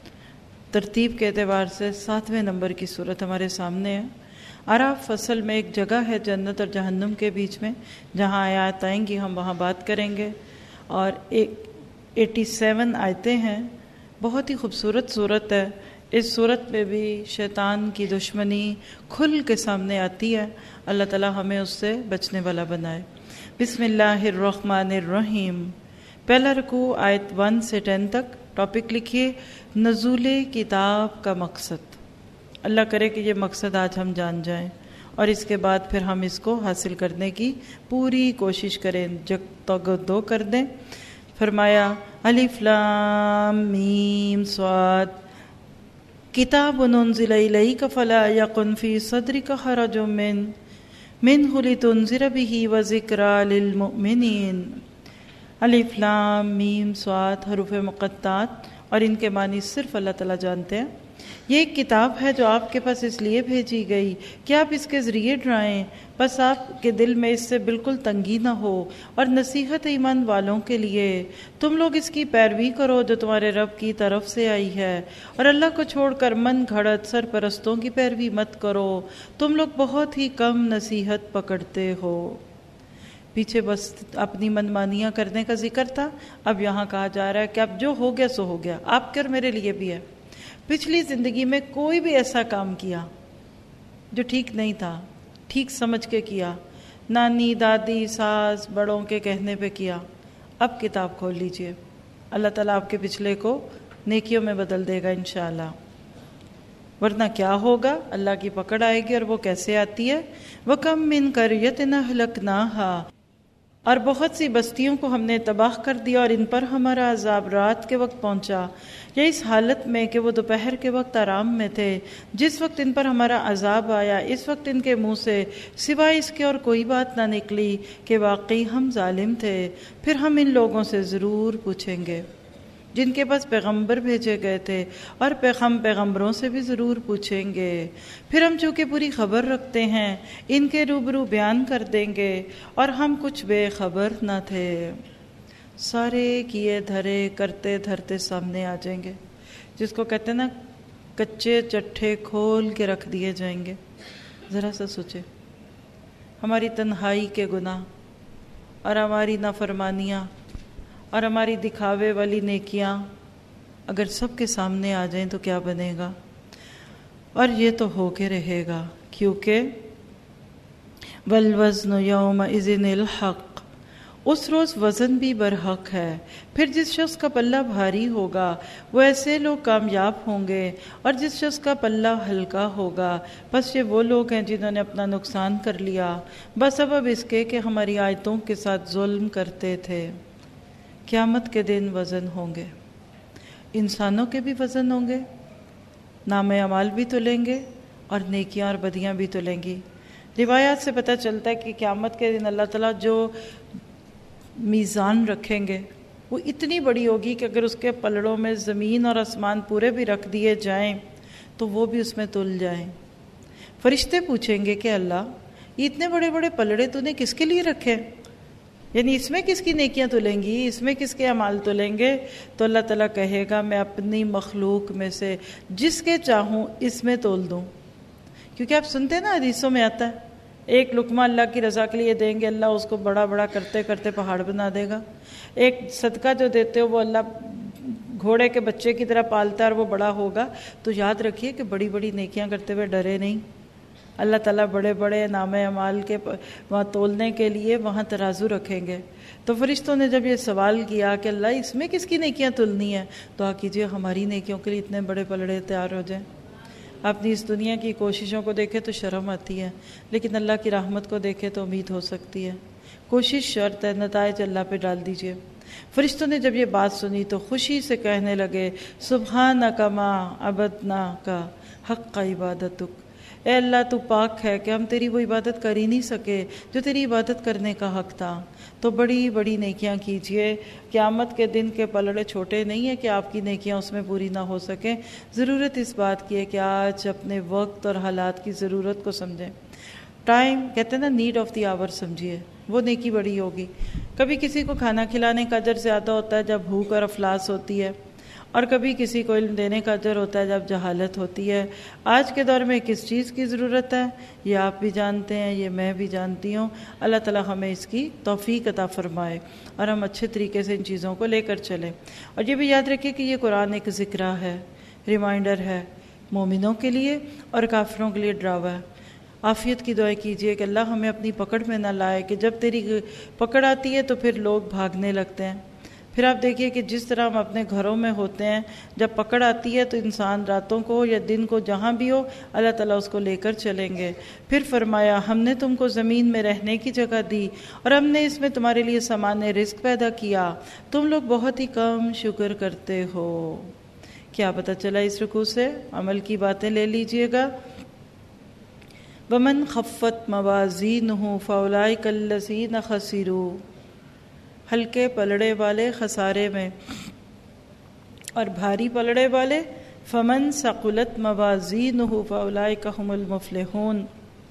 ترتیب کے اعتبار سے ساتویں نمبر کی صورت ہمارے سامنے ہے۔ اعراف اصل میں ایک جگہ ہے جنت اور جہنم کے بیچ میں، جہاں آیات آئیں گی ہم وہاں بات کریں گے، اور ایک ایٹی سیون آیتیں ہیں۔ بہت ہی خوبصورت صورت ہے۔ اس صورت میں بھی شیطان کی دشمنی کھل کے سامنے آتی ہے۔ اللہ تعالی ہمیں اس سے بچنے والا بنائے۔ بسم اللہ الرحمن الرحیم۔ پہلا رکوع آیت ون سے ٹین تک۔ ٹاپک لکھیے نزول کتاب کا مقصد۔ اللہ کرے کہ یہ مقصد آج ہم جان جائیں اور اس کے بعد پھر ہم اس کو حاصل کرنے کی پوری کوشش کریں، جگ تگ دو کر دیں۔ فرمایا الف لام میم صاد کتاب انزل الیک فلا یکن فی صدرک حرج من منہ لتنذر بہ وذکری للمؤمنین۔ الف لام میم صاد حروف مقطعات، اور ان کے معنی صرف اللہ تعالیٰ جانتے ہیں۔ یہ ایک کتاب ہے جو آپ کے پاس اس لیے بھیجی گئی کہ آپ اس کے ذریعے ڈرائیں، بس آپ کے دل میں اس سے بالکل تنگی نہ ہو، اور نصیحت ایمان والوں کے لیے تم لوگ اس کی پیروی کرو جو تمہارے رب کی طرف سے آئی ہے، اور اللہ کو چھوڑ کر من گھڑت سرپرستوں کی پیروی مت کرو، تم لوگ بہت ہی کم نصیحت پکڑتے ہو۔ پیچھے بس اپنی منمانیاں کرنے کا ذکر تھا، اب یہاں کہا جا رہا ہے کہ اب جو ہو گیا سو ہو گیا، آپ کے اور میرے لیے بھی ہے۔ پچھلی زندگی میں کوئی بھی ایسا کام کیا جو ٹھیک نہیں تھا، ٹھیک سمجھ کے کیا، نانی دادی ساس بڑوں کے کہنے پہ کیا، اب کتاب کھول لیجئے، اللہ تعالیٰ آپ کے پچھلے کو نیکیوں میں بدل دے گا انشاءاللہ۔ ورنہ کیا ہوگا؟ اللہ کی پکڑ آئے گی، اور وہ کیسے آتی ہے؟ وَكَم مِّن قَرْيَةٍ أَهْلَكْنَاهَا، اور بہت سی بستیوں کو ہم نے تباہ کر دیا اور ان پر ہمارا عذاب رات کے وقت پہنچا، یا اس حالت میں کہ وہ دوپہر کے وقت آرام میں تھے، جس وقت ان پر ہمارا عذاب آیا اس وقت ان کے منہ سے سوائے اس کے اور کوئی بات نہ نکلی کہ واقعی ہم ظالم تھے۔ پھر ہم ان لوگوں سے ضرور پوچھیں گے جن کے پاس پیغمبر بھیجے گئے تھے، اور ہم پیغمبروں سے بھی ضرور پوچھیں گے، پھر ہم چونکہ پوری خبر رکھتے ہیں ان کے روبرو بیان کر دیں گے، اور ہم کچھ بے خبر نہ تھے۔ سارے کیے دھرے کرتے دھرتے سامنے آ جائیں گے، جس کو کہتے ہیں نا کچے چٹھے کھول کے رکھ دیے جائیں گے۔ ذرا سا سوچے، ہماری تنہائی کے گناہ اور ہماری نافرمانیاں اور ہماری دکھاوے والی نیکیاں اگر سب کے سامنے آ جائیں تو کیا بنے گا؟ اور یہ تو ہو کے رہے گا، کیونکہ وَالْوَزْنُ يَوْمَئِذٍ الْحَقُّ، اس روز وزن بھی برحق ہے۔ پھر جس شخص کا پلہ بھاری ہوگا وہ ایسے لوگ کامیاب ہوں گے، اور جس شخص کا پلہ ہلکا ہوگا بس یہ وہ لوگ ہیں جنہوں نے اپنا نقصان کر لیا بسبب اس کے کہ ہماری آیتوں کے ساتھ ظلم کرتے تھے۔ قیامت کے دن وزن ہوں گے، انسانوں کے بھی وزن ہوں گے، نام اعمال بھی تلیں گے اور نیکیاں اور بدیاں بھی تلیں گی۔ روایات سے پتہ چلتا ہے کہ قیامت کے دن اللہ تعالیٰ جو میزان رکھیں گے وہ اتنی بڑی ہوگی کہ اگر اس کے پلڑوں میں زمین اور آسمان پورے بھی رکھ دیے جائیں تو وہ بھی اس میں تل جائیں۔ فرشتے پوچھیں گے کہ اللہ یہ اتنے بڑے بڑے پلڑے تو نے کس کے لیے رکھے؟ یعنی اس میں کس کی نیکیاں تلیں گی، اس میں کس کے اعمال تلیں گے؟ تو اللہ تعالیٰ کہے گا میں اپنی مخلوق میں سے جس کے چاہوں اس میں تول دوں۔ کیونکہ آپ سنتے ہیں نا حدیثوں میں آتا ہے ایک لقمہ اللہ کی رضا کے لیے دیں گے، اللہ اس کو بڑا بڑا کرتے کرتے پہاڑ بنا دے گا۔ ایک صدقہ جو دیتے ہو وہ اللہ گھوڑے کے بچے کی طرح پالتا ہے اور وہ بڑا ہوگا۔ تو یاد رکھیے کہ بڑی بڑی نیکیاں کرتے ہوئے ڈرے نہیں، اللہ تعالیٰ بڑے بڑے نام اعمال کے وہاں تولنے کے لیے وہاں ترازو رکھیں گے۔ تو فرشتوں نے جب یہ سوال کیا کہ اللہ اس میں کس کی نیکیاں تلنی ہے، دعا کیجیے ہماری نیکیوں کے لیے اتنے بڑے پلڑے تیار ہو جائیں۔ اپنی اس دنیا کی کوششوں کو دیکھے تو شرم آتی ہے، لیکن اللہ کی رحمت کو دیکھے تو امید ہو سکتی ہے۔ کوشش شرط ہے، نتائج اللہ پہ ڈال دیجیے۔ فرشتوں نے جب یہ بات سنی تو خوشی سے کہنے لگے سبحانک ما عبدناک حق عبادتک، اے اللہ تو پاک ہے کہ ہم تیری وہ عبادت کر ہی نہیں سکے جو تیری عبادت کرنے کا حق تھا۔ تو بڑی بڑی نیکیاں کیجئے، قیامت کے دن کے پلڑے چھوٹے نہیں ہیں کہ آپ کی نیکیاں اس میں پوری نہ ہو سکیں۔ ضرورت اس بات کی ہے کہ آج اپنے وقت اور حالات کی ضرورت کو سمجھیں۔ ٹائم کہتے ہیں نا نیڈ آف دی آور سمجھیے، وہ نیکی بڑی ہوگی۔ کبھی کسی کو کھانا کھلانے کا اجر زیادہ ہوتا ہے جب بھوک اور افلاس ہوتی ہے، اور کبھی کسی کو علم دینے کا اجر ہوتا ہے جب جہالت ہوتی ہے۔ آج کے دور میں کس چیز کی ضرورت ہے یہ آپ بھی جانتے ہیں، یہ میں بھی جانتی ہوں۔ اللہ تعالیٰ ہمیں اس کی توفیق عطا فرمائے اور ہم اچھے طریقے سے ان چیزوں کو لے کر چلیں۔ اور یہ بھی یاد رکھیں کہ یہ قرآن ایک ذکرہ ہے، ریمائنڈر ہے، مومنوں کے لیے اور کافروں کے لیے ڈراوا ہے۔ عافیت کی دعائیں کیجیے کہ اللہ ہمیں اپنی پکڑ میں نہ لائے کہ جب تیری پکڑ آتی ہے تو پھر لوگ بھاگنے لگتے ہیں۔ پھر آپ دیکھیے کہ جس طرح ہم اپنے گھروں میں ہوتے ہیں، جب پکڑ آتی ہے تو انسان راتوں کو یا دن کو جہاں بھی ہو اللہ تعالیٰ اس کو لے کر چلیں گے۔ پھر فرمایا ہم نے تم کو زمین میں رہنے کی جگہ دی اور ہم نے اس میں تمہارے لیے سامان رزق پیدا کیا، تم لوگ بہت ہی کم شکر کرتے ہو۔ کیا پتہ چلا اس رکوع سے؟ عمل کی باتیں لے لیجئے گا۔ وَمَنْ خَفَّتْ مَوَازِينُهُ فَأُولَئِكَ الَّذِينَ خَسِرُوا، ہلکے پلڑے والے خسارے میں اور بھاری پلڑے والے فمن ثقلت موازینہ فاولئک هم المفلحون.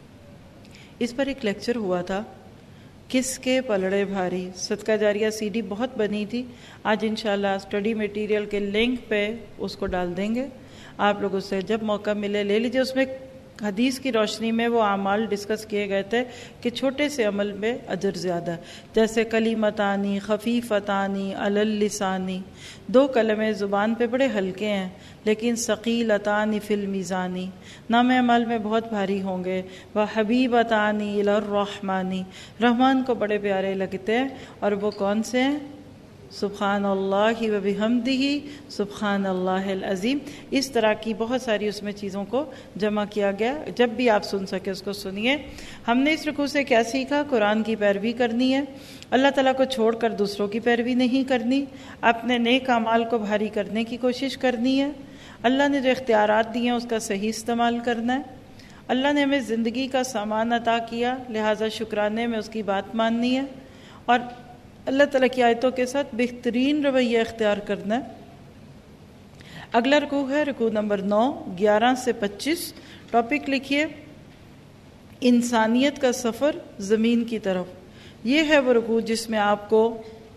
اس پر ایک لیکچر ہوا تھا، کس کے پلڑے بھاری. صدقہ جاریہ سی ڈی بہت بنی تھی. آج انشاءاللہ اسٹڈی میٹیریل کے لنک پہ اس کو ڈال دیں گے، آپ لوگ اس سے جب موقع ملے لے لیجیے. اس میں حدیث کی روشنی میں وہ اعمال ڈسکس کیے گئے تھے کہ چھوٹے سے عمل میں اجر زیادہ، جیسے کلیمتانی خفیفتانی علی اللسانی، دو کلمے زبان پہ بڑے ہلکے ہیں لیکن ثقیلتانی فی المیزانی، نام اعمال میں بہت بھاری ہوں گے. وحبیبتانی الی الرحمانی، رحمان کو بڑے پیارے لگتے ہیں. اور وہ کون سے ہیں؟ سبحان اللہ و بحمدہ سبحان اللہ العظیم. اس طرح کی بہت ساری اس میں چیزوں کو جمع کیا گیا. جب بھی آپ سن سکے اس کو سنیے. ہم نے اس رکوع سے کیا سیکھا؟ قرآن کی پیروی کرنی ہے، اللہ تعالیٰ کو چھوڑ کر دوسروں کی پیروی نہیں کرنی، اپنے نیک اعمال کو بھاری کرنے کی کوشش کرنی ہے، اللہ نے جو اختیارات دیے ہیں اس کا صحیح استعمال کرنا ہے. اللہ نے ہمیں زندگی کا سامان عطا کیا، لہٰذا شکرانے میں اس کی بات ماننی ہے اور اللہ تعالیٰ کی آیتوں کے ساتھ بہترین رویہ اختیار کرنا ہے. اگلا رکوع ہے رکوع نمبر نو، گیارہ سے پچیس. ٹاپک لکھیے انسانیت کا سفر زمین کی طرف. یہ ہے وہ رکوع جس میں آپ کو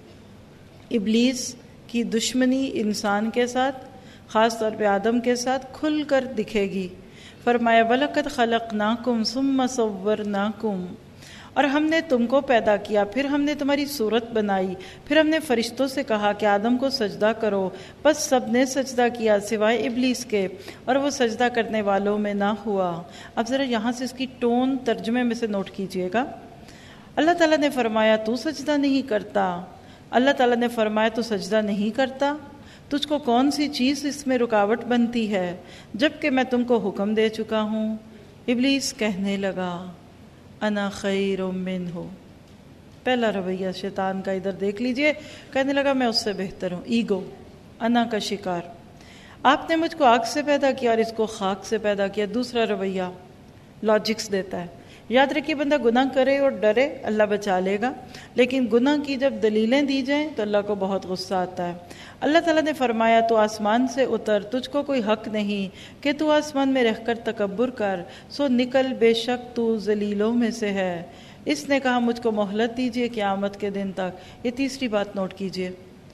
ابلیس کی دشمنی انسان کے ساتھ، خاص طور پہ آدم کے ساتھ کھل کر دکھے گی. فرمایا وَلَقَدْ خَلَقْنَاكُمْ ثُمَّ صَوَّرْنَاكُمْ، اور ہم نے تم کو پیدا کیا، پھر ہم نے تمہاری صورت بنائی، پھر ہم نے فرشتوں سے کہا کہ آدم کو سجدہ کرو، بس سب نے سجدہ کیا سوائے ابلیس کے، اور وہ سجدہ کرنے والوں میں نہ ہوا. اب ذرا یہاں سے اس کی ٹون ترجمے میں سے نوٹ کیجئے گا. اللہ تعالیٰ نے فرمایا تو سجدہ نہیں کرتا، اللہ تعالیٰ نے فرمایا تو سجدہ نہیں کرتا، تجھ کو کون سی چیز اس میں رکاوٹ بنتی ہے جبکہ میں تم کو حکم دے چکا ہوں. ابلیس کہنے لگا انا خیر منہ. پہلا رویہ شیطان کا ادھر دیکھ لیجئے، کہنے لگا میں اس سے بہتر ہوں. ایگو، انا کا شکار. آپ نے مجھ کو آگ سے پیدا کیا اور اس کو خاک سے پیدا کیا. دوسرا رویہ لاجکس دیتا ہے. یاد رکھیے بندہ گناہ کرے اور ڈرے اللہ بچا لے گا، لیکن گناہ کی جب دلیلیں دی جائیں تو اللہ کو بہت غصہ آتا ہے. اللہ تعالیٰ نے فرمایا تو آسمان سے اتر، تجھ کو کوئی حق نہیں کہ تو آسمان میں رہ کر تکبر کر، سو نکل بے شک تو ذلیلوں میں سے ہے. اس نے کہا مجھ کو مہلت دیجئے قیامت کے دن تک. یہ تیسری بات نوٹ کیجئے،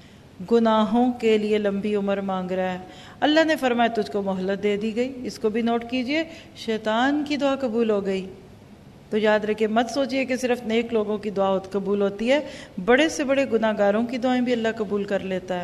گناہوں کے لیے لمبی عمر مانگ رہا ہے. اللہ نے فرمایا تجھ کو مہلت دے دی گئی. اس کو بھی نوٹ کیجئے، شیطان کی دعا قبول ہو گئی. تو یاد رکھے مت سوچئے کہ صرف نیک لوگوں کی دعا قبول ہوتی ہے، بڑے سے بڑے گناہ گاروں کی دعائیں بھی اللہ قبول کر لیتا ہے.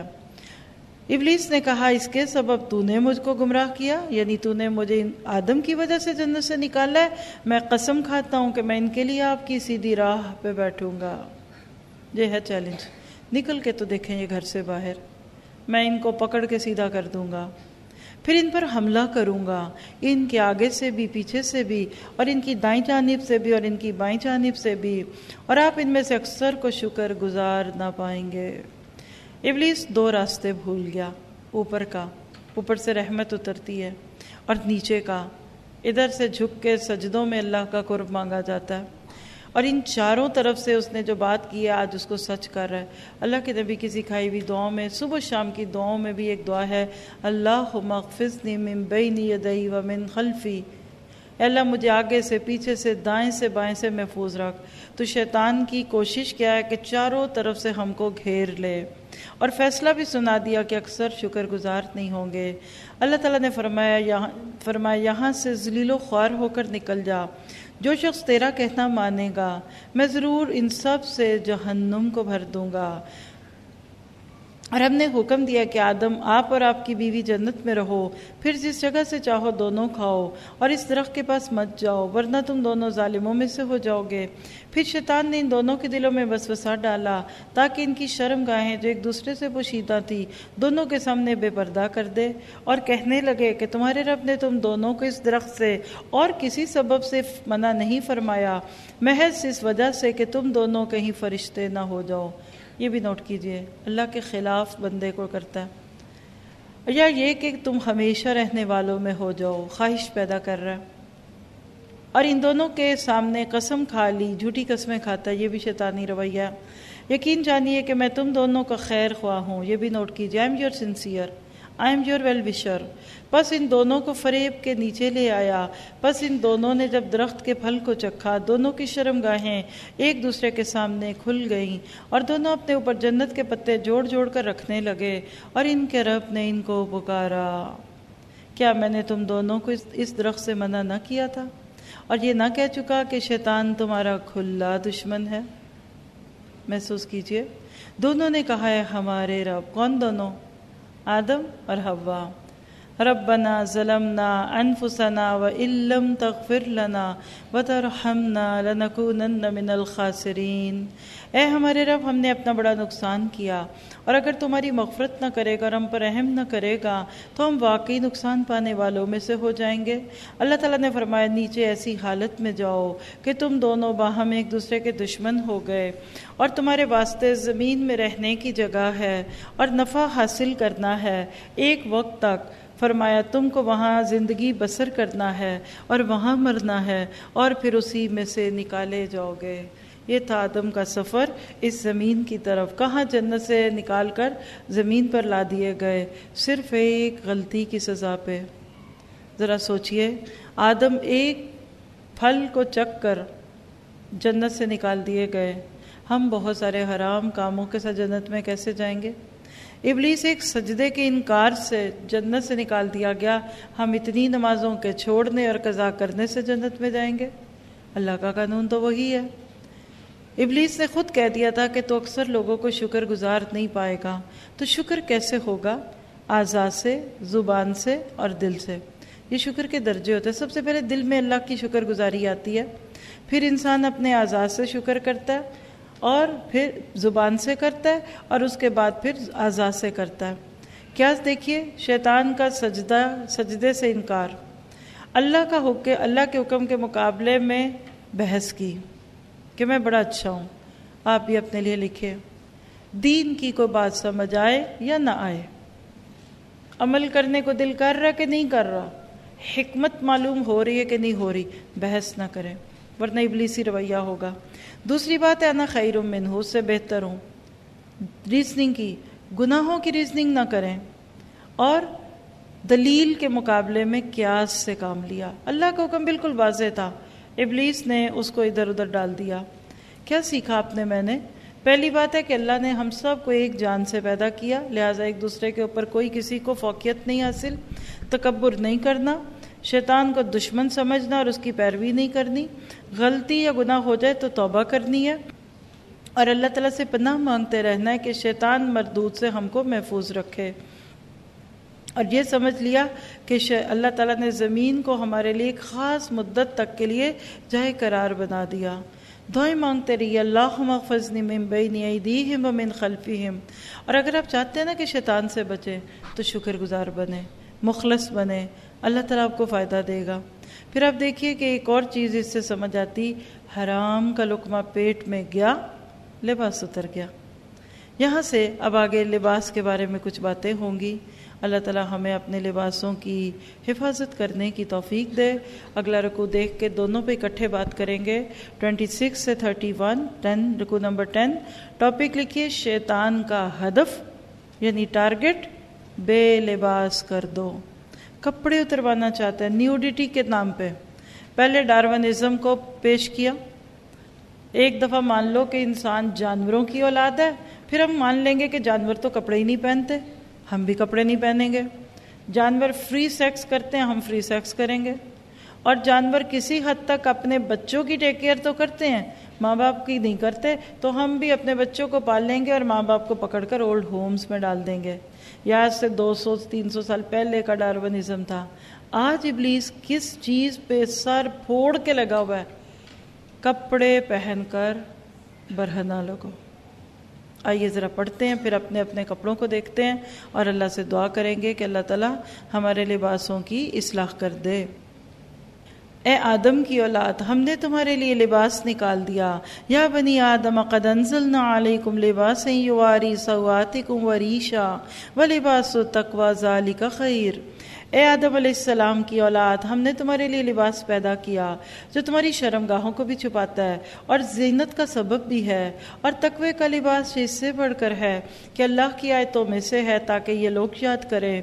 ابلیس نے کہا اس کے سبب تو نے مجھ کو گمراہ کیا، یعنی تو نے مجھے آدم کی وجہ سے جنت سے نکالا ہے. میں قسم کھاتا ہوں کہ میں ان کے لیے آپ کی سیدھی راہ پہ بیٹھوں گا. یہ ہے چیلنج. نکل کے تو دیکھیں یہ گھر سے باہر، میں ان کو پکڑ کے سیدھا کر دوں گا، پھر ان پر حملہ کروں گا، ان کے آگے سے بھی پیچھے سے بھی، اور ان کی دائیں جانب سے بھی اور ان کی بائیں جانب سے بھی، اور آپ ان میں سے اکثر کو شکر گزار نہ پائیں گے. ابلیس دو راستے بھول گیا. اوپر کا، اوپر سے رحمت اترتی ہے، اور نیچے کا، ادھر سے جھک کے سجدوں میں اللہ کا قرب مانگا جاتا ہے. اور ان چاروں طرف سے اس نے جو بات کی ہے آج اس کو سچ کر رہا ہے. اللہ کے نبی کی سکھائی ہوئی دعاؤں میں، صبح شام کی دعاؤں میں بھی ایک دعا ہے، اللہم اغفرنی من بین یدی و من خلفی. اے اللہ مجھے آگے سے، پیچھے سے، دائیں سے، بائیں سے محفوظ رکھ. تو شیطان کی کوشش کیا ہے کہ چاروں طرف سے ہم کو گھیر لے، اور فیصلہ بھی سنا دیا کہ اکثر شکر گزار نہیں ہوں گے. اللہ تعالیٰ نے فرمایا یہاں فرمایا یہاں سے ذلیل و خوار ہو کر نکل جا. جو شخص تیرا کہنا مانے گا میں ضرور ان سب سے جہنم کو بھر دوں گا. اور ہم نے حکم دیا کہ آدم آپ اور آپ کی بیوی جنت میں رہو، پھر جس جگہ سے چاہو دونوں کھاؤ، اور اس درخت کے پاس مت جاؤ ورنہ تم دونوں ظالموں میں سے ہو جاؤ گے. پھر شیطان نے ان دونوں کے دلوں میں وسوسہ ڈالا تاکہ ان کی شرم گاہیں جو ایک دوسرے سے پوشیدہ تھی دونوں کے سامنے بے پردہ کر دے، اور کہنے لگے کہ تمہارے رب نے تم دونوں کو اس درخت سے اور کسی سبب سے منع نہیں فرمایا، محض اس وجہ سے کہ تم دونوں کہیں فرشتے نہ ہو جاؤ. یہ بھی نوٹ کیجئے، اللہ کے خلاف بندے کو کرتا ہے. یا یہ کہ تم ہمیشہ رہنے والوں میں ہو جاؤ، خواہش پیدا کر رہا ہے. اور ان دونوں کے سامنے قسم کھا لی، جھوٹی قسمیں کھاتا ہے، یہ بھی شیطانی رویہ. یقین جانیے کہ میں تم دونوں کا خیر خواہ ہوں. یہ بھی نوٹ کیجئے، I am your sincere, I am your well wisher. پس ان دونوں کو فریب کے نیچے لے آیا. پس ان دونوں نے جب درخت کے پھل کو چکھا دونوں کی شرمگاہیں ایک دوسرے کے سامنے کھل گئیں اور دونوں اپنے اوپر جنت کے پتے جوڑ جوڑ کر رکھنے لگے اور ان کے رب نے ان کو پکارا. کیا میں نے تم دونوں کو اس درخت سے منع نہ کیا تھا اور یہ نہ کہہ چکا کہ شیطان تمہارا کھلا دشمن ہے؟ محسوس کیجئے دونوں نے کہا ہے ہمارے رب. کون دونوں؟ آدم اور حوا. ربنا ظلمنا انفسنا وان لم تغفر لنا وترحمنا لنکونن من الخاسرین. اے ہمارے رب ہم نے اپنا بڑا نقصان کیا اور اگر تمہاری مغفرت نہ کرے گا اور ہم پر رحم نہ کرے گا تو ہم واقعی نقصان پانے والوں میں سے ہو جائیں گے. اللہ تعالیٰ نے فرمایا نیچے ایسی حالت میں جاؤ کہ تم دونوں باہم ایک دوسرے کے دشمن ہو گئے اور تمہارے واسطے زمین میں رہنے کی جگہ ہے اور نفع حاصل کرنا ہے ایک وقت تک. فرمایا تم کو وہاں زندگی بسر کرنا ہے اور وہاں مرنا ہے اور پھر اسی میں سے نکالے جاؤ گے. یہ تھا آدم کا سفر اس زمین کی طرف. کہاں جنت سے نکال کر زمین پر لا دیے گئے صرف ایک غلطی کی سزا پہ. ذرا سوچئے آدم ایک پھل کو چکھ کر جنت سے نکال دیے گئے. ہم بہت سارے حرام کاموں کے ساتھ جنت میں کیسے جائیں گے؟ ابلیس ایک سجدے کے انکار سے جنت سے نکال دیا گیا. ہم اتنی نمازوں کے چھوڑنے اور قضا کرنے سے جنت میں جائیں گے؟ اللہ کا قانون تو وہی ہے. ابلیس نے خود کہہ دیا تھا کہ تو اکثر لوگوں کو شکر گزار نہیں پائے گا. تو شکر کیسے ہوگا؟ اعضاء سے، زبان سے اور دل سے. یہ شکر کے درجے ہوتے ہیں. سب سے پہلے دل میں اللہ کی شکر گزاری آتی ہے، پھر انسان اپنے اعضاء سے شکر کرتا ہے اور پھر زبان سے کرتا ہے اور اس کے بعد پھر اعضاء سے کرتا ہے. کیا دیکھیے شیطان کا سجدہ سجدے سے انکار، اللہ کا حکم اللہ کے حکم کے مقابلے میں بحث کی کہ میں بڑا اچھا ہوں. آپ بھی اپنے لیے لکھیں دین کی کوئی بات سمجھ آئے یا نہ آئے، عمل کرنے کو دل کر رہا کہ نہیں کر رہا، حکمت معلوم ہو رہی ہے کہ نہیں ہو رہی، بحث نہ کریں ورنہ ابلیسی رویہ ہوگا. دوسری بات ہے انا خیر منہ، اس سے بہتر ہوں. ریزننگ کی، گناہوں کی ریزننگ نہ کریں اور دلیل کے مقابلے میں قیاس سے کام لیا. اللہ کا حکم بالکل واضح تھا، ابلیس نے اس کو ادھر ادھر ڈال دیا. کیا سیکھا آپ نے؟ میں نے پہلی بات ہے کہ اللہ نے ہم سب کو ایک جان سے پیدا کیا، لہٰذا ایک دوسرے کے اوپر کوئی کسی کو فوقیت نہیں حاصل، تکبر نہیں کرنا، شیطان کو دشمن سمجھنا اور اس کی پیروی نہیں کرنی. غلطی یا گناہ ہو جائے تو توبہ کرنی ہے اور اللہ تعالیٰ سے پناہ مانگتے رہنا ہے کہ شیطان مردود سے ہم کو محفوظ رکھے. اور یہ سمجھ لیا کہ اللہ تعالیٰ نے زمین کو ہمارے لیے ایک خاص مدت تک کے لیے جائے قرار بنا دیا. دعائیں مانگتے رہیے اللہم احفظنی من بین ایدیہم ومن خلفہم. اور اگر آپ چاہتے ہیں نا کہ شیطان سے بچیں تو شکر گزار بنیں، مخلص بنیں، اللہ تعالیٰ آپ کو فائدہ دے گا. پھر آپ دیکھیے کہ ایک اور چیز اس سے سمجھ آتی، حرام کا لقمہ پیٹ میں گیا، لباس اتر گیا. یہاں سے اب آگے لباس کے بارے میں کچھ باتیں ہوں گی. اللہ تعالیٰ ہمیں اپنے لباسوں کی حفاظت کرنے کی توفیق دے. اگلا رکوع دیکھ کے دونوں پہ اکٹھے بات کریں گے. ٹوینٹی سکس سے تھرٹی ون ٹین رکوع نمبر ٹین. ٹاپک لکھیے شیطان کا ہدف یعنی ٹارگٹ بے لباس کر دو. کپڑے اتروانا چاہتا ہے نیوڈیٹی کے نام پہ. پہلے ڈارونزم کو پیش کیا. ایک دفعہ مان لو کہ انسان جانوروں کی اولاد ہے، پھر ہم مان لیں گے کہ جانور تو کپڑے ہی نہیں پہنتے، ہم بھی کپڑے نہیں پہنیں گے. جانور فری سیکس کرتے ہیں، ہم فری سیکس کریں گے. اور جانور کسی حد تک اپنے بچوں کی ٹیک کیئر تو کرتے ہیں، ماں باپ کی نہیں کرتے، تو ہم بھی اپنے بچوں کو پال لیں گے اور ماں باپ کو پکڑ کر اولڈ ہومز میں ڈال دیں گے. یہ آج سے دو سو تین سو سال پہلے کا ڈارونزم تھا. آج ابلیس کس چیز پہ سر پھوڑ کے لگا ہوا ہے؟ کپڑے پہن کر برہنہ لوگوں. آئیے ذرا پڑھتے ہیں، پھر اپنے اپنے کپڑوں کو دیکھتے ہیں اور اللہ سے دعا کریں گے کہ اللہ تعالیٰ ہمارے لباسوں کی اصلاح کر دے. اے آدم کی اولاد، ہم نے تمہارے لیے لباس نکال دیا. یا بنی آدم قد انزلنا علیکم لباسا یواری سوآتکم وریشا ولباس التقوی ذلک خیر. اے آدم علیہ السلام کی اولاد، ہم نے تمہارے لیے لباس پیدا کیا جو تمہاری شرمگاہوں کو بھی چھپاتا ہے اور زینت کا سبب بھی ہے، اور تقوی کا لباس اس سے بڑھ کر ہے کہ اللہ کی آیتوں میں سے ہے تاکہ یہ لوگ یاد کریں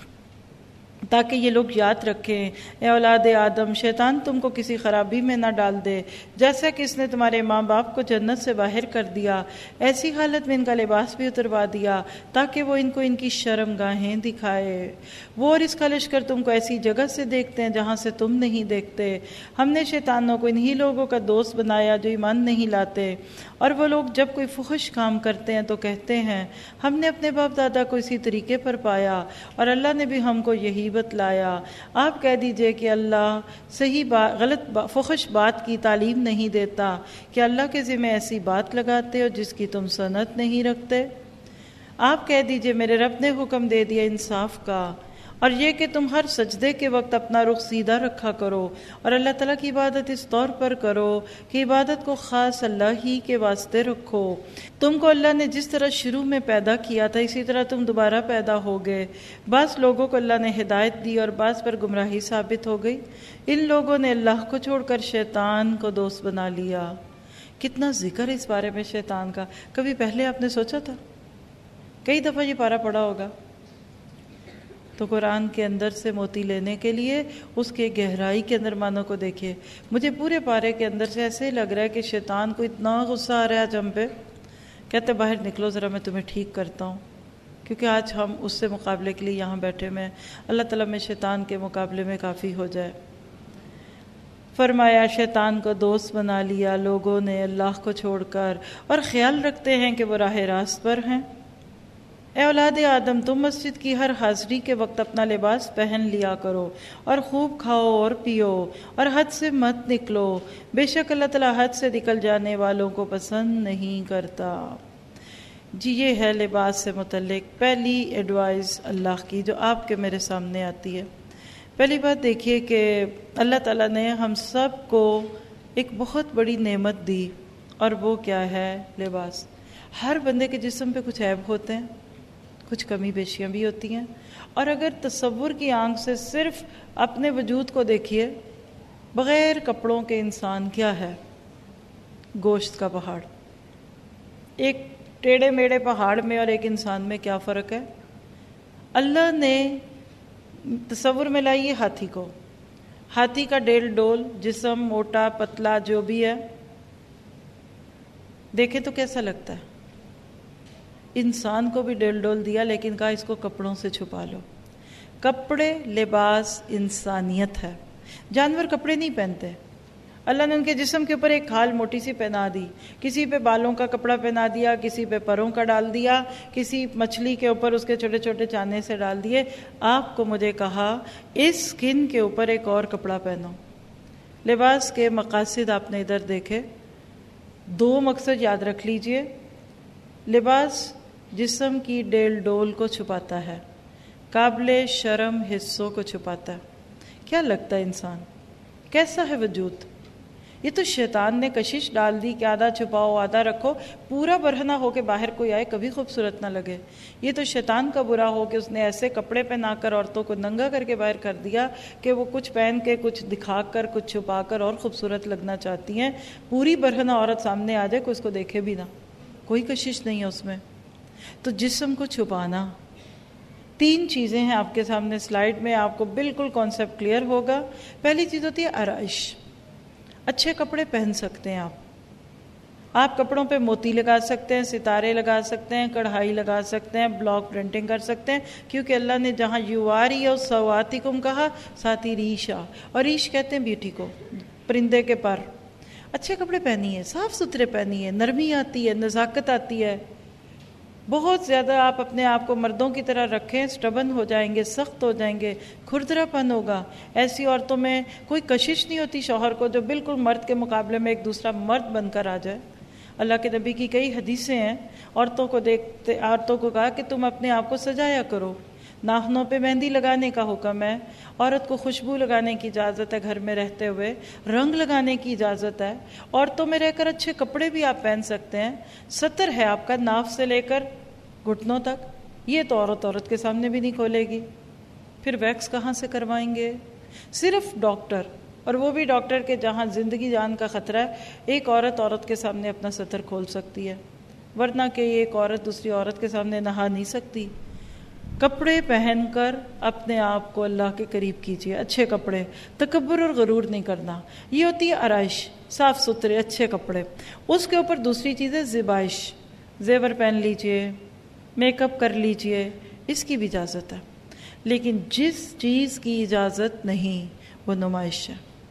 تاکہ یہ لوگ یاد رکھیں. اے اولاد آدم، شیطان تم کو کسی خرابی میں نہ ڈال دے جیسا کہ اس نے تمہارے ماں باپ کو جنت سے باہر کر دیا. ایسی حالت میں ان کا لباس بھی اتروا دیا تاکہ وہ ان کو ان کی شرم گاہیں دکھائے. وہ اور اس کا لشکر تم کو ایسی جگہ سے دیکھتے ہیں جہاں سے تم نہیں دیکھتے. ہم نے شیطانوں کو انہی لوگوں کا دوست بنایا جو ایمان نہیں لاتے، اور وہ لوگ جب کوئی فحش کام کرتے ہیں تو کہتے ہیں ہم نے اپنے باپ دادا کو اسی طریقے پر پایا اور اللہ نے بھی ہم کو یہی بتلایا. آپ کہہ دیجئے کہ اللہ صحیح بات غلط با فحش بات کی تعلیم نہیں دیتا، کہ اللہ کے ذمہ ایسی بات لگاتے ہو جس کی تم سند نہیں رکھتے. آپ کہہ دیجئے میرے رب نے حکم دے دیا انصاف کا، اور یہ کہ تم ہر سجدے کے وقت اپنا رخ سیدھا رکھا کرو اور اللہ تعالیٰ کی عبادت اس طور پر کرو کہ عبادت کو خاص اللہ ہی کے واسطے رکھو. تم کو اللہ نے جس طرح شروع میں پیدا کیا تھا اسی طرح تم دوبارہ پیدا ہو گئے. بعض لوگوں کو اللہ نے ہدایت دی اور بعض پر گمراہی ثابت ہو گئی. ان لوگوں نے اللہ کو چھوڑ کر شیطان کو دوست بنا لیا. کتنا ذکر اس بارے میں شیطان کا، کبھی پہلے آپ نے سوچا تھا؟ کئی دفعہ یہ پارہ پڑا ہوگا. تو قرآن کے اندر سے موتی لینے کے لیے اس کے گہرائی کے اندر معنوں کو دیکھیے. مجھے پورے پارے کے اندر سے ایسے ہی لگ رہا ہے کہ شیطان کو اتنا غصہ آ رہا ہے آج ہم پہ، کہتے باہر نکلو ذرا میں تمہیں ٹھیک کرتا ہوں، کیونکہ آج ہم اس سے مقابلے کے لیے یہاں بیٹھے میں. اللہ تعالیٰ میں شیطان کے مقابلے میں کافی ہو جائے. فرمایا شیطان کو دوست بنا لیا لوگوں نے اللہ کو چھوڑ کر، اور خیال رکھتے ہیں کہ وہ راہ راست پر ہیں. اے اولاد آدم، تم مسجد کی ہر حاضری کے وقت اپنا لباس پہن لیا کرو اور خوب کھاؤ اور پیو اور حد سے مت نکلو، بے شک اللہ تعالیٰ حد سے نکل جانے والوں کو پسند نہیں کرتا. جی یہ ہے لباس سے متعلق پہلی ایڈوائز اللہ کی جو آپ کے میرے سامنے آتی ہے. پہلی بات دیکھیے کہ اللہ تعالیٰ نے ہم سب کو ایک بہت بڑی نعمت دی، اور وہ کیا ہے؟ لباس. ہر بندے کے جسم پہ کچھ عیب ہوتے ہیں، کچھ کمی بیشیاں بھی ہوتی ہیں، اور اگر تصور کی آنکھ سے صرف اپنے وجود کو دیکھیے، بغیر کپڑوں کے انسان کیا ہے؟ گوشت کا پہاڑ. ایک ٹیڑھے میڑھے پہاڑ میں اور ایک انسان میں کیا فرق ہے؟ اللہ نے تصور میں لائیے ہاتھی کو، ہاتھی کا ڈیل ڈول جسم، موٹا پتلا جو بھی ہے، دیکھے تو کیسا لگتا ہے؟ انسان کو بھی ڈیل ڈول دیا لیکن کہا اس کو کپڑوں سے چھپا لو. کپڑے لباس انسانیت ہے. جانور کپڑے نہیں پہنتے. اللہ نے ان کے جسم کے اوپر ایک کھال موٹی سی پہنا دی، کسی پہ بالوں کا کپڑا پہنا دیا، کسی پہ پروں کا ڈال دیا، کسی مچھلی کے اوپر اس کے چھوٹے چھوٹے چانے سے ڈال دیے. آپ کو مجھے کہا اس سکن کے اوپر ایک اور کپڑا پہنو. لباس کے مقاصد آپ نے ادھر دیکھے، دو مقصد یاد رکھ لیجئے. لباس جسم کی ڈیل ڈول کو چھپاتا ہے، قابل شرم حصوں کو چھپاتا ہے. کیا لگتا ہے انسان کیسا ہے وجود؟ یہ تو شیطان نے کشش ڈال دی کہ آدھا چھپاؤ آدھا رکھو، پورا برہنہ ہو کے باہر کوئی آئے کبھی خوبصورت نہ لگے. یہ تو شیطان کا برا ہو کہ اس نے ایسے کپڑے پہنا کر عورتوں کو ننگا کر کے باہر کر دیا کہ وہ کچھ پہن کے کچھ دکھا کر کچھ چھپا کر اور خوبصورت لگنا چاہتی ہیں. پوری برہنہ عورت سامنے آ جائے کوئی اس کو دیکھے بھی نہ، کوئی کشش نہیں ہے اس میں. تو جسم کو چھپانا، تین چیزیں ہیں آپ کے سامنے سلائیڈ میں، آپ کو بالکل کانسیپٹ کلیئر ہوگا. پہلی چیز ہوتی ہے آرائش. اچھے کپڑے پہن سکتے ہیں آپ آپ کپڑوں پہ موتی لگا سکتے ہیں، ستارے لگا سکتے ہیں، کڑھائی لگا سکتے ہیں، بلاک پرنٹنگ کر سکتے ہیں، کیونکہ اللہ نے جہاں یواری اور سواتکم کہا ساتھ ہی ریشا، اور ریش کہتے ہیں بیوٹی کو، پرندے کے پر. اچھے کپڑے پہنیے، صاف ستھرے پہنیے، نرمی آتی ہے، نزاکت آتی ہے. بہت زیادہ آپ اپنے آپ کو مردوں کی طرح رکھیں، سٹبن ہو جائیں گے، سخت ہو جائیں گے، کھردرا پن ہوگا. ایسی عورتوں میں کوئی کشش نہیں ہوتی شوہر کو جو بالکل مرد کے مقابلے میں ایک دوسرا مرد بن کر آ جائے. اللہ کے نبی کی کئی حدیثیں ہیں، عورتوں کو دیکھتے عورتوں کو کہا کہ تم اپنے آپ کو سجایا کرو. ناخنوں پہ مہندی لگانے کا حکم ہے، عورت کو خوشبو لگانے کی اجازت ہے گھر میں رہتے ہوئے، رنگ لگانے کی اجازت ہے، عورتوں میں رہ کر اچھے کپڑے بھی آپ پہن سکتے ہیں، ستر ہے آپ کا ناف سے لے کر گھٹنوں تک، یہ تو عورت عورت کے سامنے بھی نہیں کھولے گی۔ پھر ویکس کہاں سے کروائیں گے؟ صرف ڈاکٹر، اور وہ بھی ڈاکٹر کے جہاں زندگی جان کا خطرہ ہے، ایک عورت عورت کے سامنے اپنا ستر کھول سکتی ہے، ورنہ کہ ایک عورت دوسری عورت کے سامنے نہا نہیں سکتی۔ کپڑے پہن کر اپنے آپ کو اللہ کے قریب کیجیے، اچھے کپڑے، تکبر اور غرور نہیں کرنا، یہ ہوتی ہے آرائش، صاف ستھرے اچھے کپڑے۔ اس کے اوپر دوسری چیز ہے زیبائش، زیور پہن لیجئے، میک اپ کر لیجئے، اس کی بھی اجازت ہے، لیکن جس چیز کی اجازت نہیں وہ نمائش ہے،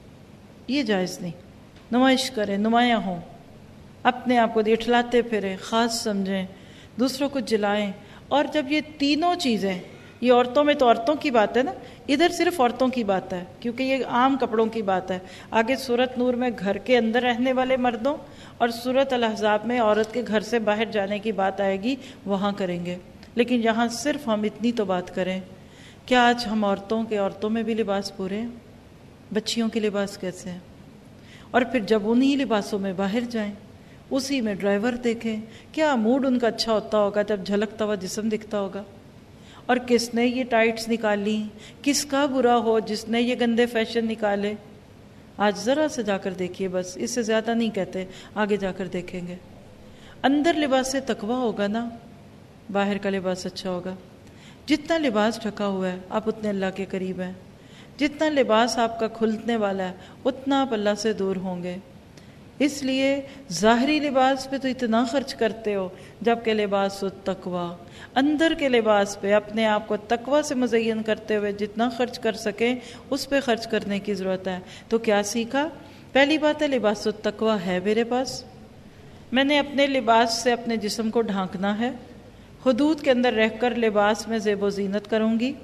یہ جائز نہیں۔ نمائش کریں، نمایاں ہوں، اپنے آپ کو دکھلاتے پھریں، خاص سمجھیں، دوسروں کو جلائیں۔ اور جب یہ تینوں چیزیں، یہ عورتوں میں تو عورتوں کی بات ہے نا، ادھر صرف عورتوں کی بات ہے کیونکہ یہ عام کپڑوں کی بات ہے، آگے سورۃ نور میں گھر کے اندر رہنے والے مردوں اور سورۃ الاحزاب میں عورت کے گھر سے باہر جانے کی بات آئے گی، وہاں کریں گے، لیکن یہاں صرف ہم اتنی تو بات کریں۔ کیا آج ہم عورتوں کے عورتوں میں بھی لباس پورے ہیں؟ بچیوں کے لباس کیسے ہیں؟ اور پھر جب انہی لباسوں میں باہر جائیں، اسی میں ڈرائیور دیکھیں، کیا موڈ ان کا اچھا ہوتا ہوگا جب جھلکتا ہوا جسم دکھتا ہوگا؟ اور کس نے یہ ٹائٹس نکالی، کس کا برا ہو جس نے یہ گندے فیشن نکالے؟ آج ذرا سے جا کر دیکھیے، بس اس سے زیادہ نہیں کہتے، آگے جا کر دیکھیں گے۔ اندر لباس سے تقویٰ ہوگا نا، باہر کا لباس اچھا ہوگا۔ جتنا لباس ڈھکا ہوا ہے آپ اتنے اللہ کے قریب ہیں، جتنا لباس آپ کا کھلنے والا ہے اتنا آپ اللہ سے دور ہوں گے۔ اس لیے ظاہری لباس پہ تو اتنا خرچ کرتے ہو، جبکہ لباس و تقویٰ، اندر کے لباس پہ اپنے آپ کو تقویٰ سے مزین کرتے ہوئے جتنا خرچ کر سکیں اس پہ خرچ کرنے کی ضرورت ہے۔ تو کیا سیکھا؟ پہلی بات ہے لباس و تقویٰ ہے میرے پاس، میں نے اپنے لباس سے اپنے جسم کو ڈھانکنا ہے، حدود کے اندر رہ کر لباس میں زیب و زینت کروں گی،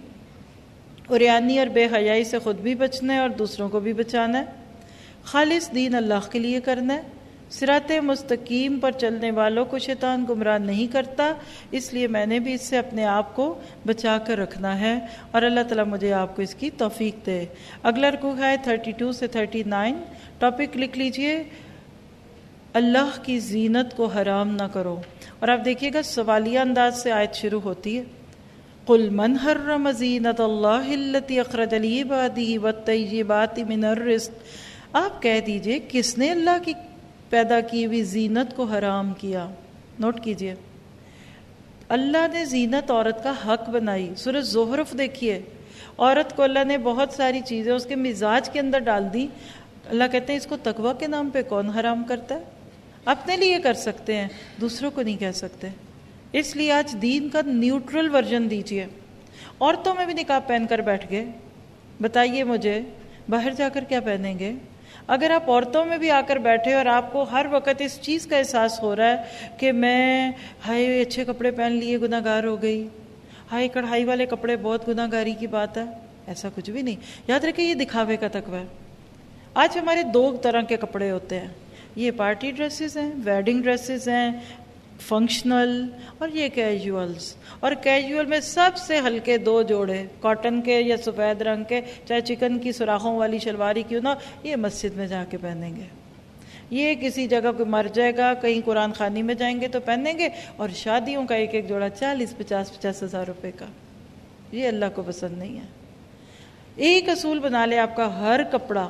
عریانی اور بے حیائی سے خود بھی بچنا ہے اور دوسروں کو بھی بچانا ہے، خالص دین اللہ کے لیے کرنا ہے، صراط مستقیم پر چلنے والوں کو شیطان گمراہ نہیں کرتا، اس لیے میں نے بھی اس سے اپنے آپ کو بچا کر رکھنا ہے، اور اللہ تعالیٰ مجھے آپ کو اس کی توفیق دے۔ اگلا رکوع ہے تھرٹی ٹو سے تھرٹی نائن، ٹاپک لکھ لیجئے، اللہ کی زینت کو حرام نہ کرو۔ اور آپ دیکھیے گا سوالیہ انداز سے آیت شروع ہوتی ہے، قُلْ مَنْ حَرَّمَ زِینَةَ اللَّهِ الَّتِي أَخْرَجَ لِعِبَادِهِ وَالطَّیِّبَاتِ مِنَ الرِّزْقِ، آپ کہہ دیجئے کس نے اللہ کی پیدا کی ہوئی زینت کو حرام کیا؟ نوٹ کیجئے، اللہ نے زینت عورت کا حق بنائی۔ سورہ زخرف دیکھیے، عورت کو اللہ نے بہت ساری چیزیں اس کے مزاج کے اندر ڈال دی، اللہ کہتے ہیں اس کو تقویٰ کے نام پہ کون حرام کرتا ہے؟ اپنے لیے کر سکتے ہیں، دوسروں کو نہیں کہہ سکتے۔ اس لیے آج دین کا نیوٹرل ورژن دیجئے۔ عورتوں میں بھی نقاب پہن کر بیٹھ گئے، بتائیے مجھے باہر جا کر کیا پہنیں گے؟ اگر آپ عورتوں میں بھی آ کر بیٹھے اور آپ کو ہر وقت اس چیز کا احساس ہو رہا ہے کہ میں ہائے اچھے کپڑے پہن لیے گناہ گار ہو گئی، ہائے کڑھائی والے کپڑے بہت گناہ گاری کی بات ہے، ایسا کچھ بھی نہیں۔ یاد رکھیں یہ دکھاوے کا تقویٰ ہے۔ آج ہمارے دو طرح کے کپڑے ہوتے ہیں، یہ پارٹی ڈریسز ہیں، ویڈنگ ڈریسز ہیں، فنکشنل، اور یہ کیجولز۔ اور کیجول میں سب سے ہلکے دو جوڑے، کاٹن کے یا سفید رنگ کے، چاہے چکن کی سوراخوں والی شلواری کیوں نہ، یہ مسجد میں جا کے پہنیں گے، یہ کسی جگہ کو مر جائے گا، کہیں قرآن خوانی میں جائیں گے تو پہنیں گے، اور شادیوں کا ایک ایک جوڑا چالیس پچاس پچاس ہزار روپے کا، یہ اللہ کو پسند نہیں ہے۔ ایک اصول بنا لے آپ کا، ہر کپڑا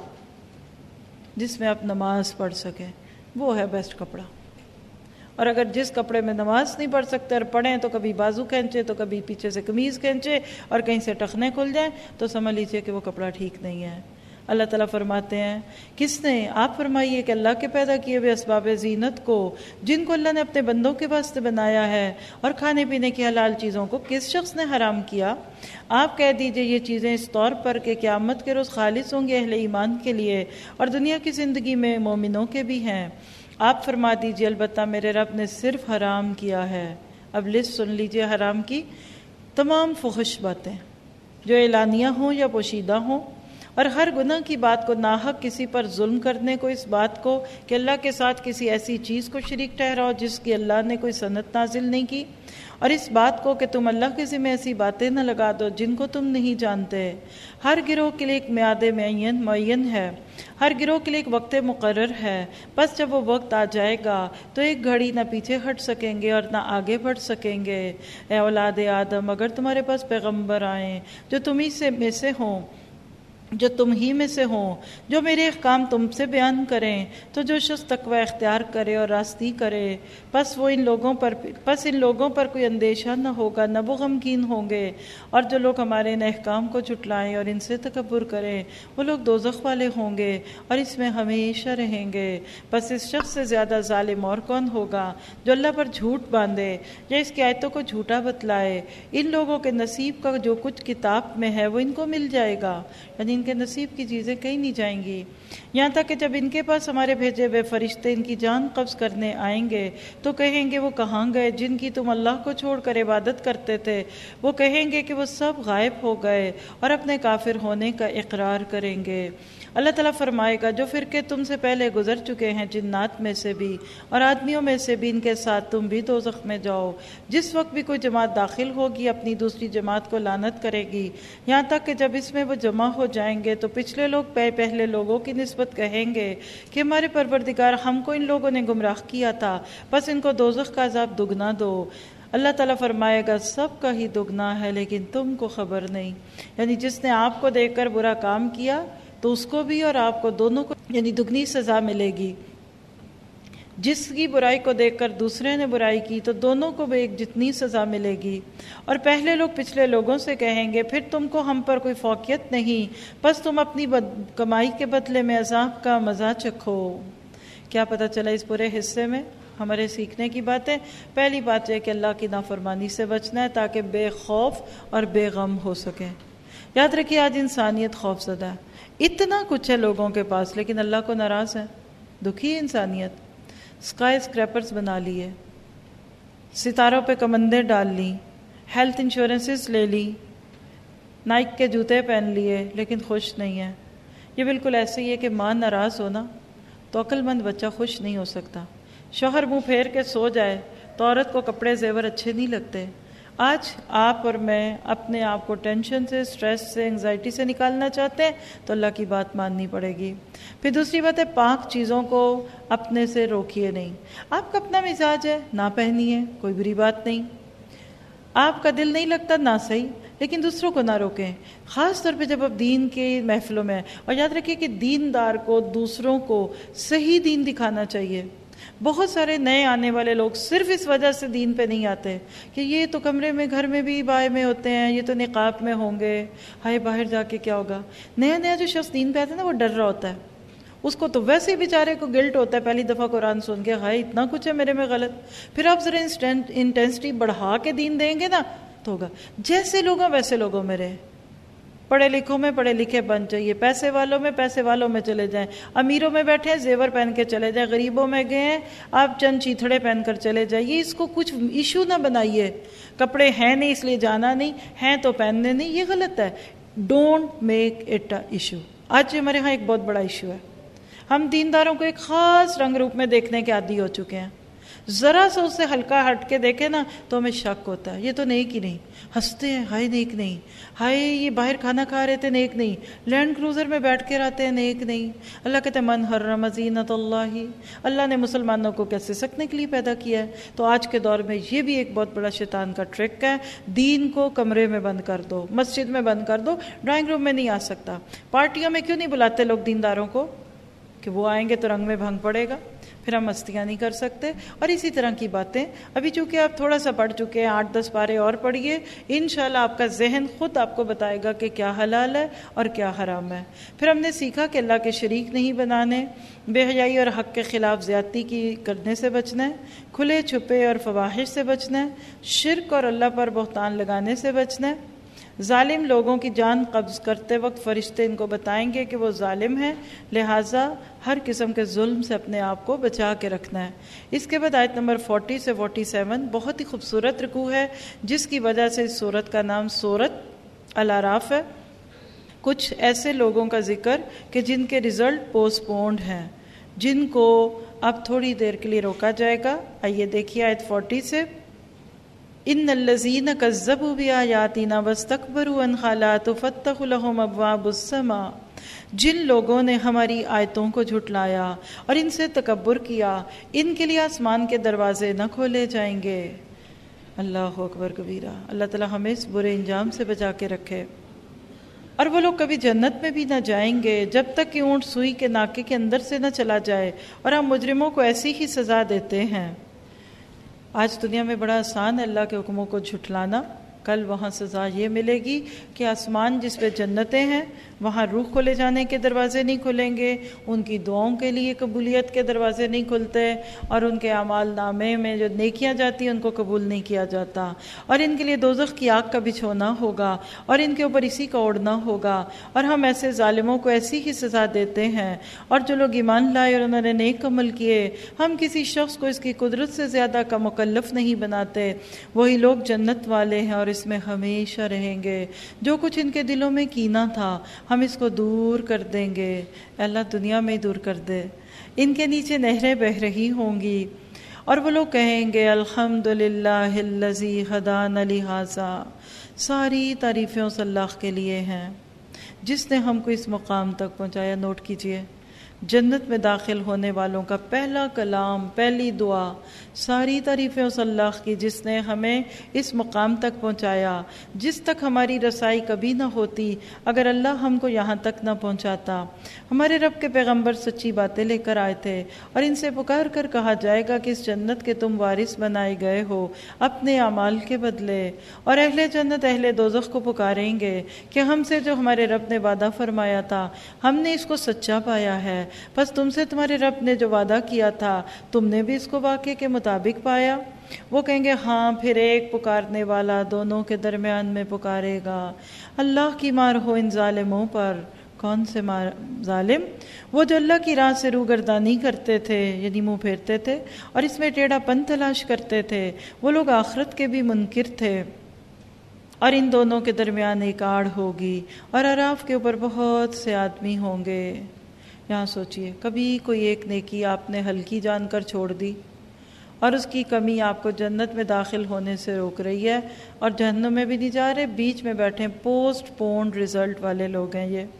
جس میں آپ نماز پڑھ سکیں وہ ہے بیسٹ کپڑا، اور اگر جس کپڑے میں نماز نہیں پڑھ سکتے اور پڑھیں تو کبھی بازو کھینچے تو کبھی پیچھے سے قمیض کھینچے اور کہیں سے ٹخنے کھل جائیں تو سمجھ لیجیے کہ وہ کپڑا ٹھیک نہیں ہے۔ اللہ تعالیٰ فرماتے ہیں، کس نے؟ آپ فرمائیے کہ اللہ کے پیدا کیے ہوئے اسباب زینت کو، جن کو اللہ نے اپنے بندوں کے واسطے بنایا ہے، اور کھانے پینے کی حلال چیزوں کو کس شخص نے حرام کیا؟ آپ کہہ دیجئے یہ چیزیں اس طور پر کہ قیامت کے روز خالص ہوں گے اہل ایمان کے لیے، اور دنیا کی زندگی میں مومنوں کے بھی ہیں۔ آپ فرما دیجئے البتہ میرے رب نے صرف حرام کیا ہے۔ اب لسٹ سن لیجئے حرام کی، تمام فحش باتیں جو اعلانیہ ہوں یا پوشیدہ ہوں، اور ہر گناہ کی بات کو، ناحق کسی پر ظلم کرنے کو، اس بات کو کہ اللہ کے ساتھ کسی ایسی چیز کو شریک ٹھہراؤ جس کی اللہ نے کوئی سند نازل نہیں کی، اور اس بات کو کہ تم اللہ کے ذمہ ایسی باتیں نہ لگا دو جن کو تم نہیں جانتے۔ ہر گروہ کے لیے ایک میعاد معین معین ہے، ہر گروہ کے لیے ایک وقت مقرر ہے، بس جب وہ وقت آ جائے گا تو ایک گھڑی نہ پیچھے ہٹ سکیں گے اور نہ آگے بڑھ سکیں گے۔ اے اولاد آدم، اگر تمہارے پاس پیغمبر آئیں جو تمہیں سے میں سے ہوں جو تم ہی میں سے ہوں، جو میرے احکام تم سے بیان کریں، تو جو شخص تقوی اختیار کرے اور راستی کرے، پس وہ ان لوگوں پر پس ان لوگوں پر کوئی اندیشہ نہ ہوگا، نہ وہ غمگین ہوں گے۔ اور جو لوگ ہمارے ان احکام کو جھٹلائیں اور ان سے تکبر کریں، وہ لوگ دوزخ والے ہوں گے اور اس میں ہمیشہ رہیں گے۔ بس اس شخص سے زیادہ ظالم اور کون ہوگا جو اللہ پر جھوٹ باندھے یا اس کی آیتوں کو جھوٹا بتلائے۔ ان لوگوں کے نصیب کا جو کچھ کتاب میں ہے وہ ان کو مل جائے گا، یعنی ان کے نصیب کی چیزیں کہیں نہیں جائیں گی، یہاں تک کہ جب ان کے پاس ہمارے بھیجے ہوئے فرشتے ان کی جان قبض کرنے آئیں گے تو کہیں گے وہ کہاں گئے جن کی تم اللہ کو چھوڑ کر عبادت کرتے تھے؟ وہ کہیں گے کہ وہ سب غائب ہو گئے اور اپنے کافر ہونے کا اقرار کریں گے۔ اللہ تعالیٰ فرمائے گا جو فرقے تم سے پہلے گزر چکے ہیں جنات میں سے بھی اور آدمیوں میں سے بھی، ان کے ساتھ تم بھی دوزخ میں جاؤ۔ جس وقت بھی کوئی جماعت داخل ہوگی اپنی دوسری جماعت کو لعنت کرے گی، یہاں تک کہ جب اس میں وہ جمع ہو جائیں گے تو پچھلے لوگ پہلے لوگوں کی نسبت کہیں گے کہ ہمارے پروردگار، ہم کو ان لوگوں نے گمراہ کیا تھا، بس ان کو دوزخ کا عذاب دگنا دو۔ اللہ تعالیٰ فرمائے گا سب کا ہی دگنا ہے لیکن تم کو خبر نہیں، یعنی جس نے آپ کو دیکھ کر برا کام کیا تو اس کو بھی اور آپ کو دونوں کو یعنی دگنی سزا ملے گی، جس کی برائی کو دیکھ کر دوسرے نے برائی کی تو دونوں کو بھی ایک جتنی سزا ملے گی۔ اور پہلے لوگ پچھلے لوگوں سے کہیں گے پھر تم کو ہم پر کوئی فوقیت نہیں، بس تم اپنی کمائی کے بدلے میں عذاب کا مزہ چکھو۔ کیا پتہ چلا اس پورے حصے میں ہمارے سیکھنے کی باتیں؟ پہلی بات یہ کہ اللہ کی نافرمانی سے بچنا ہے تاکہ بے خوف اور بے غم ہو سکے۔ یاد رکھیے آج انسانیت خوف زدہ ہے، اتنا کچھ ہے لوگوں کے پاس لیکن اللہ کو ناراض ہے، دکھی ہے انسانیت۔ اسکائی اسکریپرز بنا لیے، ستاروں پہ کمندیں ڈال لی، ہیلتھ انشورنسز لے لی، نائک کے جوتے پہن لیے لیکن خوش نہیں ہے۔ یہ بالکل ایسے ہی ہے کہ ماں ناراض ہونا تو عقل مند بچہ خوش نہیں ہو سکتا۔ شوہر منہ پھیر کے سو جائے تو عورت کو کپڑے زیور اچھے نہیں لگتے۔ آج آپ اور میں اپنے آپ کو ٹینشن سے، سٹریس سے، انگزائٹی سے نکالنا چاہتے ہیں تو اللہ کی بات ماننی پڑے گی۔ پھر دوسری بات ہے پاک چیزوں کو اپنے سے روکیے نہیں۔ آپ کا اپنا مزاج ہے، نہ پہنیے، کوئی بری بات نہیں۔ آپ کا دل نہیں لگتا نہ صحیح، لیکن دوسروں کو نہ روکیں، خاص طور پہ جب آپ دین کے محفلوں میں۔ اور یاد رکھیے کہ دیندار کو دوسروں کو صحیح دین دکھانا چاہیے۔ بہت سارے نئے آنے والے لوگ صرف اس وجہ سے دین پہ نہیں آتے کہ یہ تو کمرے میں گھر میں بھی بائے میں ہوتے ہیں، یہ تو نقاب میں ہوں گے، ہائے باہر جا کے کیا ہوگا۔ نیا نیا جو شخص دین پہ آتا ہے نا وہ ڈر رہا ہوتا ہے، اس کو تو ویسے ہی بیچارے کو گلٹ ہوتا ہے پہلی دفعہ قرآن سن کے، ہائے اتنا کچھ ہے میرے میں غلط۔ پھر آپ ذرا انٹینسٹی بڑھا کے دین دیں گے نا تو ہوگا۔ جیسے لوگ ہیں ویسے لوگوں میں رہے، پڑھے لکھوں میں پڑھے لکھے بن جائیے، پیسے والوں میں پیسے والوں میں چلے جائیں، امیروں میں بیٹھے ہیں زیور پہن کے چلے جائیں، غریبوں میں گئے ہیں آپ چند چیتھڑے پہن کر چلے جائیے۔ اس کو کچھ ایشو نہ بنائیے، کپڑے ہیں نہیں اس لیے جانا نہیں، ہیں تو پہننے نہیں، یہ غلط ہے۔ Don't make it a issue. آج ہمارے ہاں ایک بہت بڑا ایشو ہے، ہم دینداروں کو ایک خاص رنگ روپ میں دیکھنے کے عادی ہو چکے ہیں۔ ذرا سا اس سے ہلکا ہٹ کے دیکھے نا تو ہمیں شک ہوتا ہے، یہ تو نیک ہی نہیں، ہنستے ہیں ہائے نیک نہیں، ہائے یہ باہر کھانا کھا رہے تھے نیک نہیں، لینڈ کروزر میں بیٹھ کے رہتے ہیں نیک نہیں۔ اللہ کہتے ہیں من حرم زینت اللہ، اللہ نے مسلمانوں کو کیسے سکنے کے لیے پیدا کیا ہے۔ تو آج کے دور میں یہ بھی ایک بہت بڑا شیطان کا ٹرک ہے، دین کو کمرے میں بند کر دو، مسجد میں بند کر دو، ڈرائنگ روم میں نہیں آ سکتا۔ پارٹیوں میں کیوں نہیں بلاتے لوگ دینداروں کو؟ کہ وہ آئیں گے تو رنگ میں بھنگ پڑے گا، پھر ہم مستیاں نہیں کر سکتے، اور اسی طرح کی باتیں۔ ابھی چونکہ آپ تھوڑا سا پڑھ چکے ہیں، آٹھ دس پارے اور پڑھیے، انشاءاللہ آپ کا ذہن خود آپ کو بتائے گا کہ کیا حلال ہے اور کیا حرام ہے۔ پھر ہم نے سیکھا کہ اللہ کے شریک نہیں بنانے، بے حیائی اور حق کے خلاف زیادتی کی کرنے سے بچنا ہے، کھلے چھپے اور فواحش سے بچنا ہے، شرک اور اللہ پر بہتان لگانے سے بچنا ہے۔ ظالم لوگوں کی جان قبض کرتے وقت فرشتے ان کو بتائیں گے کہ وہ ظالم ہیں، لہٰذا ہر قسم کے ظلم سے اپنے آپ کو بچا کے رکھنا ہے۔ اس کے بعد آیت نمبر فورٹی سے فورٹی سیون بہت ہی خوبصورت رکوع ہے، جس کی وجہ سے اس سورت کا نام سورت الاعراف ہے۔ کچھ ایسے لوگوں کا ذکر کہ جن کے رزلٹ پوسٹ پونڈ ہیں، جن کو اب تھوڑی دیر کے لیے روکا جائے گا۔ آئیے دیکھیے آیت فورٹی سے، ان الذین کذبوا بآیاتنا واستکبروا عنہا لا تفتح لهم ابواب السماء، جن لوگوں نے ہماری آیتوں کو جھٹلایا اور ان سے تکبر کیا، ان کے لیے آسمان کے دروازے نہ کھولے جائیں گے۔ اللہ اکبر کبیرہ، اللہ تعالی ہمیں اس برے انجام سے بچا کے رکھے۔ اور وہ لوگ کبھی جنت میں بھی نہ جائیں گے جب تک کہ اونٹ سوئی کے ناکے کے اندر سے نہ چلا جائے، اور ہم مجرموں کو ایسی ہی سزا دیتے ہیں۔ آج دنیا میں بڑا آسان ہے اللہ کے حکموں کو جھٹلانا، کل وہاں سزا یہ ملے گی کہ آسمان جس پہ جنتیں ہیں وہاں روح کھولے جانے کے دروازے نہیں کھلیں گے، ان کی دعاؤں کے لیے قبولیت کے دروازے نہیں کھلتے، اور ان کے اعمال نامے میں جو نیکیاں جاتی ہیں ان کو قبول نہیں کیا جاتا، اور ان کے لیے دوزخ کی آگ کا بچھونا ہوگا، اور ان کے اوپر اسی کا اوڑھنا ہوگا، اور ہم ایسے ظالموں کو ایسی ہی سزا دیتے ہیں۔ اور جو لوگ ایمان لائے اور انہوں نے نیک عمل کیے، ہم کسی شخص کو اس کی قدرت سے زیادہ کا مکلف نہیں بناتے، وہی لوگ جنت والے ہیں اور اس میں ہمیشہ رہیں گے۔ جو کچھ ان کے دلوں میں کینہ تھا ہم اس کو دور کر دیں گے، اللہ دنیا میں ہی دور کر دے۔ ان کے نیچے نہریں بہہ رہی ہوں گی، اور وہ لوگ کہیں گے الحمدللہ الذی ہدانا لہذا، ساری تعریفیں اس اللہ کے لیے ہیں جس نے ہم کو اس مقام تک پہنچایا۔ نوٹ کیجئے، جنت میں داخل ہونے والوں کا پہلا کلام، پہلی دعا، ساری تعریفیں اس اللہ کی جس نے ہمیں اس مقام تک پہنچایا، جس تک ہماری رسائی کبھی نہ ہوتی اگر اللہ ہم کو یہاں تک نہ پہنچاتا۔ ہمارے رب کے پیغمبر سچی باتیں لے کر آئے تھے، اور ان سے پکار کر کہا جائے گا کہ اس جنت کے تم وارث بنائے گئے ہو اپنے اعمال کے بدلے۔ اور اہل جنت اہل دوزخ کو پکاریں گے کہ ہم سے جو ہمارے رب نے وعدہ فرمایا تھا ہم نے اس کو سچا پایا ہے، بس تم سے تمہارے رب نے جو وعدہ کیا تھا تم نے بھی اس کو واقعے کے مطابق پایا؟ وہ کہیں گے ہاں، پھر ایک پکارنے والا دونوں کے درمیان میں پکارے گا، اللہ کی مار ہو ان ظالموں پر۔ کون سے ظالم؟ وہ جو اللہ کی راہ سے روگردانی کرتے تھے، یعنی منہ پھیرتے تھے اور اس میں ٹیڑھا پن تلاش کرتے تھے، وہ لوگ آخرت کے بھی منکر تھے۔ اور ان دونوں کے درمیان ایک آڑ ہوگی، اور اعراف کے اوپر بہت سے آدمی ہوں گے۔ یہاں سوچئے، کبھی کوئی ایک نیکی آپ نے ہلکی جان کر چھوڑ دی اور اس کی کمی آپ کو جنت میں داخل ہونے سے روک رہی ہے، اور جہنم میں بھی نہیں جا رہے، بیچ میں بیٹھے پوسٹ پونڈ رزلٹ والے لوگ ہیں یہ۔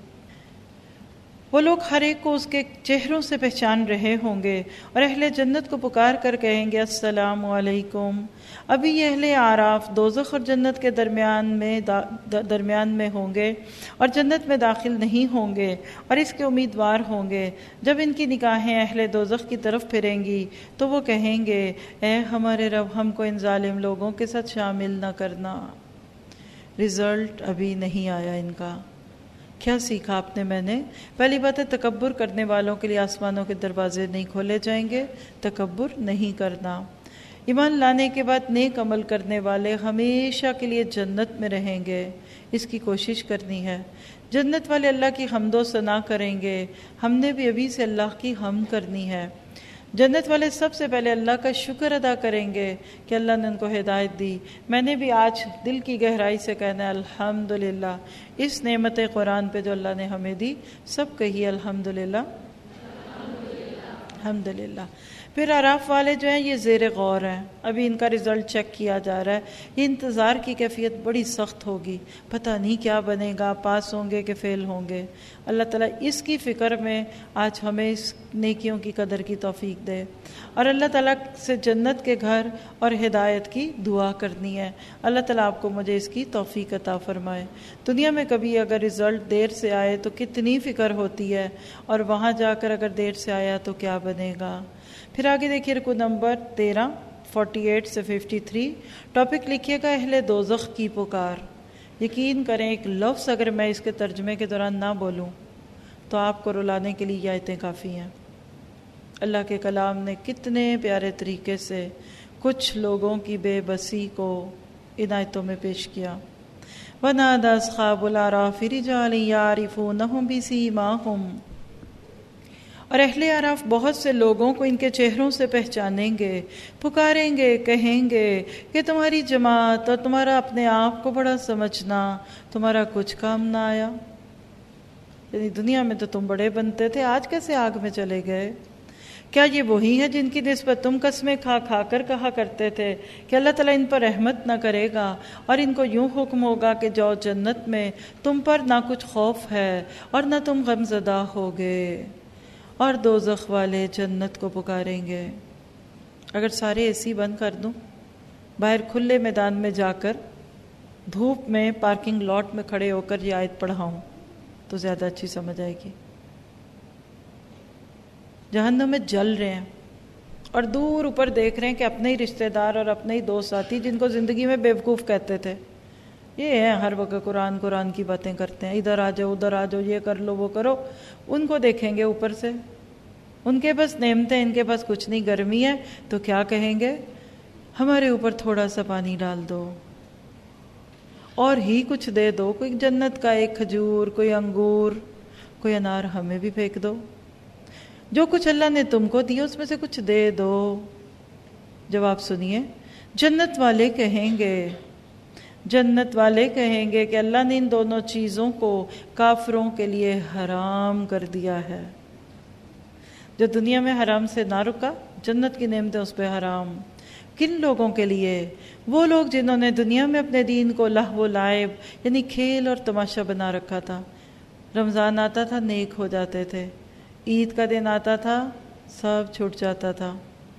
وہ لوگ ہر ایک کو اس کے چہروں سے پہچان رہے ہوں گے، اور اہل جنت کو پکار کر کہیں گے السلام علیکم۔ ابھی یہ اہل اعراف دوزخ اور جنت کے درمیان میں درمیان میں ہوں گے اور جنت میں داخل نہیں ہوں گے، اور اس کے امیدوار ہوں گے۔ جب ان کی نگاہیں اہل دوزخ کی طرف پھریں گی تو وہ کہیں گے اے ہمارے رب، ہم کو ان ظالم لوگوں کے ساتھ شامل نہ کرنا۔ رزلٹ ابھی نہیں آیا ان کا۔ کیا سیکھا آپ نے؟ میں نے پہلی بات ہے تکبر کرنے والوں کے لیے آسمانوں کے دروازے نہیں کھولے جائیں گے، تکبر نہیں کرنا۔ ایمان لانے کے بعد نیک عمل کرنے والے ہمیشہ کے لیے جنت میں رہیں گے، اس کی کوشش کرنی ہے۔ جنت والے اللہ کی حمد و ثنا کریں گے، ہم نے بھی ابھی سے اللہ کی حمد کرنی ہے۔ جنت والے سب سے پہلے اللہ کا شکر ادا کریں گے کہ اللہ نے ان کو ہدایت دی۔ میں نے بھی آج دل کی گہرائی سے کہنا ہے الحمدللہ، اس نعمت قرآن پہ جو اللہ نے ہمیں دی، سب کہیے الحمدللہ الحمدللہ۔ پھر اعراف والے جو ہیں یہ زیر غور ہیں، ابھی ان کا رزلٹ چیک کیا جا رہا ہے۔ یہ انتظار کی کیفیت بڑی سخت ہوگی، پتہ نہیں کیا بنے گا، پاس ہوں گے کہ فیل ہوں گے۔ اللہ تعالیٰ اس کی فکر میں آج ہمیں اس نیکیوں کی قدر کی توفیق دے، اور اللہ تعالیٰ سے جنت کے گھر اور ہدایت کی دعا کرنی ہے۔ اللہ تعالیٰ آپ کو مجھے اس کی توفیق عطا فرمائے۔ دنیا میں کبھی اگر رزلٹ دیر سے آئے تو کتنی فکر ہوتی ہے، اور وہاں جا کر اگر دیر سے آیا تو کیا بنے گا۔ پھر آگے دیکھیے رکوع نمبر تیرہ، فورٹی ایٹ سے ففٹی تھری، ٹاپک لکھیے گا اہل دوزخ کی پکار۔ یقین کریں ایک لفظ اگر میں اس کے ترجمے کے دوران نہ بولوں تو آپ کو رلانے کے لیے یہ آیتیں کافی ہیں۔ اللہ کے کلام نے کتنے پیارے طریقے سے کچھ لوگوں کی بے بسی کو ان آیتوں میں پیش کیا۔ وَنَادَى أَصْحَابُ الْأَعْرَافِ رِجَالًا يَعْرِفُونَهُم بِسِيمَاهُمْ، اور اہل اعراف بہت سے لوگوں کو ان کے چہروں سے پہچانیں گے، پکاریں گے، کہیں گے کہ تمہاری جماعت اور تمہارا اپنے آپ کو بڑا سمجھنا تمہارا کچھ کام نہ آیا۔ یعنی دنیا میں تو تم بڑے بنتے تھے، آج کیسے آگ میں چلے گئے؟ کیا یہ وہی ہے جن کی نسبت تم قسمیں کھا کھا کر کہا کرتے تھے کہ اللہ تعالیٰ ان پر رحمت نہ کرے گا اور ان کو یوں حکم ہوگا کہ جاؤ جنت میں، تم پر نہ کچھ خوف ہے اور نہ تم غم زدہ ہوگے، اور دوزخ والے جنت کو پکاریں گے۔ اگر سارے اے سی بند کر دوں، باہر کھلے میدان میں جا کر دھوپ میں پارکنگ لاٹ میں کھڑے ہو کر یہ آیت پڑھاؤں تو زیادہ اچھی سمجھ آئے گی۔ جہنم میں جل رہے ہیں اور دور اوپر دیکھ رہے ہیں کہ اپنے ہی رشتہ دار اور اپنے ہی دوست ساتھی جن کو زندگی میں بیوقوف کہتے تھے، یہ ہیں ہر وقت قرآن قرآن کی باتیں کرتے ہیں، ادھر آ جاؤ ادھر آ جاؤ، یہ کر لو وہ کرو، ان کو دیکھیں گے اوپر سے، ان کے پاس نعمتیں، ان کے پاس کچھ نہیں، گرمی ہے تو کیا کہیں گے؟ ہمارے اوپر تھوڑا سا پانی ڈال دو اور ہی کچھ دے دو، کوئی جنت کا ایک کھجور، کوئی انگور، کوئی انار ہمیں بھی پھینک دو، جو کچھ اللہ نے تم کو دیا اس میں سے کچھ دے دو۔ جواب سنیے، جنت والے کہیں گے جنت والے کہیں گے کہ اللہ نے ان دونوں چیزوں کو کافروں کے لیے حرام کر دیا ہے۔ جو دنیا میں حرام سے نہ رکا، جنت کی نعمتیں اس پہ حرام۔ کن لوگوں کے لیے؟ وہ لوگ جنہوں نے دنیا میں اپنے دین کو لہو و لعب یعنی کھیل اور تماشا بنا رکھا تھا۔ رمضان آتا تھا نیک ہو جاتے تھے، عید کا دن آتا تھا سب چھوٹ جاتا تھا،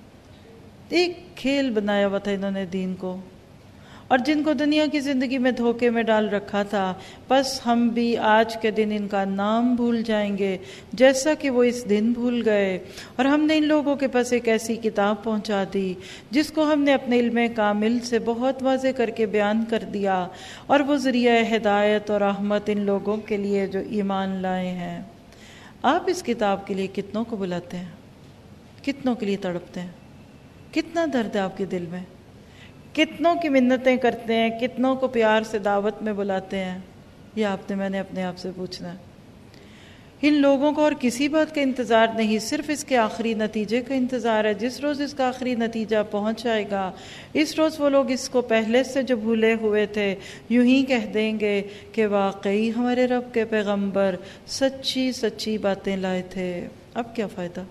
ایک کھیل بنایا ہوا تھا انہوں نے دین کو، اور جن کو دنیا کی زندگی میں دھوکے میں ڈال رکھا تھا، بس ہم بھی آج کے دن ان کا نام بھول جائیں گے جیسا کہ وہ اس دن بھول گئے، اور ہم نے ان لوگوں کے پاس ایک ایسی کتاب پہنچا دی جس کو ہم نے اپنے علم کامل سے بہت واضح کر کے بیان کر دیا، اور وہ ذریعہ ہدایت اور رحمت ان لوگوں کے لیے جو ایمان لائے ہیں۔ آپ اس کتاب کے لیے کتنوں کو بلاتے ہیں؟ کتنوں کے لیے تڑپتے ہیں؟ کتنا درد ہے آپ کے دل میں؟ کتنوں کی منتیں کرتے ہیں؟ کتنوں کو پیار سے دعوت میں بلاتے ہیں؟ یہ آپ نے میں نے اپنے آپ سے پوچھنا ہے۔ ان لوگوں کو اور کسی بات کا انتظار نہیں، صرف اس کے آخری نتیجے کا انتظار ہے۔ جس روز اس کا آخری نتیجہ پہنچ جائے گا، اس روز وہ لوگ اس کو پہلے سے جو بھولے ہوئے تھے یوں ہی کہہ دیں گے کہ واقعی ہمارے رب کے پیغمبر سچی سچی باتیں لائے تھے۔ اب کیا فائدہ؟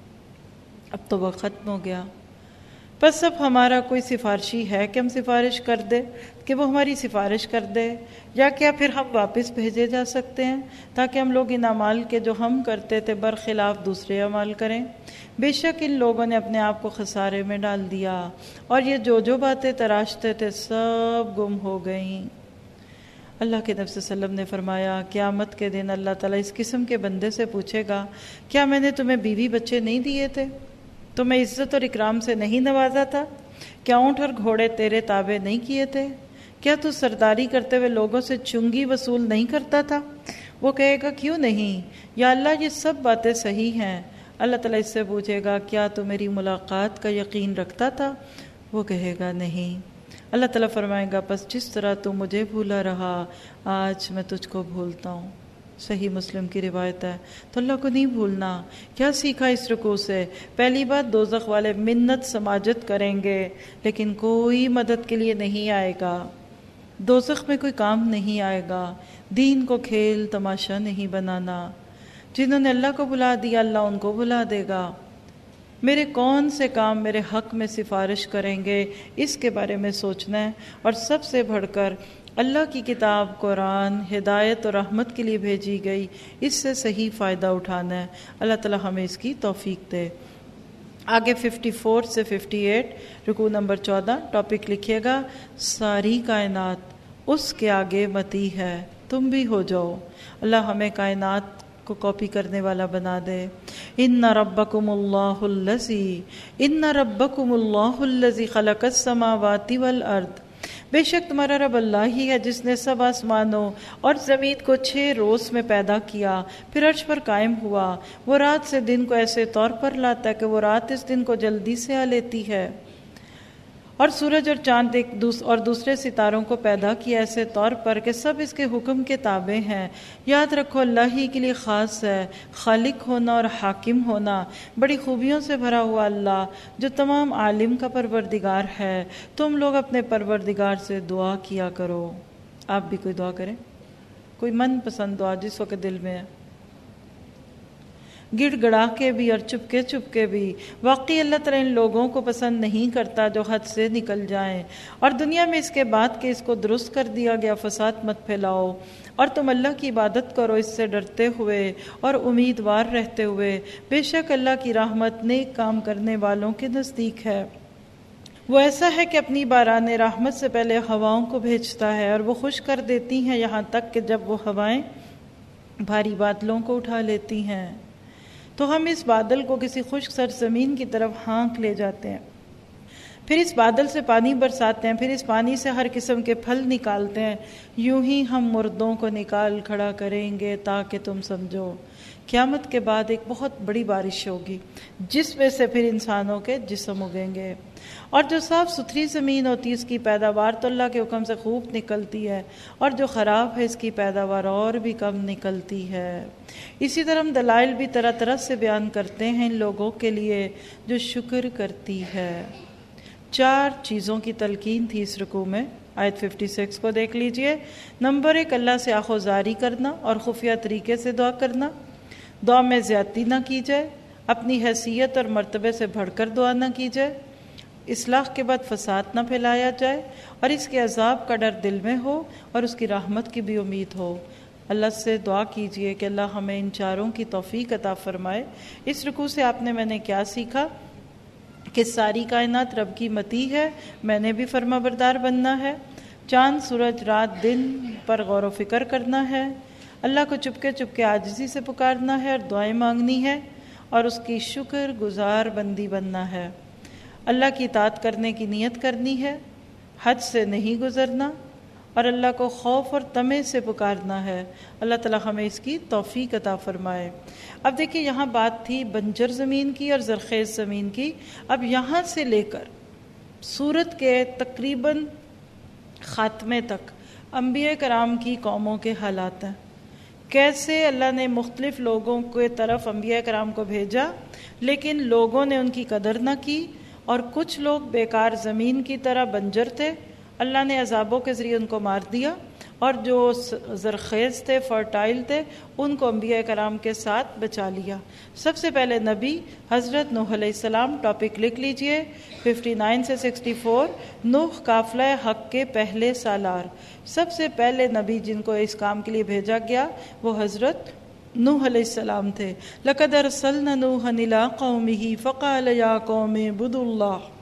اب تو وہ ختم ہو گیا۔ بس اب ہمارا کوئی سفارشی ہے کہ ہم سفارش کر دے کہ وہ ہماری سفارش کر دے، یا کیا پھر ہم واپس بھیجے جا سکتے ہیں تاکہ ہم لوگ ان اعمال کے جو ہم کرتے تھے برخلاف دوسرے اعمال کریں؟ بے شک ان لوگوں نے اپنے آپ کو خسارے میں ڈال دیا، اور یہ جو جو باتیں تراشتے تھے سب گم ہو گئیں۔ اللہ کے نبی صلی اللہ علیہ وسلم نے فرمایا، قیامت کے دن اللہ تعالیٰ اس قسم کے بندے سے پوچھے گا، کیا میں نے تمہیں بیوی بچے نہیں دیے تھے؟ تمہیں عزت اور اکرام سے نہیں نوازا تھا؟ کیا اونٹ اور گھوڑے تیرے تابع نہیں کیے تھے؟ کیا تو سرداری کرتے ہوئے لوگوں سے چنگی وصول نہیں کرتا تھا؟ وہ کہے گا کیوں نہیں یا اللہ، یہ سب باتیں صحیح ہیں۔ اللہ تعالیٰ اس سے پوچھے گا، کیا تو میری ملاقات کا یقین رکھتا تھا؟ وہ کہے گا نہیں۔ اللہ تعالیٰ فرمائے گا، بس جس طرح تو مجھے بھولا رہا آج میں تجھ کو بھولتا ہوں۔ صحیح مسلم کی روایت ہے۔ تو اللہ کو نہیں بھولنا۔ کیا سیکھا اس رکوع سے؟ پہلی بات، دوزخ والے منت سماجت کریں گے لیکن کوئی مدد کے لیے نہیں آئے گا، دوزخ میں کوئی کام نہیں آئے گا، دین کو کھیل تماشا نہیں بنانا۔ جنہوں نے اللہ کو بلا دیا اللہ ان کو بلا دے گا۔ میرے کون سے کام میرے حق میں سفارش کریں گے، اس کے بارے میں سوچنا ہے، اور سب سے بڑھ کر اللہ کی کتاب قرآن ہدایت اور رحمت کے لیے بھیجی گئی، اس سے صحیح فائدہ اٹھانا ہے۔ اللہ تعالیٰ ہمیں اس کی توفیق دے۔ آگے ففٹی فور سے ففٹی ایٹ رکوع نمبر چودہ، ٹاپک لکھیے گا، ساری کائنات اس کے آگے متی ہے، تم بھی ہو جاؤ۔ اللہ ہمیں کائنات کو کاپی کرنے والا بنا دے۔ ان ربکم اللہ الذی ان ربکم اللہ الذی خلق السماوات والارض، بے شک تمہارا رب اللہ ہی ہے جس نے سب آسمانوں اور زمین کو چھ روز میں پیدا کیا، پھر عرش پر قائم ہوا۔ وہ رات سے دن کو ایسے طور پر لاتا ہے کہ وہ رات اس دن کو جلدی سے آ لیتی ہے، اور سورج اور چاند ایک دوس اور دوسرے ستاروں کو پیدا کیا ایسے طور پر کہ سب اس کے حکم کے تابع ہیں۔ یاد رکھو اللہ ہی کے لیے خاص ہے خالق ہونا اور حاکم ہونا۔ بڑی خوبیوں سے بھرا ہوا اللہ جو تمام عالم کا پروردگار ہے۔ تم لوگ اپنے پروردگار سے دعا کیا کرو۔ آپ بھی کوئی دعا کریں، کوئی من پسند دعا جس وقت دل میں ہے۔ گڑ گڑا کے بھی اور چپکے چپکے بھی۔ واقعی اللہ تعالیٰ ان لوگوں کو پسند نہیں کرتا جو حد سے نکل جائیں۔ اور دنیا میں اس کے بعد کہ اس کو درست کر دیا گیا فساد مت پھیلاؤ، اور تم اللہ کی عبادت کرو اس سے ڈرتے ہوئے اور امیدوار رہتے ہوئے، بے شک اللہ کی رحمت نیک کام کرنے والوں کے نزدیک ہے۔ وہ ایسا ہے کہ اپنی باران رحمت سے پہلے ہواؤں کو بھیجتا ہے، اور وہ خشک کر دیتی ہیں یہاں تک کہ جب وہ ہوائیں بھاری بادلوں کو اٹھا لیتی ہیں تو ہم اس بادل کو کسی خشک سرزمین کی طرف ہانک لے جاتے ہیں، پھر اس بادل سے پانی برساتے ہیں، پھر اس پانی سے ہر قسم کے پھل نکالتے ہیں، یوں ہی ہم مردوں کو نکال کھڑا کریں گے تاکہ تم سمجھو۔ قیامت کے بعد ایک بہت بڑی بارش ہوگی جس میں سے پھر انسانوں کے جسم اگیں گے، اور جو صاف ستھری زمین ہوتی ہے اس کی پیداوار تو اللہ کے حکم سے خوب نکلتی ہے، اور جو خراب ہے اس کی پیداوار اور بھی کم نکلتی ہے۔ اسی طرح ہم دلائل بھی طرح طرح سے بیان کرتے ہیں ان لوگوں کے لیے جو شکر کرتی ہے۔ چار چیزوں کی تلقین تھی اس رکوع میں، آیت چھپن کو دیکھ لیجئے۔ نمبر ایک، اللہ سے آخوذاری کرنا اور خفیہ طریقے سے دعا کرنا۔ دعا میں زیادتی نہ کی جائے، اپنی حیثیت اور مرتبے سے بڑھ کر دعا نہ کی جائے، اصلاح کے بعد فساد نہ پھیلایا جائے، اور اس کے عذاب کا ڈر دل میں ہو اور اس کی رحمت کی بھی امید ہو۔ اللہ سے دعا کیجئے کہ اللہ ہمیں ان چاروں کی توفیق عطا فرمائے۔ اس رکوع سے آپ نے میں نے کیا سیکھا؟ کہ ساری کائنات رب کی مطیع ہے، میں نے بھی فرما بردار بننا ہے، چاند سورج رات دن پر غور و فکر کرنا ہے، اللہ کو چپکے چپکے عاجزی سے پکارنا ہے اور دعائیں مانگنی ہے، اور اس کی شکر گزار بندی بننا ہے، اللہ کی اطاعت کرنے کی نیت کرنی ہے، حد سے نہیں گزرنا، اور اللہ کو خوف اور طمع سے پکارنا ہے۔ اللہ تعالیٰ ہمیں اس کی توفیق عطا فرمائے۔ اب دیکھیں یہاں بات تھی بنجر زمین کی اور زرخیز زمین کی، اب یہاں سے لے کر سورت کے تقریباً خاتمے تک انبیاء کرام کی قوموں کے حالات ہیں، کیسے اللہ نے مختلف لوگوں کے طرف انبیاء کرام کو بھیجا لیکن لوگوں نے ان کی قدر نہ کی، اور کچھ لوگ بیکار زمین کی طرح بنجر تھے، اللہ نے عذابوں کے ذریعے ان کو مار دیا، اور جو زرخیز تھے فرٹائل تھے ان کو انبیاء کرام کے ساتھ بچا لیا۔ سب سے پہلے نبی حضرت نوح علیہ السلام، ٹاپک لکھ لیجئے ففٹی نائن سے سکسٹی فور، نوح قافلہ حق کے پہلے سالار۔ سب سے پہلے نبی جن کو اس کام کے لیے بھیجا گیا وہ حضرت نوح علیہ السلام تھے۔ لَقَدْ أَرْسَلْنَا نُوحًا إِلَىٰ قَوْمِهِ فَقَالَ يَا قَوْمِ اعْبُدُوا اللَّهَ۔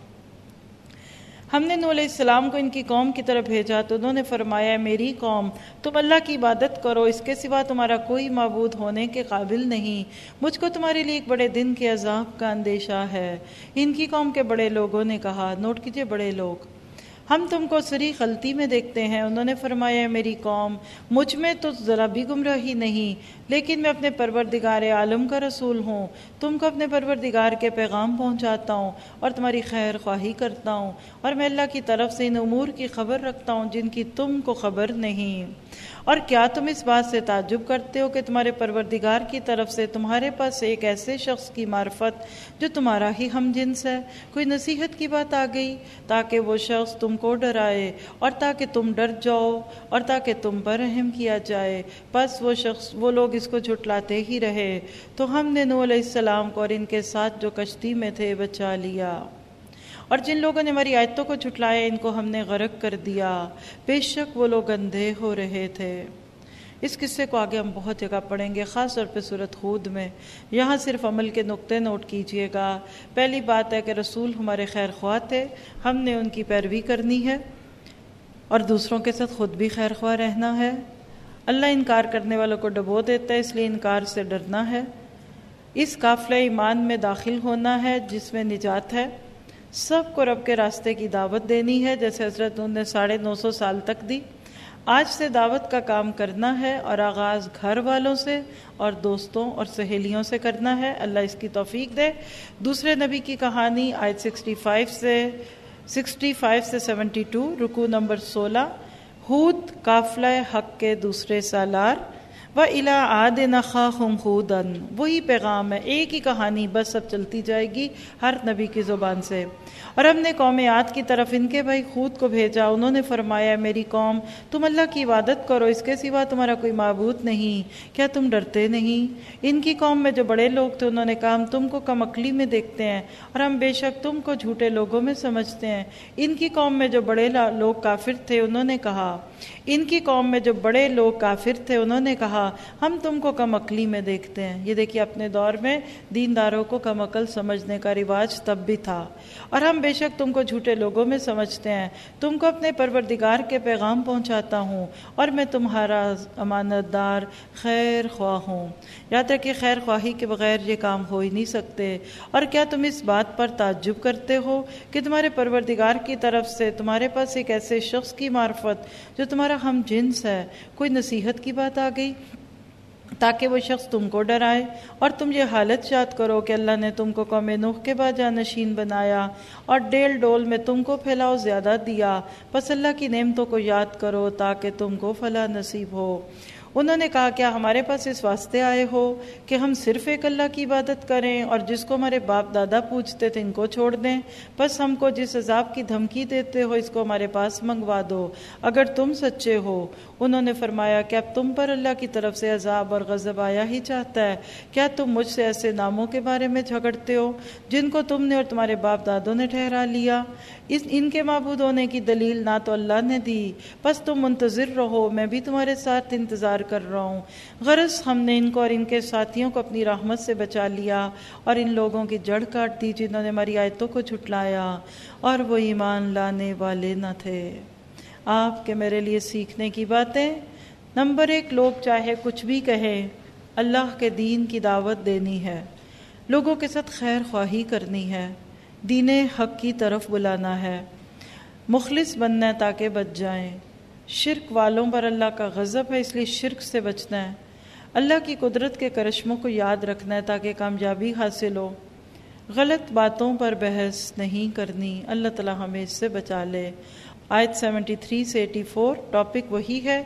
ہم نے نوح علیہ السلام کو ان کی قوم کی طرف بھیجا تو انہوں نے فرمایا، میری قوم تم اللہ کی عبادت کرو، اس کے سوا تمہارا کوئی معبود ہونے کے قابل نہیں، مجھ کو تمہارے لیے ایک بڑے دن کے عذاب کا اندیشہ ہے۔ ان کی قوم کے بڑے لوگوں نے کہا، نوٹ کیجئے بڑے لوگ، ہم تم کو صریح غلطی میں دیکھتے ہیں۔ انہوں نے فرمایا، میری قوم مجھ میں تو ذرا بھی گمراہی نہیں، لیکن میں اپنے پروردگار عالم کا رسول ہوں، تم کو اپنے پروردگار کے پیغام پہنچاتا ہوں اور تمہاری خیر خواہی کرتا ہوں، اور میں اللہ کی طرف سے ان امور کی خبر رکھتا ہوں جن کی تم کو خبر نہیں۔ اور کیا تم اس بات سے تعجب کرتے ہو کہ تمہارے پروردگار کی طرف سے تمہارے پاس ایک ایسے شخص کی معرفت جو تمہارا ہی ہم جنس ہے کوئی نصیحت کی بات آ گئی تاکہ وہ شخص تم کو ڈرائے اور تاکہ تم ڈر جاؤ اور تاکہ تم پر رحم کیا جائے، بس وہ شخص وہ لوگ اس کو جھٹلاتے ہی رہے، تو ہم نے نوح علیہ السلام کو اور ان کے ساتھ جو کشتی میں تھے بچا لیا، اور جن لوگوں نے ہماری آیتوں کو جھٹلایا ان کو ہم نے غرق کر دیا، بے شک وہ لوگ اندھے ہو رہے تھے۔ اس قصے کو آگے ہم بہت جگہ پڑھیں گے، خاص طور پہ سورۃ ہود میں، یہاں صرف عمل کے نقطے نوٹ کیجئے گا۔ پہلی بات ہے کہ رسول ہمارے خیر خواہ تھے، ہم نے ان کی پیروی کرنی ہے اور دوسروں کے ساتھ خود بھی خیر خواہ رہنا ہے۔ اللہ انکار کرنے والوں کو ڈبو دیتا ہے، اس لیے انکار سے ڈرنا ہے۔ اس قافلہ ایمان میں داخل ہونا ہے جس میں نجات ہے، سب کو رب کے راستے کی دعوت دینی ہے جیسے حضرت انہوں نے ساڑھے نو سو سال تک دی۔ آج سے دعوت کا کام کرنا ہے اور آغاز گھر والوں سے اور دوستوں اور سہیلیوں سے کرنا ہے، اللہ اس کی توفیق دے۔ دوسرے نبی کی کہانی آیت سکسٹی فائیو سے سکسٹی فائیو سے سیونٹی ٹو، رکوع نمبر سولہ، ہود قافلہ حق کے دوسرے سالار۔ وَإِلَىٰ عَادٍ أَخَاهُمْ هُودًا، وہی پیغام ہے، ایک ہی کہانی بس سب چلتی جائے گی ہر نبی کی زبان سے۔ اور ہم نے قوم عاد کی طرف ان کے بھائی ہود کو بھیجا، انہوں نے فرمایا میری قوم تم اللہ کی عبادت کرو، اس کے سوا تمہارا کوئی معبود نہیں، کیا تم ڈرتے نہیں؟ ان کی قوم میں جو بڑے لوگ تھے انہوں نے کہا ہم تم کو کم عقلی میں دیکھتے ہیں اور ہم بے شک تم کو جھوٹے لوگوں میں سمجھتے ہیں۔ ان کی قوم میں جو بڑے لوگ کافر تھے انہوں نے کہا ان کی قوم میں جو بڑے لوگ کافر تھے انہوں نے کہا ہم تم کو کم عقلی میں دیکھتے ہیں۔ یہ دیکھیے اپنے دور میں دینداروں کو کم عقل سمجھنے کا رواج تب بھی تھا۔ اور ہم بے شک تم کو جھوٹے لوگوں میں سمجھتے ہیں، تم کو اپنے پروردگار کے پیغام پہنچاتا ہوں اور میں تمہارا امانت دار خیر خواہ ہوں۔ یاد رکھیے خیر خواہی کے بغیر یہ کام ہو ہی نہیں سکتے۔ اور کیا تم اس بات پر تعجب کرتے ہو کہ تمہارے پروردگار کی طرف سے تمہارے پاس ایک ایسے شخص کی معرفت جو تمہارا ہم جنس ہے کوئی نصیحت کی بات آ گئی تاکہ وہ شخص تم کو ڈرائے؟ اور تم یہ حالت یاد کرو کہ اللہ نے تم کو قوم نوح کے بعد جانشین بنایا اور ڈیل ڈول میں تم کو پھیلاؤ زیادہ دیا، پس اللہ کی نعمتوں کو یاد کرو تاکہ تم کو فلاح نصیب ہو۔ انہوں نے کہا کیا ہمارے پاس اس واسطے آئے ہو کہ ہم صرف ایک اللہ کی عبادت کریں اور جس کو ہمارے باپ دادا پوجتے تھے ان کو چھوڑ دیں؟ بس ہم کو جس عذاب کی دھمکی دیتے ہو اس کو ہمارے پاس منگوا دو اگر تم سچے ہو۔ انہوں نے فرمایا کہ اب تم پر اللہ کی طرف سے عذاب اور غضب آیا ہی چاہتا ہے، کیا تم مجھ سے ایسے ناموں کے بارے میں جھگڑتے ہو جن کو تم نے اور تمہارے باپ دادوں نے ٹھہرا لیا؟ اس ان کے معبود ہونے کی دلیل نہ تو اللہ نے دی، بس تم منتظر رہو، میں بھی تمہارے ساتھ انتظار کر رہا ہوں۔ غرض ہم نے ان کو اور ان کے ساتھیوں کو اپنی رحمت سے بچا لیا اور ان لوگوں کی جڑ کاٹ دی جنہوں نے ہماری آیتوں کو جھٹلایا اور وہ ایمان لانے والے نہ تھے۔ آپ کے میرے لیے سیکھنے کی باتیں، نمبر ایک، لوگ چاہے کچھ بھی کہیں اللہ کے دین کی دعوت دینی ہے، لوگوں کے ساتھ خیر خواہی کرنی ہے، دین حق کی طرف بلانا ہے، مخلص بننا ہے تاکہ بچ جائیں۔ شرک والوں پر اللہ کا غضب ہے اس لیے شرک سے بچنا ہے، اللہ کی قدرت کے کرشموں کو یاد رکھنا ہے تاکہ کامیابی حاصل ہو، غلط باتوں پر بحث نہیں کرنی، اللہ تعالی ہمیں اس سے بچا لے۔ آیت سیونٹی تھری سے ایٹی فور ٹاپک وہی ہے،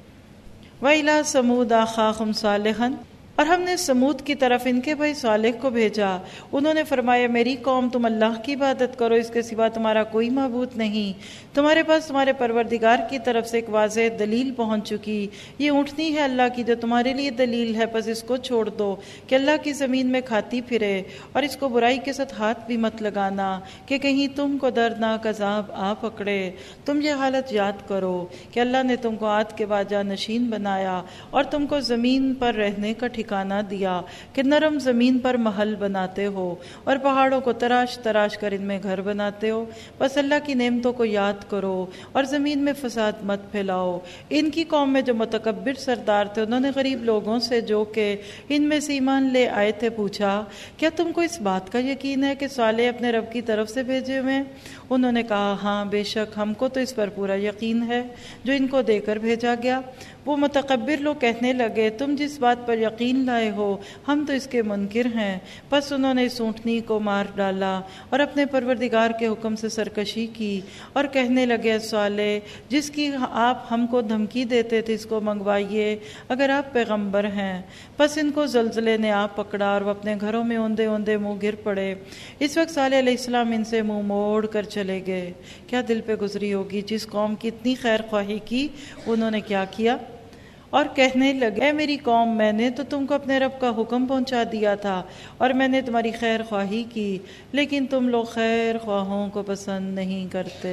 وَإِلَىٰ ثَمُودَ أَخَاهُمْ صَالِحًا، اور ہم نے سمود کی طرف ان کے بھائی صالح کو بھیجا، انہوں نے فرمایا میری قوم تم اللہ کی عبادت کرو، اس کے سوا تمہارا کوئی معبود نہیں، تمہارے پاس تمہارے پروردگار کی طرف سے ایک واضح دلیل پہنچ چکی، یہ اونٹنی ہے اللہ کی جو تمہارے لیے دلیل ہے، بس اس کو چھوڑ دو کہ اللہ کی زمین میں کھاتی پھرے، اور اس کو برائی کے ساتھ ہاتھ بھی مت لگانا کہ کہیں تم کو دردناک عذاب آ پکڑے۔ تم یہ حالت یاد کرو کہ اللہ نے تم کو عاد کے بعد جانشین بنایا اور تم کو زمین پر رہنے کا ٹھکانہ دیا کہ نرم زمین پر محل بناتے ہو اور پہاڑوں کو تراش تراش کر ان میں گھر بناتے ہو، بس اللہ کی نعمتوں کو یاد کرو اور زمین میں فساد مت پھیلاؤ۔ ان کی قوم میں جو متکبر سردار تھے انہوں نے غریب لوگوں سے جو کہ ان میں سے ایمان لے آئے تھے پوچھا کیا تم کو اس بات کا یقین ہے کہ صالح اپنے رب کی طرف سے بھیجے ہوئے ہیں؟ انہوں نے کہا ہاں بے شک ہم کو تو اس پر پورا یقین ہے جو ان کو دے کر بھیجا گیا۔ وہ متکبر لوگ کہنے لگے تم جس بات پر یقین لائے ہو ہم تو اس کے منکر ہیں، پس انہوں نے اس اونٹنی کو مار ڈالا اور اپنے پروردگار کے حکم سے سرکشی کی اور کہنے لگے صالح جس کی آپ ہم کو دھمکی دیتے تھے اس کو منگوائیے اگر آپ پیغمبر ہیں۔ پس ان کو زلزلے نے آپ پکڑا اور وہ اپنے گھروں میں اوندے اوندے منہ گر پڑے۔ اس وقت صالح علیہ السلام ان سے منہ موڑ کر چلے گئے۔ کیا دل پہ گزری ہوگی جس قوم کی اتنی خیر خواہی کی انہوں نے کیا کیا، اور کہنے لگے اے میری قوم میں نے تو تم کو اپنے رب کا حکم پہنچا دیا تھا اور میں نے تمہاری خیر خواہی کی، لیکن تم لوگ خیر خواہوں کو پسند نہیں کرتے۔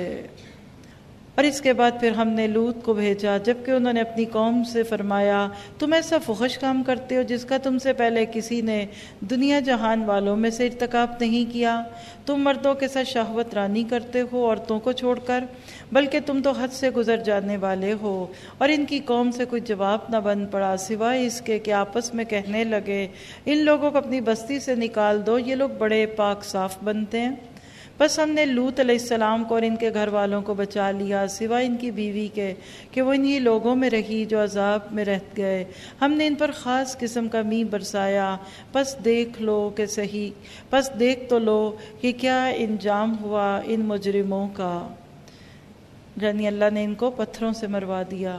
اور اس کے بعد پھر ہم نے لوط کو بھیجا جبکہ انہوں نے اپنی قوم سے فرمایا تم ایسا فحش کام کرتے ہو جس کا تم سے پہلے کسی نے دنیا جہان والوں میں سے ارتکاب نہیں کیا، تم مردوں کے ساتھ شہوت رانی کرتے ہو عورتوں کو چھوڑ کر، بلکہ تم تو حد سے گزر جانے والے ہو۔ اور ان کی قوم سے کوئی جواب نہ بن پڑا سوائے اس کے کہ آپس میں کہنے لگے ان لوگوں کو اپنی بستی سے نکال دو، یہ لوگ بڑے پاک صاف بنتے ہیں۔ بس ہم نے لوط علیہ السلام کو اور ان کے گھر والوں کو بچا لیا سوائے ان کی بیوی کے کہ وہ انہی لوگوں میں رہی جو عذاب میں رہ گئے، ہم نے ان پر خاص قسم کا می برسایا، پس دیکھ لو کہ صحیح پس دیکھ تو لو کہ کیا انجام ہوا ان مجرموں کا، یعنی اللہ نے ان کو پتھروں سے مروا دیا۔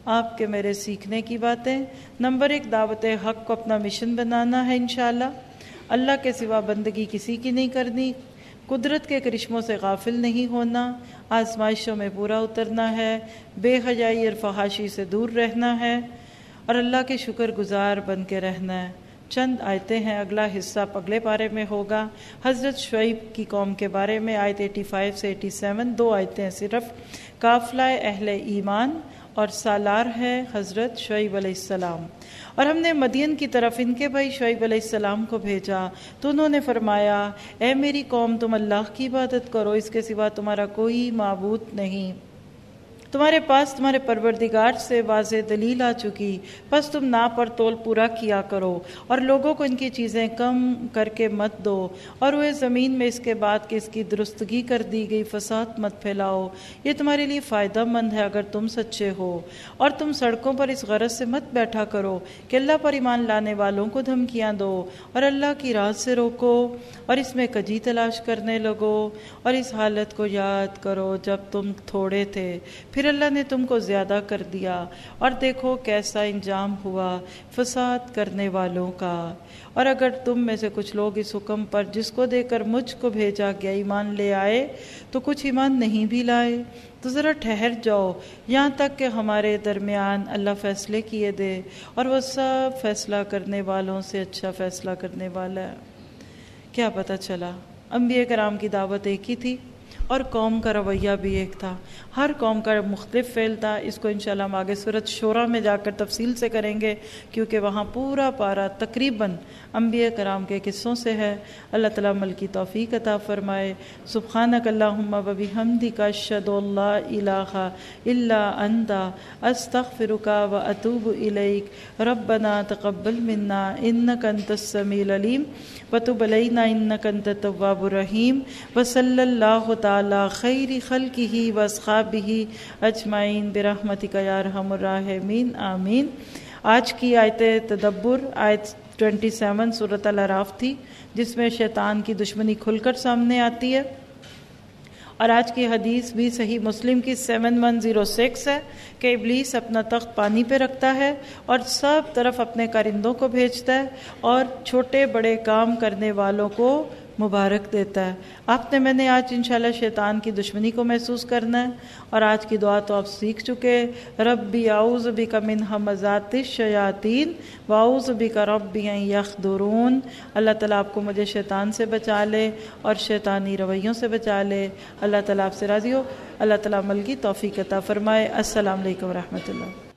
آپ کے میرے سیکھنے کی باتیں۔ نمبر ایک، دعوت حق کو اپنا مشن بنانا ہے انشاءاللہ۔ اللہ کے سوا بندگی کسی کی نہیں کرنی، قدرت کے کرشموں سے غافل نہیں ہونا، آزمائشوں میں پورا اترنا ہے، بے حیائی اور فحاشی سے دور رہنا ہے، اور اللہ کے شکر گزار بن کے رہنا ہے۔ چند آیتیں ہیں، اگلا حصہ اگلے پارے میں ہوگا۔ حضرت شعیب کی قوم کے بارے میں آیت پچاسی سے اٹھاسی، دو آیتیں صرف۔ قافلہ اہل ایمان اور سالار ہے حضرت شعیب علیہ السلام۔ اور ہم نے مدین کی طرف ان کے بھائی شعیب علیہ السلام کو بھیجا تو انہوں نے فرمایا، اے میری قوم، تم اللہ کی عبادت کرو، اس کے سوا تمہارا کوئی معبود نہیں۔ تمہارے پاس تمہارے پروردگار سے واضح دلیل آ چکی، پس تم ناپ اور تول پورا کیا کرو، اور لوگوں کو ان کی چیزیں کم کر کے مت دو، اور وہ زمین میں اس کے بعد کہ اس کی درستگی کر دی گئی فساد مت پھیلاؤ، یہ تمہارے لیے فائدہ مند ہے اگر تم سچے ہو۔ اور تم سڑکوں پر اس غرض سے مت بیٹھا کرو کہ اللہ پر ایمان لانے والوں کو دھمکیاں دو، اور اللہ کی راہ سے روکو، اور اس میں کجی تلاش کرنے لگو، اور اس حالت کو یاد کرو جب تم تھوڑے تھے، پھر اللہ نے تم کو زیادہ کر دیا، اور دیکھو کیسا انجام ہوا فساد کرنے والوں کا۔ اور اگر تم میں سے کچھ لوگ اس حکم پر جس کو دے کر مجھ کو بھیجا گیا ایمان لے آئے تو کچھ ایمان نہیں بھی لائے، تو ذرا ٹھہر جاؤ یہاں تک کہ ہمارے درمیان اللہ فیصلے کیے دے، اور وہ سب فیصلہ کرنے والوں سے اچھا فیصلہ کرنے والا ہے۔ کیا پتہ چلا؟ انبیاء کرام کی دعوت ایک ہی تھی اور قوم کا رویہ بھی ایک تھا، ہر قوم کا مختلف فعل تھا۔ اس کو انشاءاللہ ہم آگے سورۃ شورى میں جا کر تفصیل سے کریں گے، کیونکہ وہاں پورا پارا تقریباً انبیاء کرام کے قصوں سے ہے۔ اللہ تعالیٰ عمل کی توفیق عطا فرمائے۔ سبحانک اللہم و بحمدک، اشہد ان لا الہ الا انت، استغفرک و اتوب الیک۔ ربنا تقبل منا انک انت السمیع العلیم وتب علینا انک انت التواب الرحیم، وصلی اللہ تعالی خیر خلقہ واصحابہ اجمعین برحمتک یا ارحم الراحمین، آمین۔ آج کی آیت تدبر آیت سیئیس سورۃ الاعراف تھی، جس میں شیطان کی دشمنی کھل کر سامنے آتی ہے، اور آج کی حدیث بھی صحیح مسلم کی سیون ون زیرو سکس ہے کہ ابلیس اپنا تخت پانی پہ رکھتا ہے اور سب طرف اپنے کارندوں کو بھیجتا ہے اور چھوٹے بڑے کام کرنے والوں کو مبارک دیتا ہے۔ آپ نے میں نے آج انشاءاللہ شیطان کی دشمنی کو محسوس کرنا ہے، اور آج کی دعا تو آپ سیکھ چکے، ربی اعوذ بک من ہمزات الشیاطین واعوذ بک ربی ان یحضرون۔ اللہ تعالیٰ آپ کو مجھے شیطان سے بچا لے اور شیطانی رویوں سے بچا لے۔ اللہ تعالیٰ آپ سے راضی ہو، اللہ تعالیٰ عمل کی توفیق عطا فرمائے۔ السلام علیکم ورحمۃ اللہ۔